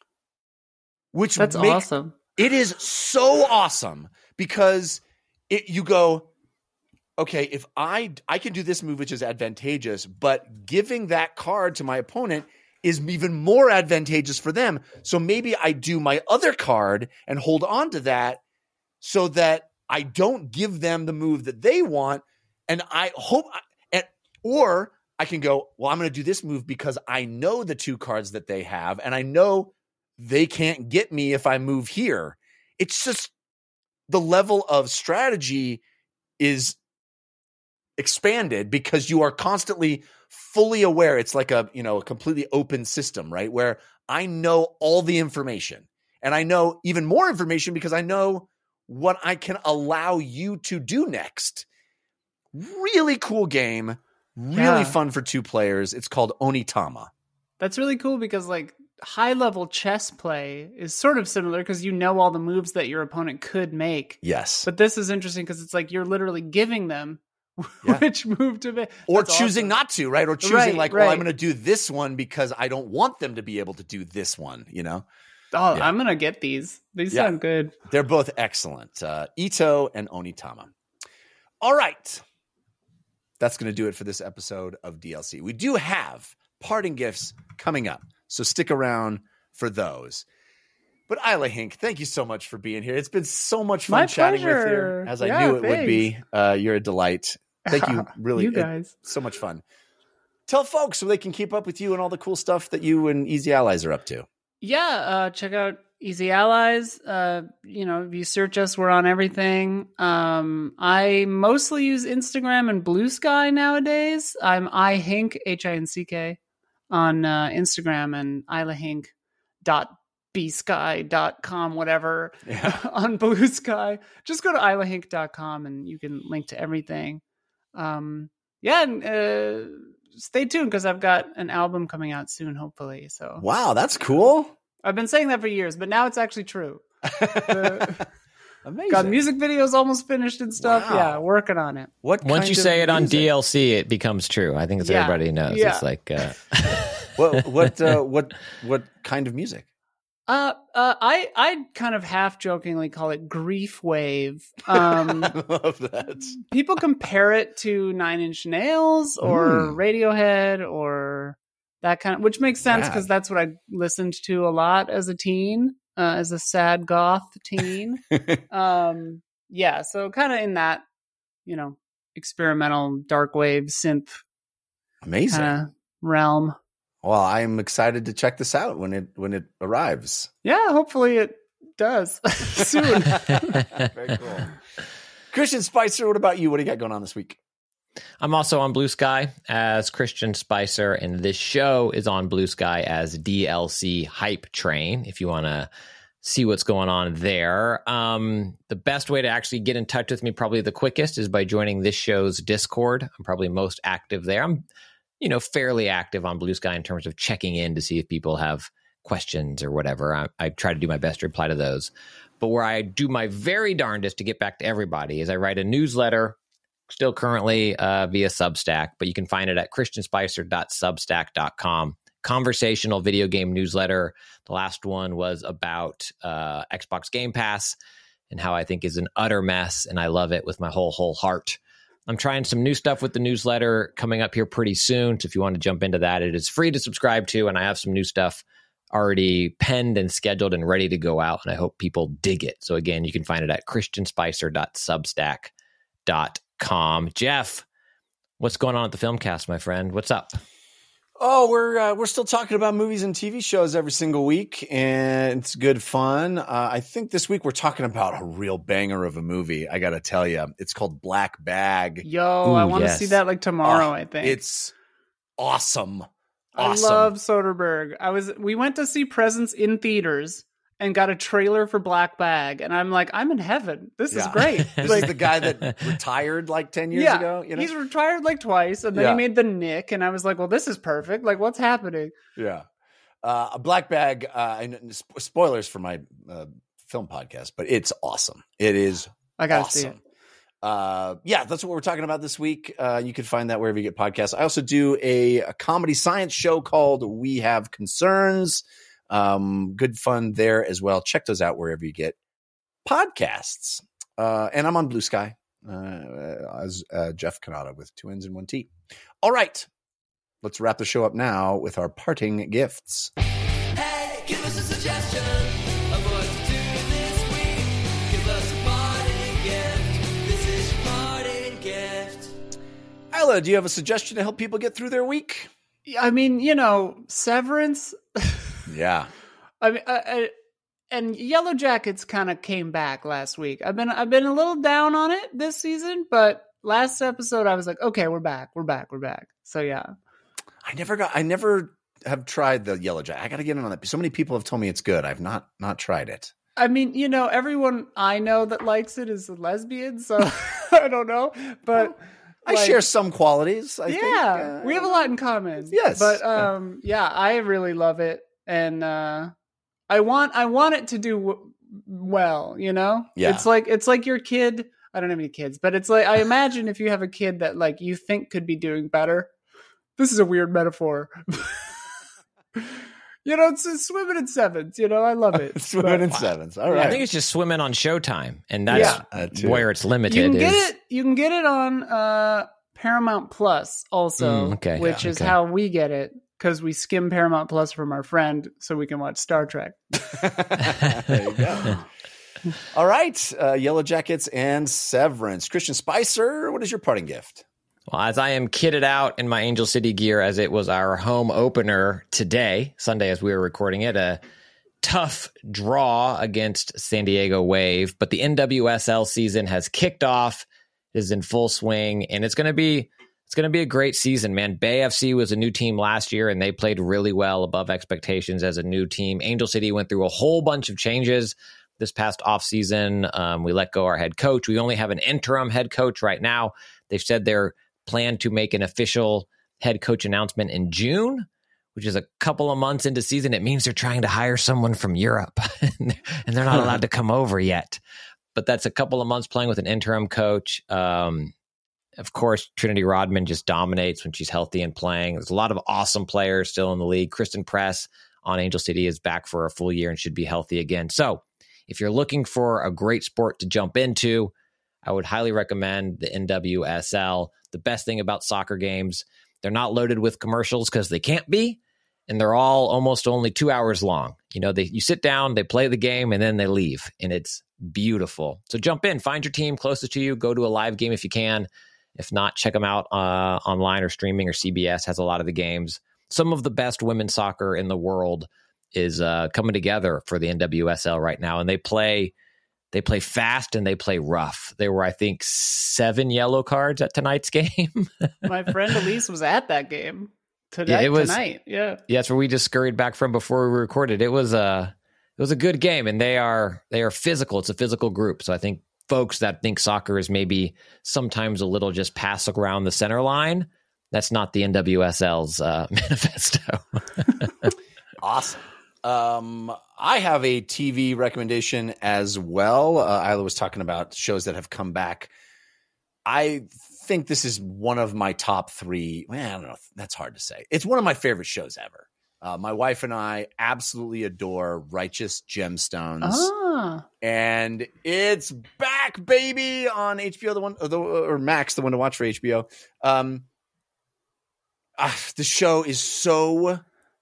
Which That's makes, awesome. It is so awesome because it, you go, okay, if I I can do this move, which is advantageous, but giving that card to my opponent is even more advantageous for them. So maybe I do my other card and hold on to that so that I don't give them the move that they want. And I hope, and, or I can go, well, I'm going to do this move because I know the two cards that they have, and I know they can't get me if I move here. It's just the level of strategy is expanded because you are constantly fully aware. It's like a, you know, a completely open system, right? Where I know all the information, and I know even more information because I know what I can allow you to do next. Really cool game. Really Yeah. fun for two players. It's called Onitama. That's really cool because like high level chess play is sort of similar because you know all the moves that your opponent could make. Yes. But this is interesting because it's like you're literally giving them Yeah. which move to make. Or That's choosing awesome. not to, right? Or choosing Right, like, well, I'm right. going to do this one because I don't want them to be able to do this one, you know? Oh, Yeah. I'm gonna get these. These Yeah. sound good. They're both excellent. Uh, Ito and Onitama. All right. That's going to do it for this episode of D L C. We do have parting gifts coming up, so stick around for those. But Isla Hink, thank you so much for being here. It's been so much fun My chatting with pleasure. you, as I Yeah, knew it would be. Uh, you're a delight. Thank you, really. You it- guys. so much fun. Tell folks so they can keep up with you and all the cool stuff that you and Easy Allies are up to. Yeah, uh, check out Easy Allies. Uh, you know, if you search us, we're on everything. Um, I mostly use Instagram and Blue Sky nowadays. I'm ihink, H I N C K, on uh, Instagram, and ilahink dot bsky dot com, whatever, Yeah. on Blue Sky. Just go to ilahink dot com and you can link to everything. Um, yeah, and uh, stay tuned because I've got an album coming out soon, hopefully. So Wow, that's cool. I've been saying that for years, but now it's actually true. Uh, Amazing. got music videos almost finished and stuff. Wow. Yeah, working on it. What Once kind you of say it on music? D L C, it becomes true. I think it's Yeah. everybody knows. Yeah. It's like, uh, what what uh, what what kind of music? Uh, uh, I I kind of half jokingly call it grief wave. Um, I love that. people compare it to Nine Inch Nails or Mm. Radiohead or that kind of, which makes sense Rad. because that's what I listened to a lot as a teen, uh, as a sad goth teen. um, yeah, so kind of in that, you know, experimental dark wave synth Amazing. kind of realm. Well, I'm excited to check this out when it when it arrives. Yeah, hopefully it does soon. Very cool. Christian Spicer, what about you? What do you got going on this week? I'm also on Blue Sky as Christian Spicer, and this show is on Blue Sky as D L C Hype Train, if you want to see what's going on there. Um, the best way to actually get in touch with me, probably the quickest, is by joining this show's Discord. I'm probably most active there. I'm, you know, fairly active on Blue Sky in terms of checking in to see if people have questions or whatever. I, I try to do my best to reply to those. But where I do my very darndest to get back to everybody is I write a newsletter, still currently uh, via Substack, but you can find it at christian spicer dot substack dot com. Conversational video game newsletter. The last one was about uh, Xbox Game Pass and how I think is an utter mess, and I love it with my whole, whole heart. I'm trying some new stuff with the newsletter coming up here pretty soon, so if you want to jump into that, it is free to subscribe to, and I have some new stuff already penned and scheduled and ready to go out, and I hope people dig it. So again, you can find it at christian spicer dot substack dot com. Jeff, what's going on at the Filmcast, my friend? What's up? Oh, we're uh, we're still talking about movies and T V shows every single week, and it's good fun. Uh, I think this week we're talking about a real banger of a movie. I got to tell you, it's called Black Bag. Yo, I Ooh, want to yes. see that like tomorrow, Oh, I think. It's awesome. Awesome. I love Soderbergh. I was we went to see Presents in theaters and got a trailer for Black Bag, and I'm like, I'm in heaven. This is Yeah. great. This like, is the guy that retired like ten years yeah, ago. You know? he's retired like twice, and then Yeah. he made The Nick, and I was like, well, this is perfect. Like, what's happening? Yeah. Uh, a Black Bag, uh, and sp- spoilers for my uh, film podcast, but it's awesome. It is I gotta see it. awesome. Uh, yeah, that's what we're talking about this week. Uh, you can find that wherever you get podcasts. I also do a, a comedy science show called We Have Concerns. Um, good fun there as well. Check those out wherever you get podcasts. Uh, and I'm on Blue Sky uh, as uh, Jeff Canada with two N's and one T. All right. Let's wrap the show up now with our parting gifts. Hey, give us a suggestion of what to do this week. Give us a parting gift. This is your parting gift. Isla, do you have a suggestion to help people get through their week? I mean, you know, Severance. Yeah. I mean, I, I, and Yellow Jackets kind of came back last week. I've been I've been a little down on it this season, but last episode I was like, okay, we're back, we're back, we're back. So yeah, I never got, I never have tried the Yellow Jacket. I got to get in on that. So many people have told me it's good. I've not, not tried it. I mean, you know, everyone I know that likes it is a lesbian, so I don't know, but I like, share some qualities. I yeah, think, uh, we have a lot in common. Yes. but um, yeah, I really love it, and uh, I want I want it to do w- well. You know, Yeah. it's like it's like your kid. I don't have any kids, but it's like I imagine if you have a kid that like you think could be doing better. This is a weird metaphor. You know, it's, it's swimming in sevens. You know, I love it. Swimming But- in sevens. All right. I think it's just swimming on Showtime, and that's Yeah. That too. where it's limited. You can get is- it. You can get it on uh, Paramount Plus also, Mm, okay. which Yeah, is okay. how we get it because we skim Paramount Plus from our friend so we can watch Star Trek. There you go. All right. Uh, Yellow Jackets and Severance. Christian Spicer, what is your parting gift? Well, as I am kitted out in my Angel City gear, as it was our home opener today, Sunday, as we were recording it, a tough draw against San Diego Wave, but the N W S L season has kicked off, is in full swing, and it's going to be it's going to be a great season, man. Bay F C was a new team last year, and they played really well, above expectations as a new team. Angel City went through a whole bunch of changes this past offseason. Um, we let go our head coach. We only have an interim head coach right now. They've said they're plan to make an official head coach announcement in June, which is a couple of months into season. It means they're trying to hire someone from Europe and they're not allowed to come over yet. But that's a couple of months playing with an interim coach. Um, of course, Trinity Rodman just dominates when she's healthy and playing. There's a lot of awesome players still in the league. Kristen Press on Angel City is back for a full year and should be healthy again. So if you're looking for a great sport to jump into, I would highly recommend the N W S L. The best thing about soccer games, they're not loaded with commercials because they can't be, and they're all almost only two hours long. You know, they you sit down, they play the game, and then they leave, and it's beautiful. So jump in, find your team closest to you, go to a live game if you can. If not, check them out uh, online or streaming, or C B S has a lot of the games. Some of the best women's soccer in the world is uh, coming together for the N W S L right now, and they play They play fast and they play rough. There were, I think, seven yellow cards at tonight's game. My friend Elise was at that game tonight. Yeah, it was- tonight. Yeah. Yeah, that's where we just scurried back from before we recorded. It was a it was a good game, and they are they are physical. It's a physical group. So I think folks that think soccer is maybe sometimes a little just pass around the center line, that's not the N W S L's uh, manifesto. Awesome. Um, I have a T V recommendation as well. Uh, Isla was talking about shows that have come back. I think this is one of my top three. Well, I don't know. That's hard to say. It's one of my favorite shows ever. Uh, my wife and I absolutely adore Righteous Gemstones. Ah. And it's back, baby, on H B O, the one or, the, or Max, the one to watch for H B O. Um, ah, the show is so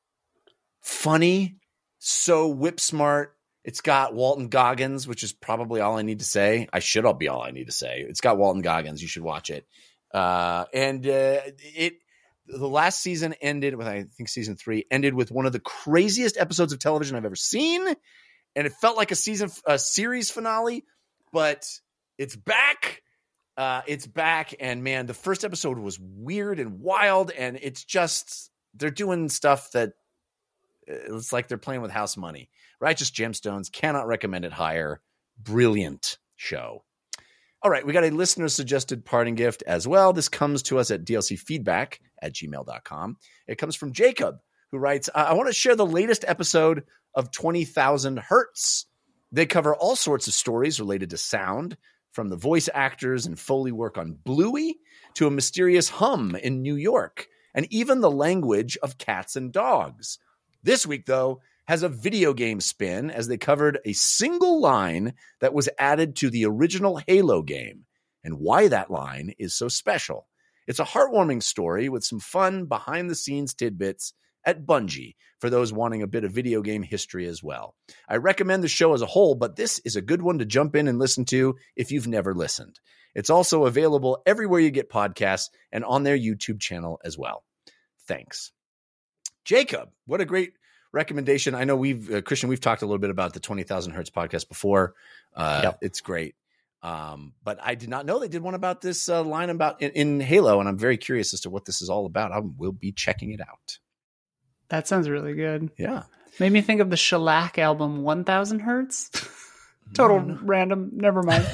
funny, so whip smart. It's got Walton Goggins, which is probably all I need to say. I should all be all I need to say. It's got Walton Goggins. You should watch it. Uh, and uh, it the last season ended with, I think season three ended with one of the craziest episodes of television I've ever seen. And it felt like a season, a series finale, but it's back. Uh, it's back. And man, the first episode was weird and wild. And it's just, they're doing stuff that it's like they're playing with house money. Righteous Gemstones, cannot recommend it higher. Brilliant show. All right, we got a listener suggested parting gift as well. This comes to us at D L C feedback at gmail dot com. It comes from Jacob, who writes, I, I want to share the latest episode of twenty thousand Hertz. They cover all sorts of stories related to sound, from the voice actors and Foley work on Bluey to a mysterious hum in New York, and even the language of cats and dogs. This week, though, has a video game spin as they covered a single line that was added to the original Halo game and why that line is so special. It's a heartwarming story with some fun behind-the-scenes tidbits at Bungie for those wanting a bit of video game history as well. I recommend the show as a whole, but this is a good one to jump in and listen to if you've never listened. It's also available everywhere you get podcasts and on their YouTube channel as well. Thanks. Jacob, what a great recommendation. I know we've, uh, Christian, we've talked a little bit about the twenty thousand Hertz podcast before. Uh, Yep. It's great. Um, but I did not know they did one about this uh, line about in, in Halo, and I'm very curious as to what this is all about. I will be checking it out. That sounds really good. Yeah. Made me think of the Shellac album one thousand Hertz. Total random. Never mind.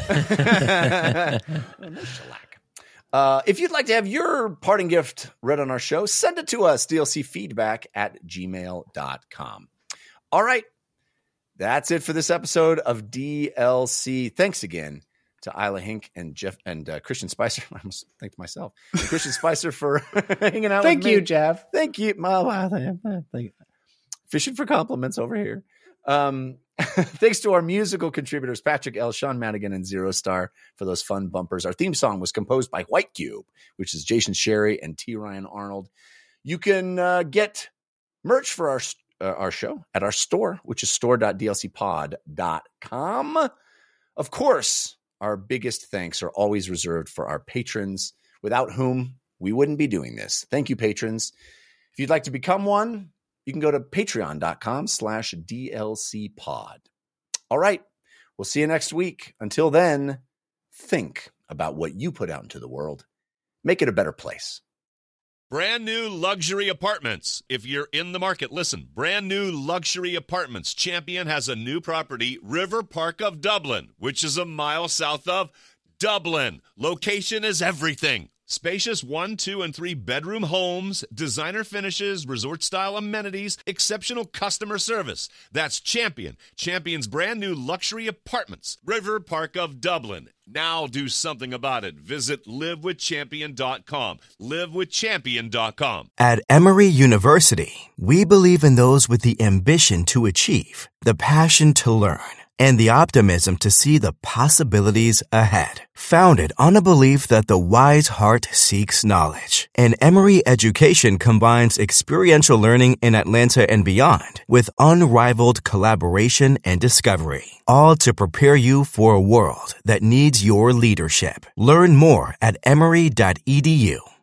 Uh, if you'd like to have your parting gift read on our show, send it to us, D L C feedback at gmail dot com. All right. That's it for this episode of D L C. Thanks again. to Isla Hink and Jeff and uh, Christian Spicer. I almost thanked myself. And Christian Spicer for hanging out Thank with me. you, Jeff. Thank you. My, my, thank you. Fishing for compliments over here. Um, thanks to our musical contributors, Patrick L., Sean Madigan, and Zero Star for those fun bumpers. Our theme song was composed by White Cube, which is Jason Sherry and T. Ryan Arnold. You can uh, get merch for our uh, our show at our store, which is store dot d l c pod dot com. Of course, our biggest thanks are always reserved for our patrons, without whom we wouldn't be doing this. Thank you, patrons. If you'd like to become one, you can go to patreon dot com slash D L C pod. All right. We'll see you next week. Until then, think about what you put out into the world. Make it a better place. Brand new luxury apartments. If you're in the market, listen. Brand new luxury apartments. Champion has a new property, River Park of Dublin, which is a mile south of Dublin. Location is everything. Spacious one, two, and three bedroom homes, designer finishes, resort-style amenities, exceptional customer service. That's Champion. Champion's brand new luxury apartments, River Park of Dublin. Now do something about it. Visit live with champion dot com. live with champion dot com. At Emory University, we believe in those with the ambition to achieve, the passion to learn, and the optimism to see the possibilities ahead. Founded on a belief that the wise heart seeks knowledge. And Emory Education combines experiential learning in Atlanta and beyond with unrivaled collaboration and discovery. All to prepare you for a world that needs your leadership. Learn more at emory dot e d u.